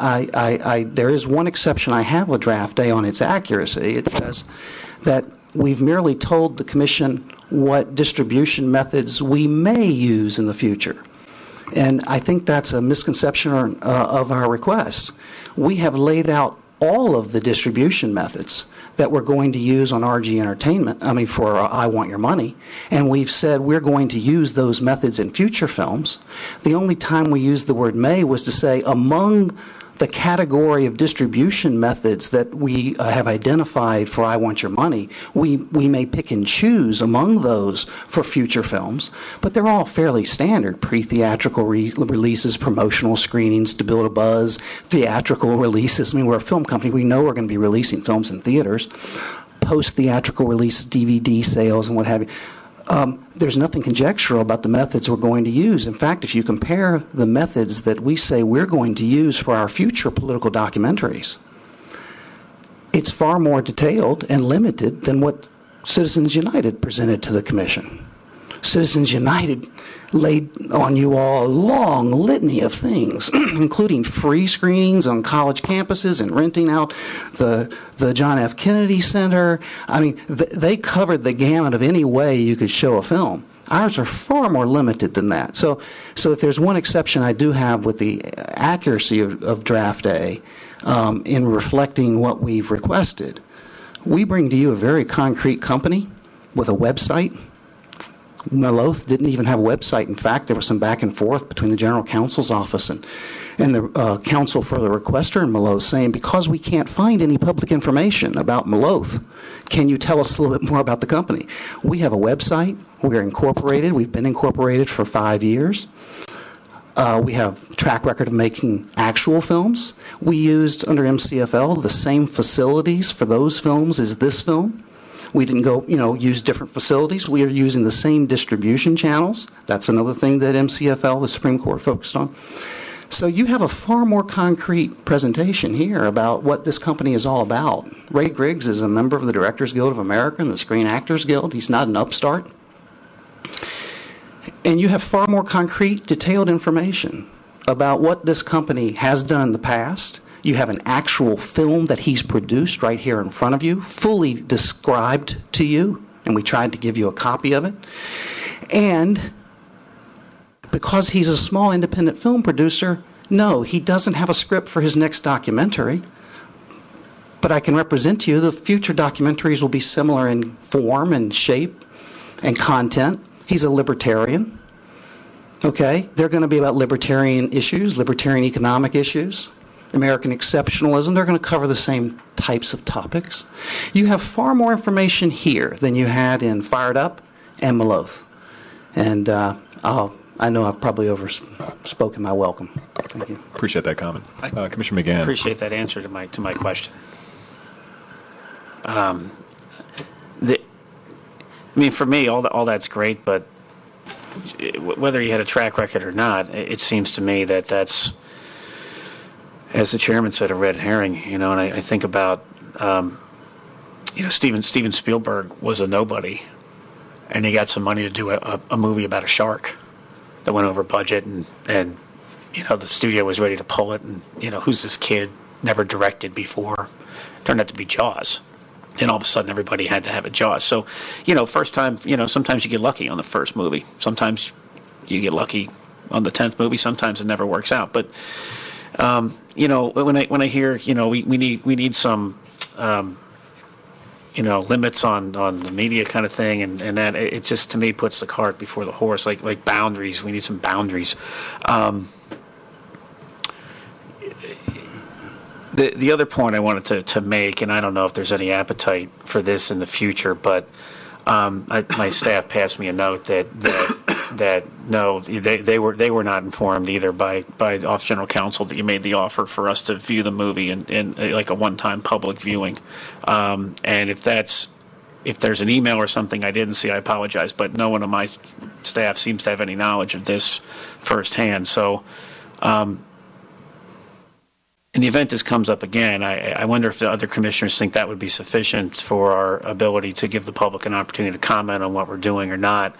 there is one exception I have with Draft A on its accuracy. It says that we've merely told the Commission what distribution methods we may use in the future. And I think that's a misconception of our request. We have laid out all of the distribution methods that we're going to use on RG Entertainment, for I Want Your Money, and we've said we're going to use those methods in future films. The only time we used the word may was to say among the category of distribution methods that we have identified for I Want Your Money, we may pick and choose among those for future films, but they're all fairly standard. Pre-theatrical releases, promotional screenings to build a buzz, theatrical releases. We're a film company. We know we're going to be releasing films in theaters. Post-theatrical releases, DVD sales, and what have you. There's nothing conjectural about the methods we're going to use. In fact, if you compare the methods that we say we're going to use for our future political documentaries, it's far more detailed and limited than what Citizens United presented to the Commission. Citizens United laid on you all a long litany of things, including free screenings on college campuses and renting out the John F. Kennedy Center. They covered the gamut of any way you could show a film. Ours are far more limited than that. So if there's one exception I do have with the accuracy of Draft A in reflecting what we've requested, we bring to you a very concrete company with a website. Maloth didn't even have a website. In fact, there was some back and forth between the General Counsel's office and the counsel for the requester and Maloth saying, because we can't find any public information about Maloth, can you tell us a little bit more about the company? We have a website. We're incorporated. We've been incorporated for 5 years. We have a track record of making actual films. We used, under MCFL, the same facilities for those films as this film. We didn't go, use different facilities. We are using the same distribution channels. That's another thing that MCFL, the Supreme Court, focused on. So you have a far more concrete presentation here about what this company is all about. Ray Griggs is a member of the Directors Guild of America and the Screen Actors Guild. He's not an upstart. And you have far more concrete, detailed information about what this company has done in the past. You have an actual film that he's produced right here in front of you, fully described to you, and we tried to give you a copy of it. And because he's a small independent film producer, no, he doesn't have a script for his next documentary. But I can represent to you the future documentaries will be similar in form and shape and content. He's a libertarian. Okay? They're going to be about libertarian issues, libertarian economic issues, American exceptionalism. They're going to cover the same types of topics. You have far more information here than you had in Fired Up and Maloth. And I know I've probably overspoken my welcome. Thank you. Appreciate that comment. Commissioner McGann. Appreciate that answer to my question. For me, all that's great, but whether he had a track record or not, it seems to me that that's, as the chairman said, a red herring. And I think about, Steven Spielberg was a nobody, and he got some money to do a movie about a shark that went over budget, and the studio was ready to pull it, and who's this kid, never directed before, turned out to be Jaws. And all of a sudden, everybody had to have a Jaws. So, first time, sometimes you get lucky on the first movie. Sometimes you get lucky on the 10th movie. Sometimes it never works out. But, when I hear, we need some, limits on the media kind of thing, and that it just to me puts the cart before the horse. Like boundaries, we need some boundaries. The other point I wanted to make, and I don't know if there's any appetite for this in the future, but my staff passed me a note that no, they were not informed either by Office General Counsel that you made the offer for us to view the movie in like a one-time public viewing. And if there's an email or something I didn't see, I apologize, but no one on my staff seems to have any knowledge of this firsthand. So. In the event this comes up again, I wonder if the other commissioners think that would be sufficient for our ability to give the public an opportunity to comment on what we're doing or not.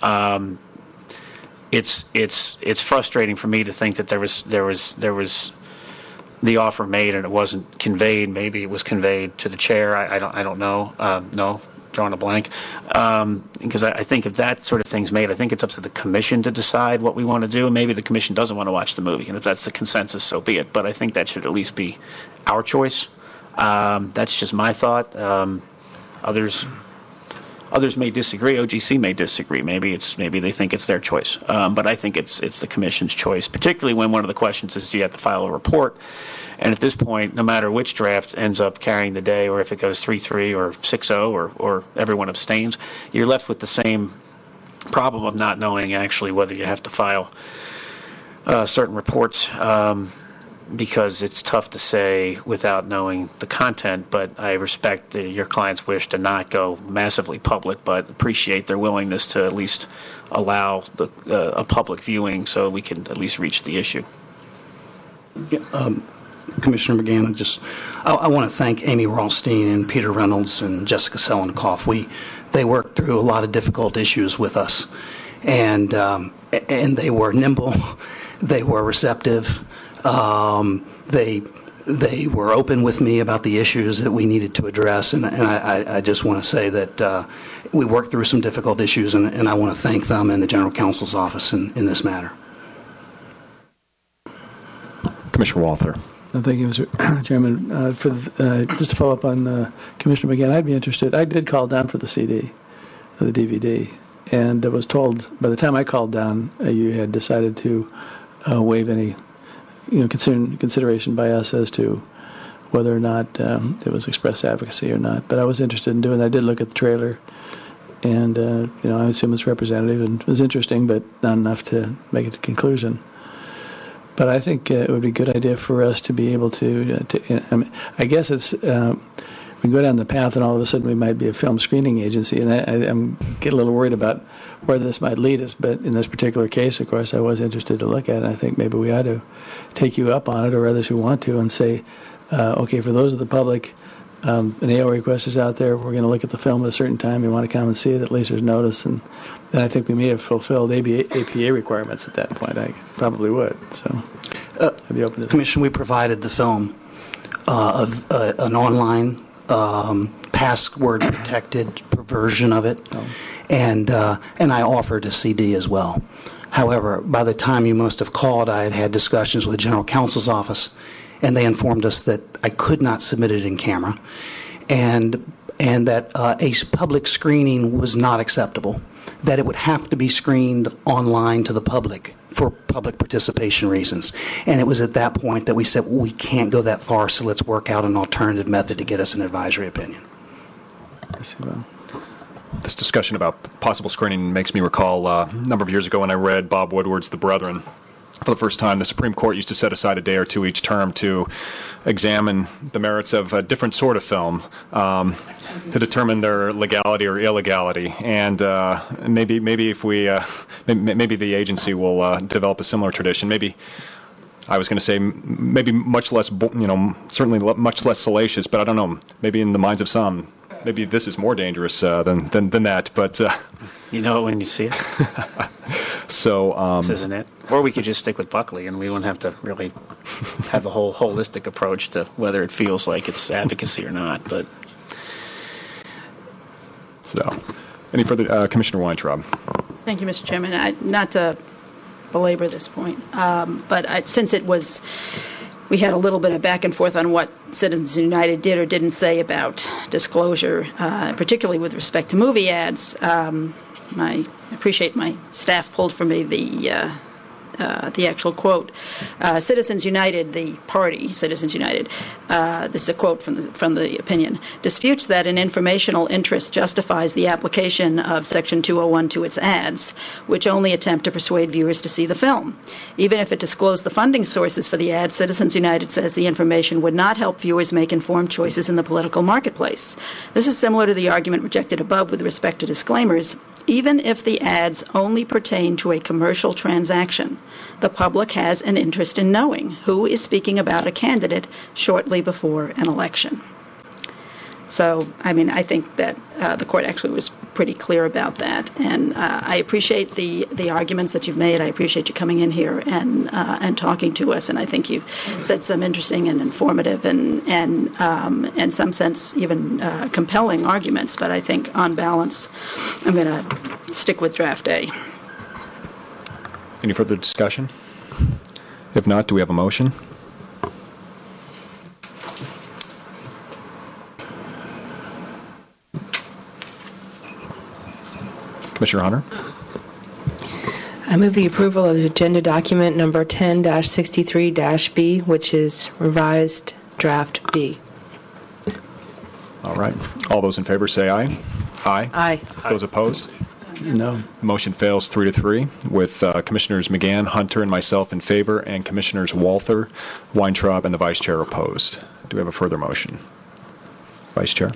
It's frustrating for me to think that there was the offer made and it wasn't conveyed. Maybe it was conveyed to the chair. I don't know. No. Drawing a blank, because I think if that sort of thing's made, I think it's up to the commission to decide what we want to do, and maybe the commission doesn't want to watch the movie, and if that's the consensus, so be it. But I think that should at least be our choice. That's just my thought. Others may disagree. OGC may disagree. Maybe they think it's their choice. But I think it's the commission's choice, particularly when one of the questions is, do you have to file a report? And at this point, no matter which draft ends up carrying the day, or if it goes 3-3 or 6-0 or everyone abstains, you're left with the same problem of not knowing actually whether you have to file certain reports, because it's tough to say without knowing the content. But I respect your client's wish to not go massively public, but appreciate their willingness to at least allow a public viewing so we can at least reach the issue. Yeah, Commissioner McGann, I want to thank Amy Rothstein and Peter Reynolds and Jessica Selenkoff. They worked through a lot of difficult issues with us, and they were nimble, they were receptive, they They were open with me about the issues that we needed to address, and I just want to say that we worked through some difficult issues, and I want to thank them and the General Counsel's office in this matter. Commissioner Walther. Thank you, Mr. Chairman. Just to follow up on Commissioner McGann, I'd be interested. I did call down for the CD, the DVD, and I was told by the time I called down, you had decided to waive any, consideration by us as to whether or not it was express advocacy or not. But I was interested in doing that. I did look at the trailer, and I assume it's representative and it was interesting, but not enough to make it a conclusion. But I think it would be a good idea for us to be able to I guess it's, we go down the path and all of a sudden we might be a film screening agency, and I'm getting a little worried about where this might lead us. But in this particular case, of course, I was interested to look at it. I think maybe we ought to take you up on it, or others who want to, and say, okay, for those of the public, an AO request is out there. We're going to look at the film at a certain time. You want to come and see it, at least there's notice. And then I think we may have fulfilled APA requirements at that point. I probably would. So I'd be open to Commission, we provided the film of an online password-protected version of it, and I offered a CD as well. However, by the time you must have called, I had discussions with the General Counsel's office, and they informed us that I could not submit it in camera, and that a public screening was not acceptable, that it would have to be screened online to the public for public participation reasons. And it was at that point that we said, well, we can't go that far, so let's work out an alternative method to get us an advisory opinion. This discussion about possible screening makes me recall a number of years ago when I read Bob Woodward's The Brethren. For the first time, the Supreme Court used to set aside a day or two each term to examine the merits of a different sort of film to determine their legality or illegality. And maybe if we, maybe the agency will develop a similar tradition. Maybe I was going to say maybe much less, certainly much less salacious, but I don't know. Maybe in the minds of some, maybe this is more dangerous than that. But you know it when you see it. So this isn't it. Or we could just stick with Buckley, and we wouldn't have to really have a whole holistic approach to whether it feels like it's advocacy or not. But so, any further, Commissioner Weintraub? Thank you, Mr. Chairman. Not to belabor this point, but since we had a little bit of back and forth on what Citizens United did or didn't say about disclosure, particularly with respect to movie ads. I appreciate my staff pulled for me the actual quote. Citizens United, the party, Citizens United, this is a quote from the opinion, disputes that an informational interest justifies the application of Section 201 to its ads, which only attempt to persuade viewers to see the film. Even if it disclosed the funding sources for the ads, Citizens United says the information would not help viewers make informed choices in the political marketplace. This is similar to the argument rejected above with respect to disclaimers. Even if the ads only pertain to a commercial transaction, the public has an interest in knowing who is speaking about a candidate shortly before an election. So, I think that the court actually was pretty clear about that, and I appreciate the arguments that you've made. I appreciate you coming in here and talking to us, and I think you've said some interesting and informative and in some sense even compelling arguments. But I think on balance, I'm going to stick with draft A. Any further discussion? If not, do we have a motion? Commissioner Hunter? I move the approval of agenda document number 10-63-B, which is revised draft B. All right. All those in favor say aye. Aye. Aye. Those opposed? No. Motion fails 3-3 with Commissioners McGann, Hunter, and myself in favor, and Commissioners Walther, Weintraub, and the Vice Chair opposed. Do we have a further motion? Vice Chair?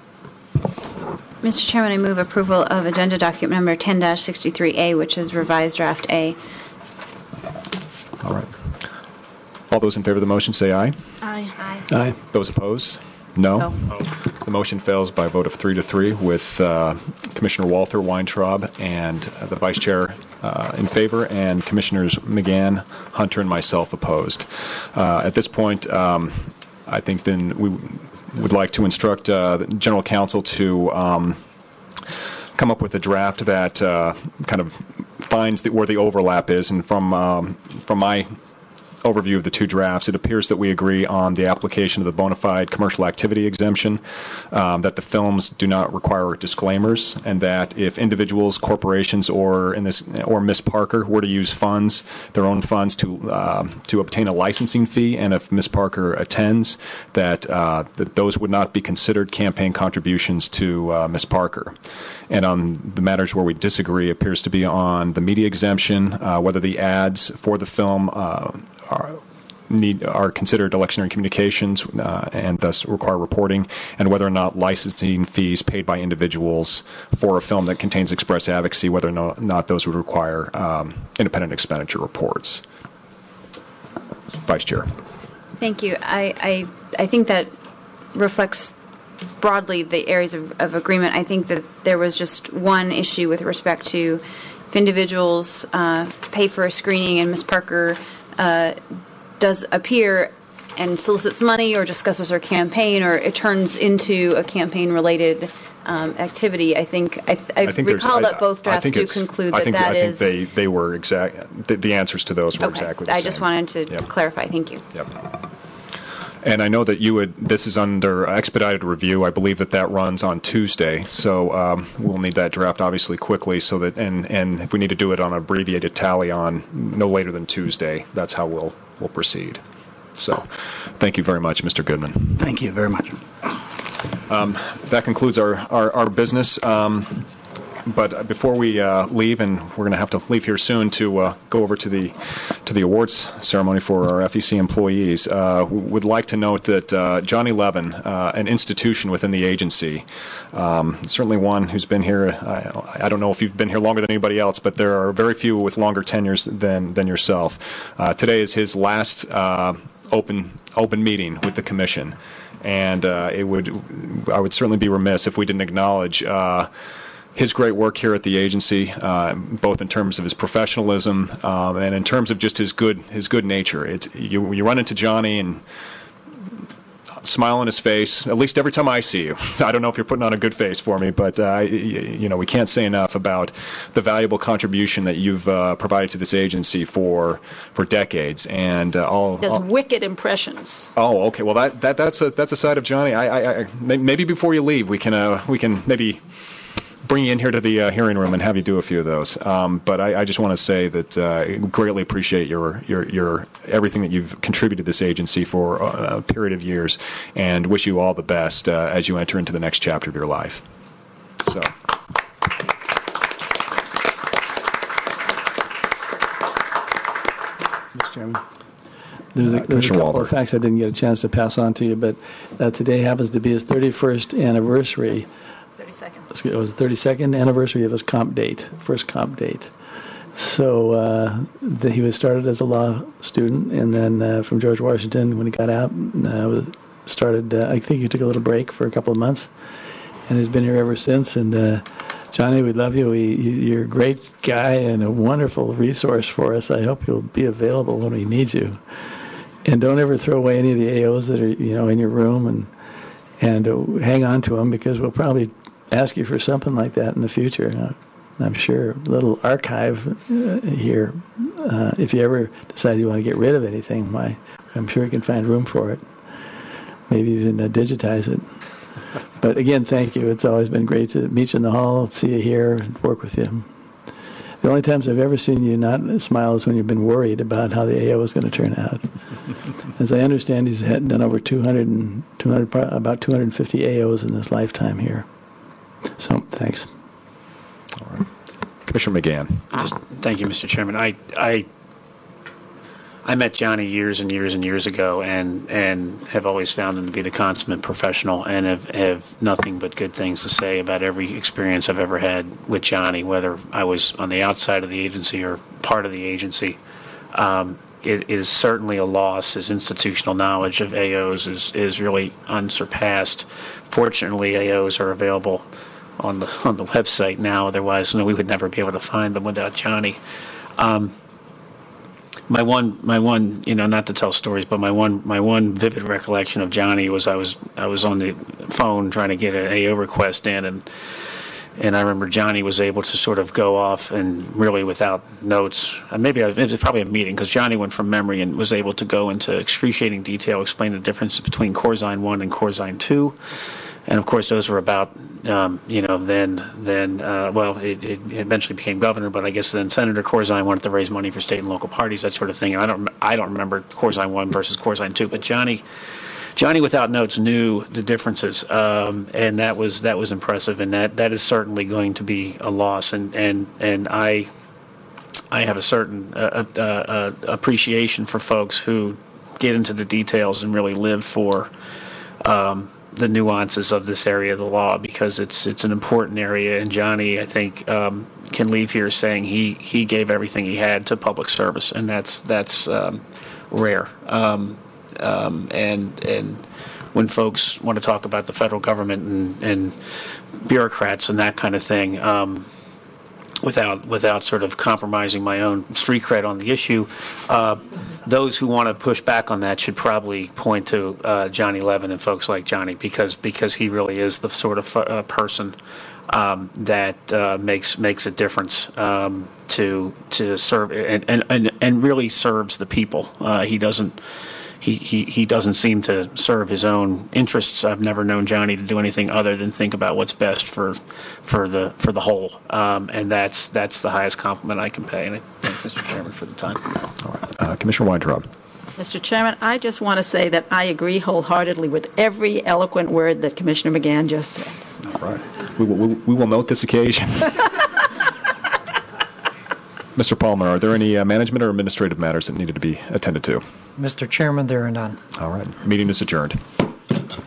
Mr. Chairman, I move approval of agenda document number 10-63A, which is revised draft A. All right. All those in favor of the motion say aye. Aye. Aye. Aye. Those opposed? No. No. The motion fails by a vote of 3-3 with Commissioner Walter Weintraub and the Vice Chair in favor, and Commissioners McGann, Hunter, and myself opposed. At this point, I think then we would like to instruct the General Counsel to come up with a draft that kind of finds where the overlap is. And from my overview of the two drafts, it appears that we agree on the application of the bona fide commercial activity exemption, that the films do not require disclaimers, and that if individuals, corporations, or Ms. Parker were to use funds, their own funds, to obtain a licensing fee, and if Ms. Parker attends, that those would not be considered campaign contributions to Ms. Parker. And on the matters where we disagree appears to be on the media exemption, whether the ads for the film are considered electioneering communications and thus require reporting, and whether or not licensing fees paid by individuals for a film that contains express advocacy, whether or not those would require independent expenditure reports. Vice Chair. Thank you. I think that reflects broadly the areas of agreement. I think that there was just one issue with respect to if individuals pay for a screening and Ms. Parker does appear and solicits money or discusses her campaign, or it turns into a campaign-related activity. I think recall that both drafts do conclude that that is. I think they were exact. The answers to those were exactly the same. I just wanted to clarify. Thank you. Yep. And I know that this is under expedited review. I believe that runs on Tuesday, so we'll need that draft obviously quickly. So that and if we need to do it on an abbreviated tally on no later than Tuesday, that's how we'll proceed. So, thank you very much, Mr. Goodman. Thank you very much. That concludes our business. But before we leave, and we're going to have to leave here soon to go over to the awards ceremony for our FEC employees, would like to note that Johnny Levin, an institution within the agency, certainly one who's been here. I don't know if you've been here longer than anybody else, but there are very few with longer tenures than yourself. Today is his last open meeting with the commission, and I would certainly be remiss if we didn't acknowledge his great work here at the agency, both in terms of his professionalism and in terms of just his good nature. You run into Johnny and smile on his face, at least every time I see you. I don't know if you're putting on a good face for me, but we can't say enough about the valuable contribution that you've provided to this agency for decades, and all. Does wicked impressions. Oh, okay. Well, that's a side of Johnny. I maybe before you leave, we can maybe bring you in here to the hearing room and have you do a few of those. But I just want to say that I greatly appreciate your everything that you've contributed to this agency for a period of years, and wish you all the best as you enter into the next chapter of your life. So. Mr. Chairman. There's a couple of facts I didn't get a chance to pass on to you, but today happens to be his 31st anniversary. 32nd. It was the 32nd anniversary of his first comp date. So he was started as a law student, and then from George Washington, when he got out, started, I think he took a little break for a couple of months, and has been here ever since. And Johnny, we love you. You're a great guy and a wonderful resource for us. I hope you'll be available when we need you. And don't ever throw away any of the AOs that are in your room, and hang on to them, because we'll probably ask you for something like that in the future. I'm sure a little archive here. If you ever decide you want to get rid of anything, I'm sure you can find room for it. Maybe even digitize it. But again, thank you. It's always been great to meet you in the hall, see you here, work with you. The only times I've ever seen you not smile is when you've been worried about how the AO is going to turn out. As I understand, he's done over about 250 AOs in his lifetime here. So, thanks. All right. Commissioner McGann. Thank you, Mr. Chairman. I met Johnny years and years and years ago, and have always found him to be the consummate professional, and have nothing but good things to say about every experience I've ever had with Johnny, whether I was on the outside of the agency or part of the agency. it is certainly a loss. His institutional knowledge of AOs is really unsurpassed. Fortunately, AOs are available on the website now. Otherwise, we would never be able to find them without Johnny. My one, not to tell stories, but my one vivid recollection of Johnny was I was on the phone trying to get an AO request in, and I remember Johnny was able to sort of go off and really without notes. It was probably a meeting because Johnny went from memory and was able to go into excruciating detail, explain the differences between Corzine 1 and Corzine 2. And of course, those were about, it eventually became governor, but I guess then Senator Corzine wanted to raise money for state and local parties, that sort of thing. And I don't remember Corzine 1 versus Corzine 2, but Johnny without notes knew the differences, and that was impressive, and that is certainly going to be a loss. And I have a certain appreciation for folks who get into the details and really live for the nuances of this area of the law, because it's an important area. And Johnny, I think, can leave here saying he gave everything he had to public service, and that's rare. And when folks want to talk about the federal government and bureaucrats and that kind of thing, without sort of compromising my own street cred on the issue, those who want to push back on that should probably point to Johnny Levin and folks like Johnny, because he really is the sort of person that makes a difference to serve and really serves the people. He doesn't seem to serve his own interests. I've never known Johnny to do anything other than think about what's best for the whole, and that's the highest compliment I can pay. And I thank Mr. Chairman for the time. All right. Commissioner Weintraub. Mr. Chairman, I just want to say that I agree wholeheartedly with every eloquent word that Commissioner McGahn just said. All right. We will note this occasion. Mr. Palmer, are there any management or administrative matters that needed to be attended to? Mr. Chairman, there are none. All right. Meeting is adjourned.